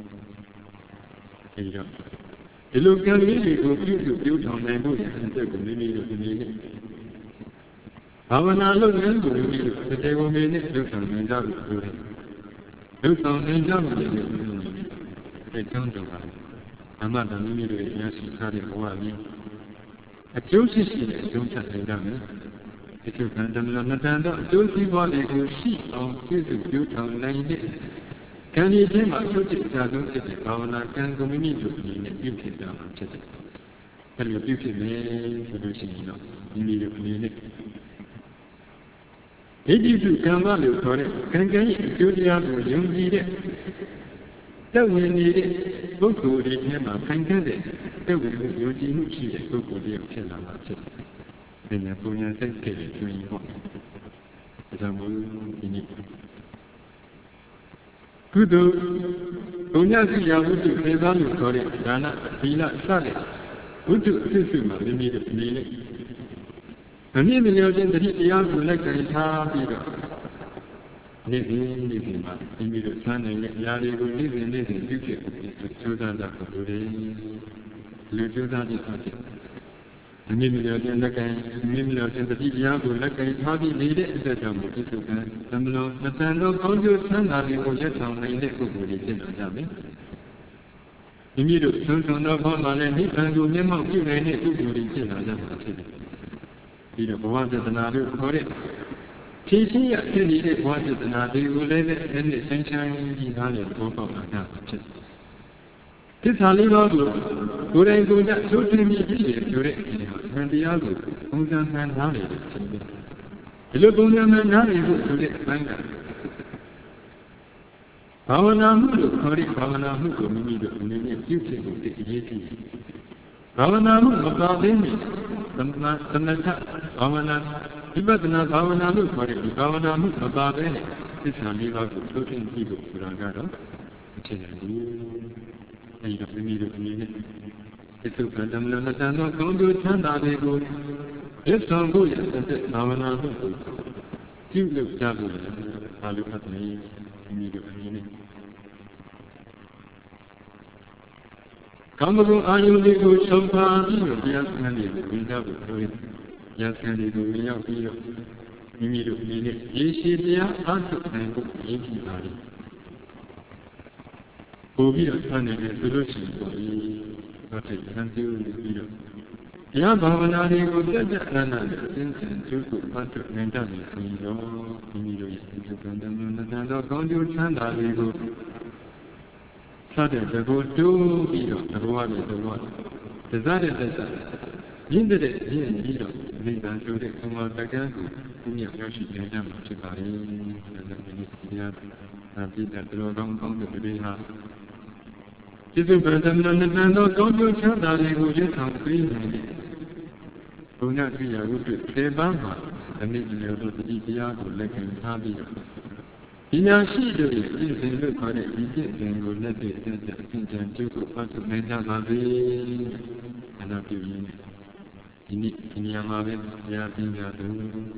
အဲဒီတော့ဒီလိုကံလေးတွေကိုပြုထောင်နိုင်ဖို့ရတဲ့အတွက်ကိုမိမိတို့ဒီနေ့ဘာဝနာလုပ်ငန်းကိုမိမိတို့တေဝမေနဲ့လုပ်ဆောင်နိုင်ကြလို့ဆိုတယ်လုပ်ဆောင်နိုင်ကြလို့လည်းဒီကျမ်းတော်ကအမှန်တမ်းမိမိတို့ရဲ့ဉာဏ်ရှိထားတဲ့ဘဝကြီးအကျိုးရှိတဲ့အကျိုးချက်နိုင်ကြမယ်ဒီလိုကံတမန်နှစ်တန်တော့အကျိုးစီးပွားတွေကိုရှိအောင်ပြည့်စုံပြုထောင်နိုင်တဲ့ကံဒီချင်းမှာအကျိုးချက်အကြဆုံးဖြစ်တဲ့ဘာဝနာကံကိုမိမိတို့အနေနဲ့ပြုဖြစ်ကြမှာဖြစ်တယ်။အဲဒီလိုပြုဖြစ်မယ်ဆိုလို့ရှိရင်တော့မိမိတို့အနေနဲ့ဒိဋ္ဌိစုကံမလို့ခေါ်တဲ့ကံကံရဲ့အကျိုးတရားကိုယုံကြည်တဲ့သက်ဝင်နေတဲ့ပုဂ္ဂိုလ်တွေထဲမှာခိုင်ခန့်တဲ့ပြုတ်ဝင်ယုံကြည်မှုရှိတဲ့ပုဂ္ဂိုလ်တွေဖြစ်လာမှာဖြစ်တယ်။ဒါနဲ့ပုံညာစိတ်ဖြစ်တဲ့ဆိုရင်ပေါ့။ဒါကြောင့်မို့ဒီနေ့ကုသိုလ်ပုံညာစိရာဝတ္ထုစေပါလို့ခေါ်တဲ့ဒါနသီလစတဲ့ဝတ္ထုအစစ်စစ်မှာမိမိတို့နေလေမမြင်မလျော်ခြင်းတတိတရားကိုလက်ကင်ထားပြီးတော့နေ့စဉ်မှာမိမိတို့စမ်းနိုင်တဲ့အရာတွေကိုနေ့စဉ်ပြုဖြစ်ကြိုးစားကြဖို့လိုတယ်လူကြိုးစားခြင်းအဖြစ်မြင်မလျော်ခြင်းလက်ကင်မြင်မလျော်ခြင်းတတိတရားကိုလက်ကင်ထားပြီးနေတဲ့အတွက်ကြောင့်ဒီစုကံသမလုံးမတန်သောကောင်းကျိုးချမ်းသာတွေကိုရက်ဆောင်နိုင်တဲ့ပုဂ္ဂိုလ်တွေဖြစ်လာကြမယ်မိမိတို့ဆုံးဆုံးသောဘောမှာလည်းနိဗ္ဗာန်ကိုမျက်မှောက်ပြုနိုင်တဲ့ပုဂ္ဂိုလ်တွေဖြစ်လာကြမှာဖြစ်တယ်ပြီးတော့ဘဝပြဿနာတို့ခေါ်တဲ့ဖြည့်ရှင်းရဖြစ်နေတဲ့ဘဝပြဿနာတွေကိုလည်းအဲ့ဒီဆန်းချမ်းကြီးသားတဲ့ဘောပေါက်လာတာဖြစ်တယ်။သစ္စာလေးပါးကိုကိုယ်တိုင်ကိုယ်ကျသိုးထွင်းပြီးပြည့်ရဆိုတဲ့အရာဆံတရားကိုပုံစံမှန်နားလည်ခြင်းပဲ။ဒီလိုပုံစံမှန်နားလည်ဖို့ဆိုတဲ့အပိုင်းကဘာဝနာမှုလို့ခေါ်တဲ့ဘာဝနာမှုကိုမိမိတို့အနေနဲ့ပြုဖြစ်ဖို့တည်အရေးကြီးတယ်။ဘာဝနာမှုမပါသေးဘူး။သမထဘာဝနာဝိပဿနာဘာဝနာလို့ခေါ်တဲ့ဒီဘာဝနာမှုမပါဘဲနဲ့သစ္စာလေးပါးကိုသိုးထွင်းကြည့်ဖို့ဆိုတာကတော့မဖြစ်နိုင်ဘူး။အဲဒီတော့မိမိတို့အနေနဲ့ဒီသုခန္ဓမလုံးနဲ့တန်သောကောင်းကျိုးချမ်းသာတွေကိုရစ်ဆောင်ဖို့ရတဲ့ဘာဝနာမှုကိုပြုလုပ်ကြဖို့လည်းအားလုံးအပ်နေမိမိတို့အနေနဲ့ကာမဂုဏ်အာယုန်တွေကိုချုပ်ပါပြီးတော့တရားစခန်းတွေကိုဝင်ကြဖို့လိုရတယ်။တရားစခန်းတွေကိုဝင်ရောက်ပြီးတော့မိမိတို့အနေနဲ့ရေရှည်တရားအားထုတ်နိုင်ဖို့ရည်ကြည်ပါလိမ့်။ပို့ပြီးတော့ဆန်းနေတယ်ဆိုလို့ရှိရင်ပေါ့ဒီတော့တိတ်ဆန်းကျိုးပြီးတော့တရားဘာဝနာတွေကိုပြတ်ပြတ်အနန္တနဲ့အစဉ်စဉ်ကျိုးကိုအားထုတ်နိုင်ကြပြီဆိုရင်တော့မိမိတို့ရဲ့ဒီကံတမန်နဲ့တော့ကောင်းကျိုးချမ်းသာတွေကိုစတဲ့တကူတိုးပြီးတော့တကူရတဲ့တကူရတစားတဲ့တစားရင်းတဲ့ရင်းပြီးတော့နိဗ္ဗာန်ဆိုတဲ့ဘုံမှာတကယ်ကိုဘုရားရောက်ရှိနေကြမှာဖြစ်ပါလေ။ဒါကြောင့်ဒီတရားအပြည့်တဲ့တော်ကောင်းတဲ့တွေဟာကျေးဇူးပရသမဏနဲ့တန်သောကောင်းကျိုးချမ်းသာတွေကိုရဆောင်ပေးနိုင်တယ်။ဘုရားသိရာဝတ္ထုစေပန်းမှာအနည်းငယ်တို့ဒီတရားကိုလက်ခံထားပြီးတော့ဒီညာရှိတို့ရဲ့ပြည့်စုံလို့ခေါ်တဲ့ဒီပြည့်စုံကိုလက်တွေ့အစဉ်အစဉ်ကျင့်ကြံကြိုးကိုအားထုတ်နိုင်ကြပါစေ။အနာပြုရင်းဒီနေ့ဒီနေရာမှာပဲဘုရားပြညာသူ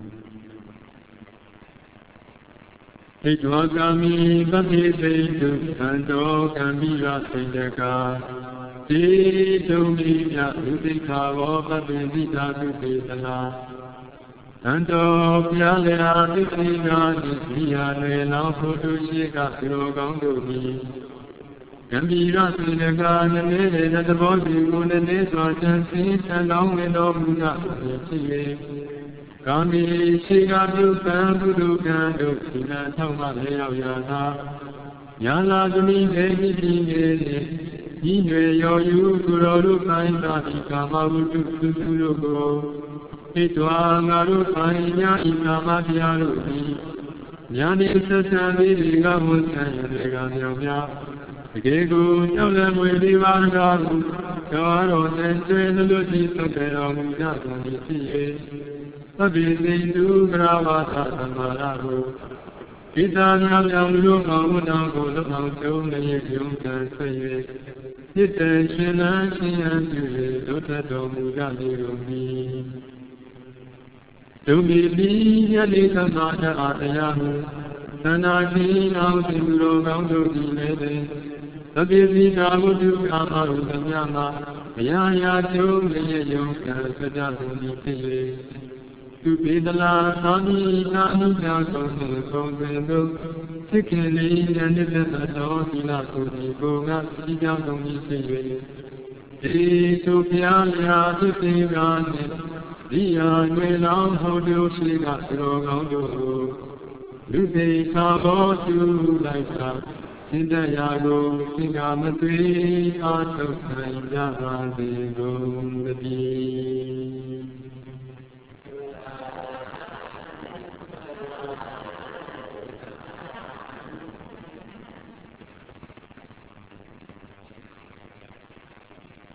ဣဒဝကာမိပတိသိတုသံတော်ကံမိရစိတ်တကာဒီဒုံမိမြဥသိခါဝပပ္ပိသိတာသုတေသနာသံတော်ဘုရားလေဟာသိသိနာတိမိယာလေလောင်းဖို့သူရှိကသူတော်ကောင်းတို့သည်ကံမိရစိတ်တကာနည်းနည်းသဘောစီကိုနည်းနည်းစွာချမ်းစင်းချမ်းလောင်းဝင်တော်မူနာဖြစ်၍ကာမိရှိကပြုပံပုဒုကံတို့ဒီနာထောက်မှလည်းရောက်ရသာညာလာသမီးနေမိပြီးနေဤွယ်ရောယူသူတော်တို့ပိုင်းသာဒီကာမဝတ္ထုသူတို့ကိုဣတဝါငါတို့ပိုင်းညာဤကာမတရားတို့သည်ညာနေဆက်ဆံလေးတွေကဝန်ဆံရတဲ့ကမြောင်များတကယ်ကိုကြောက်လည်းမွေလေးပါးကားကိုတော်တော်နဲ့ကျွေးလို့ကြည့်သက်တော်မူကြကုန်၏ဖြစ်၍သဗ္ဗေသိတုကရဝါသသမာရကိုဣဇာမြောင်မြောင်လူကောင်းတော်ကို၎င်းကျုံးလည်းယုံကြဆွေ၍จิตတေရှင်လန်းရှင်ရန်ပြု၍ဒုထတော်မူကြလေကုန်၏ဒုမိပိယတိသမ္မာတရားတရားဟုသန္တာတိအောင်သင်္သူတော်ကောင်းတို့သည်လည်းသဗ္ဗေသိတာဝတ္ထုအာမရုသမြမှာဘယရာကျုံးလည်းယုံကြဆွကြကုန်၏ဖြစ်၍သူပေတလာသာမိနာအနုညာဆုံးဆုံးပင်တို့သိခင်လေးဉာဏ်နဲ့တော်သီလကိုဒီကိုငါစီကြောင်းဆုံးကြီးဖြစ်၍ဒီသူဖျားလျာသစ္စေကနှင့်ဒီယာွေလောင်းဟုတ်တို့ရှိကသရောကောင်းတို့လူသိခါဘောသူလိုက်တာစင်တရာကိုသင်္ကာမသွေအားထုတ်နိုင်ကြပါစေကုန်သတည်း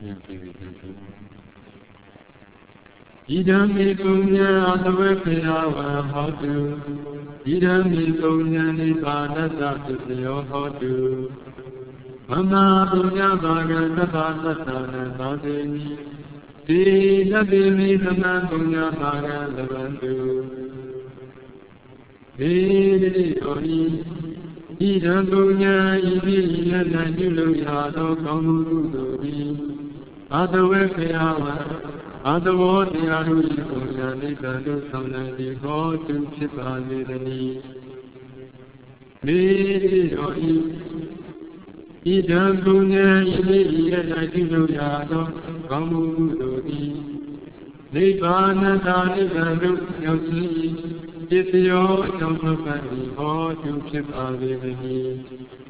Idami punya atavekya hotu, idami punya nibbana satyo hotu, mama punya bhagata bhatana bhatini, sila bimi sama punya bhagata bantu. Vedi oi, idam punya ini yana julu yado kamu duri, atavekya Adavoti Arui Punyani Bandu Samnadi Gotu Chipalidani Vedi Oi Idam Punya Ili Yadajilu Yado Kamu Dodi Nibbana Dani Bandu Yosi Jityo Yampapani Gotu Chipalidani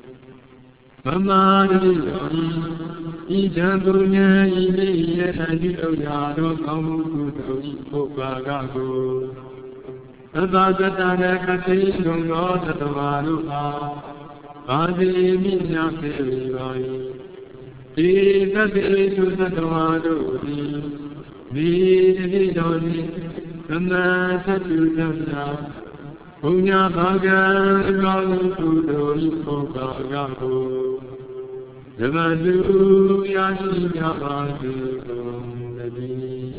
Mama Oi Idam punya ini yadajilu yado kamu dodi upagaku. Abadana kasi dungo tatwaluha, adi minya kiribai. Ida bitu tatwadodi, vididoni, kama satudana. Punya bagan kamu dodi upagaku. Devadu yasi yabadu nabi.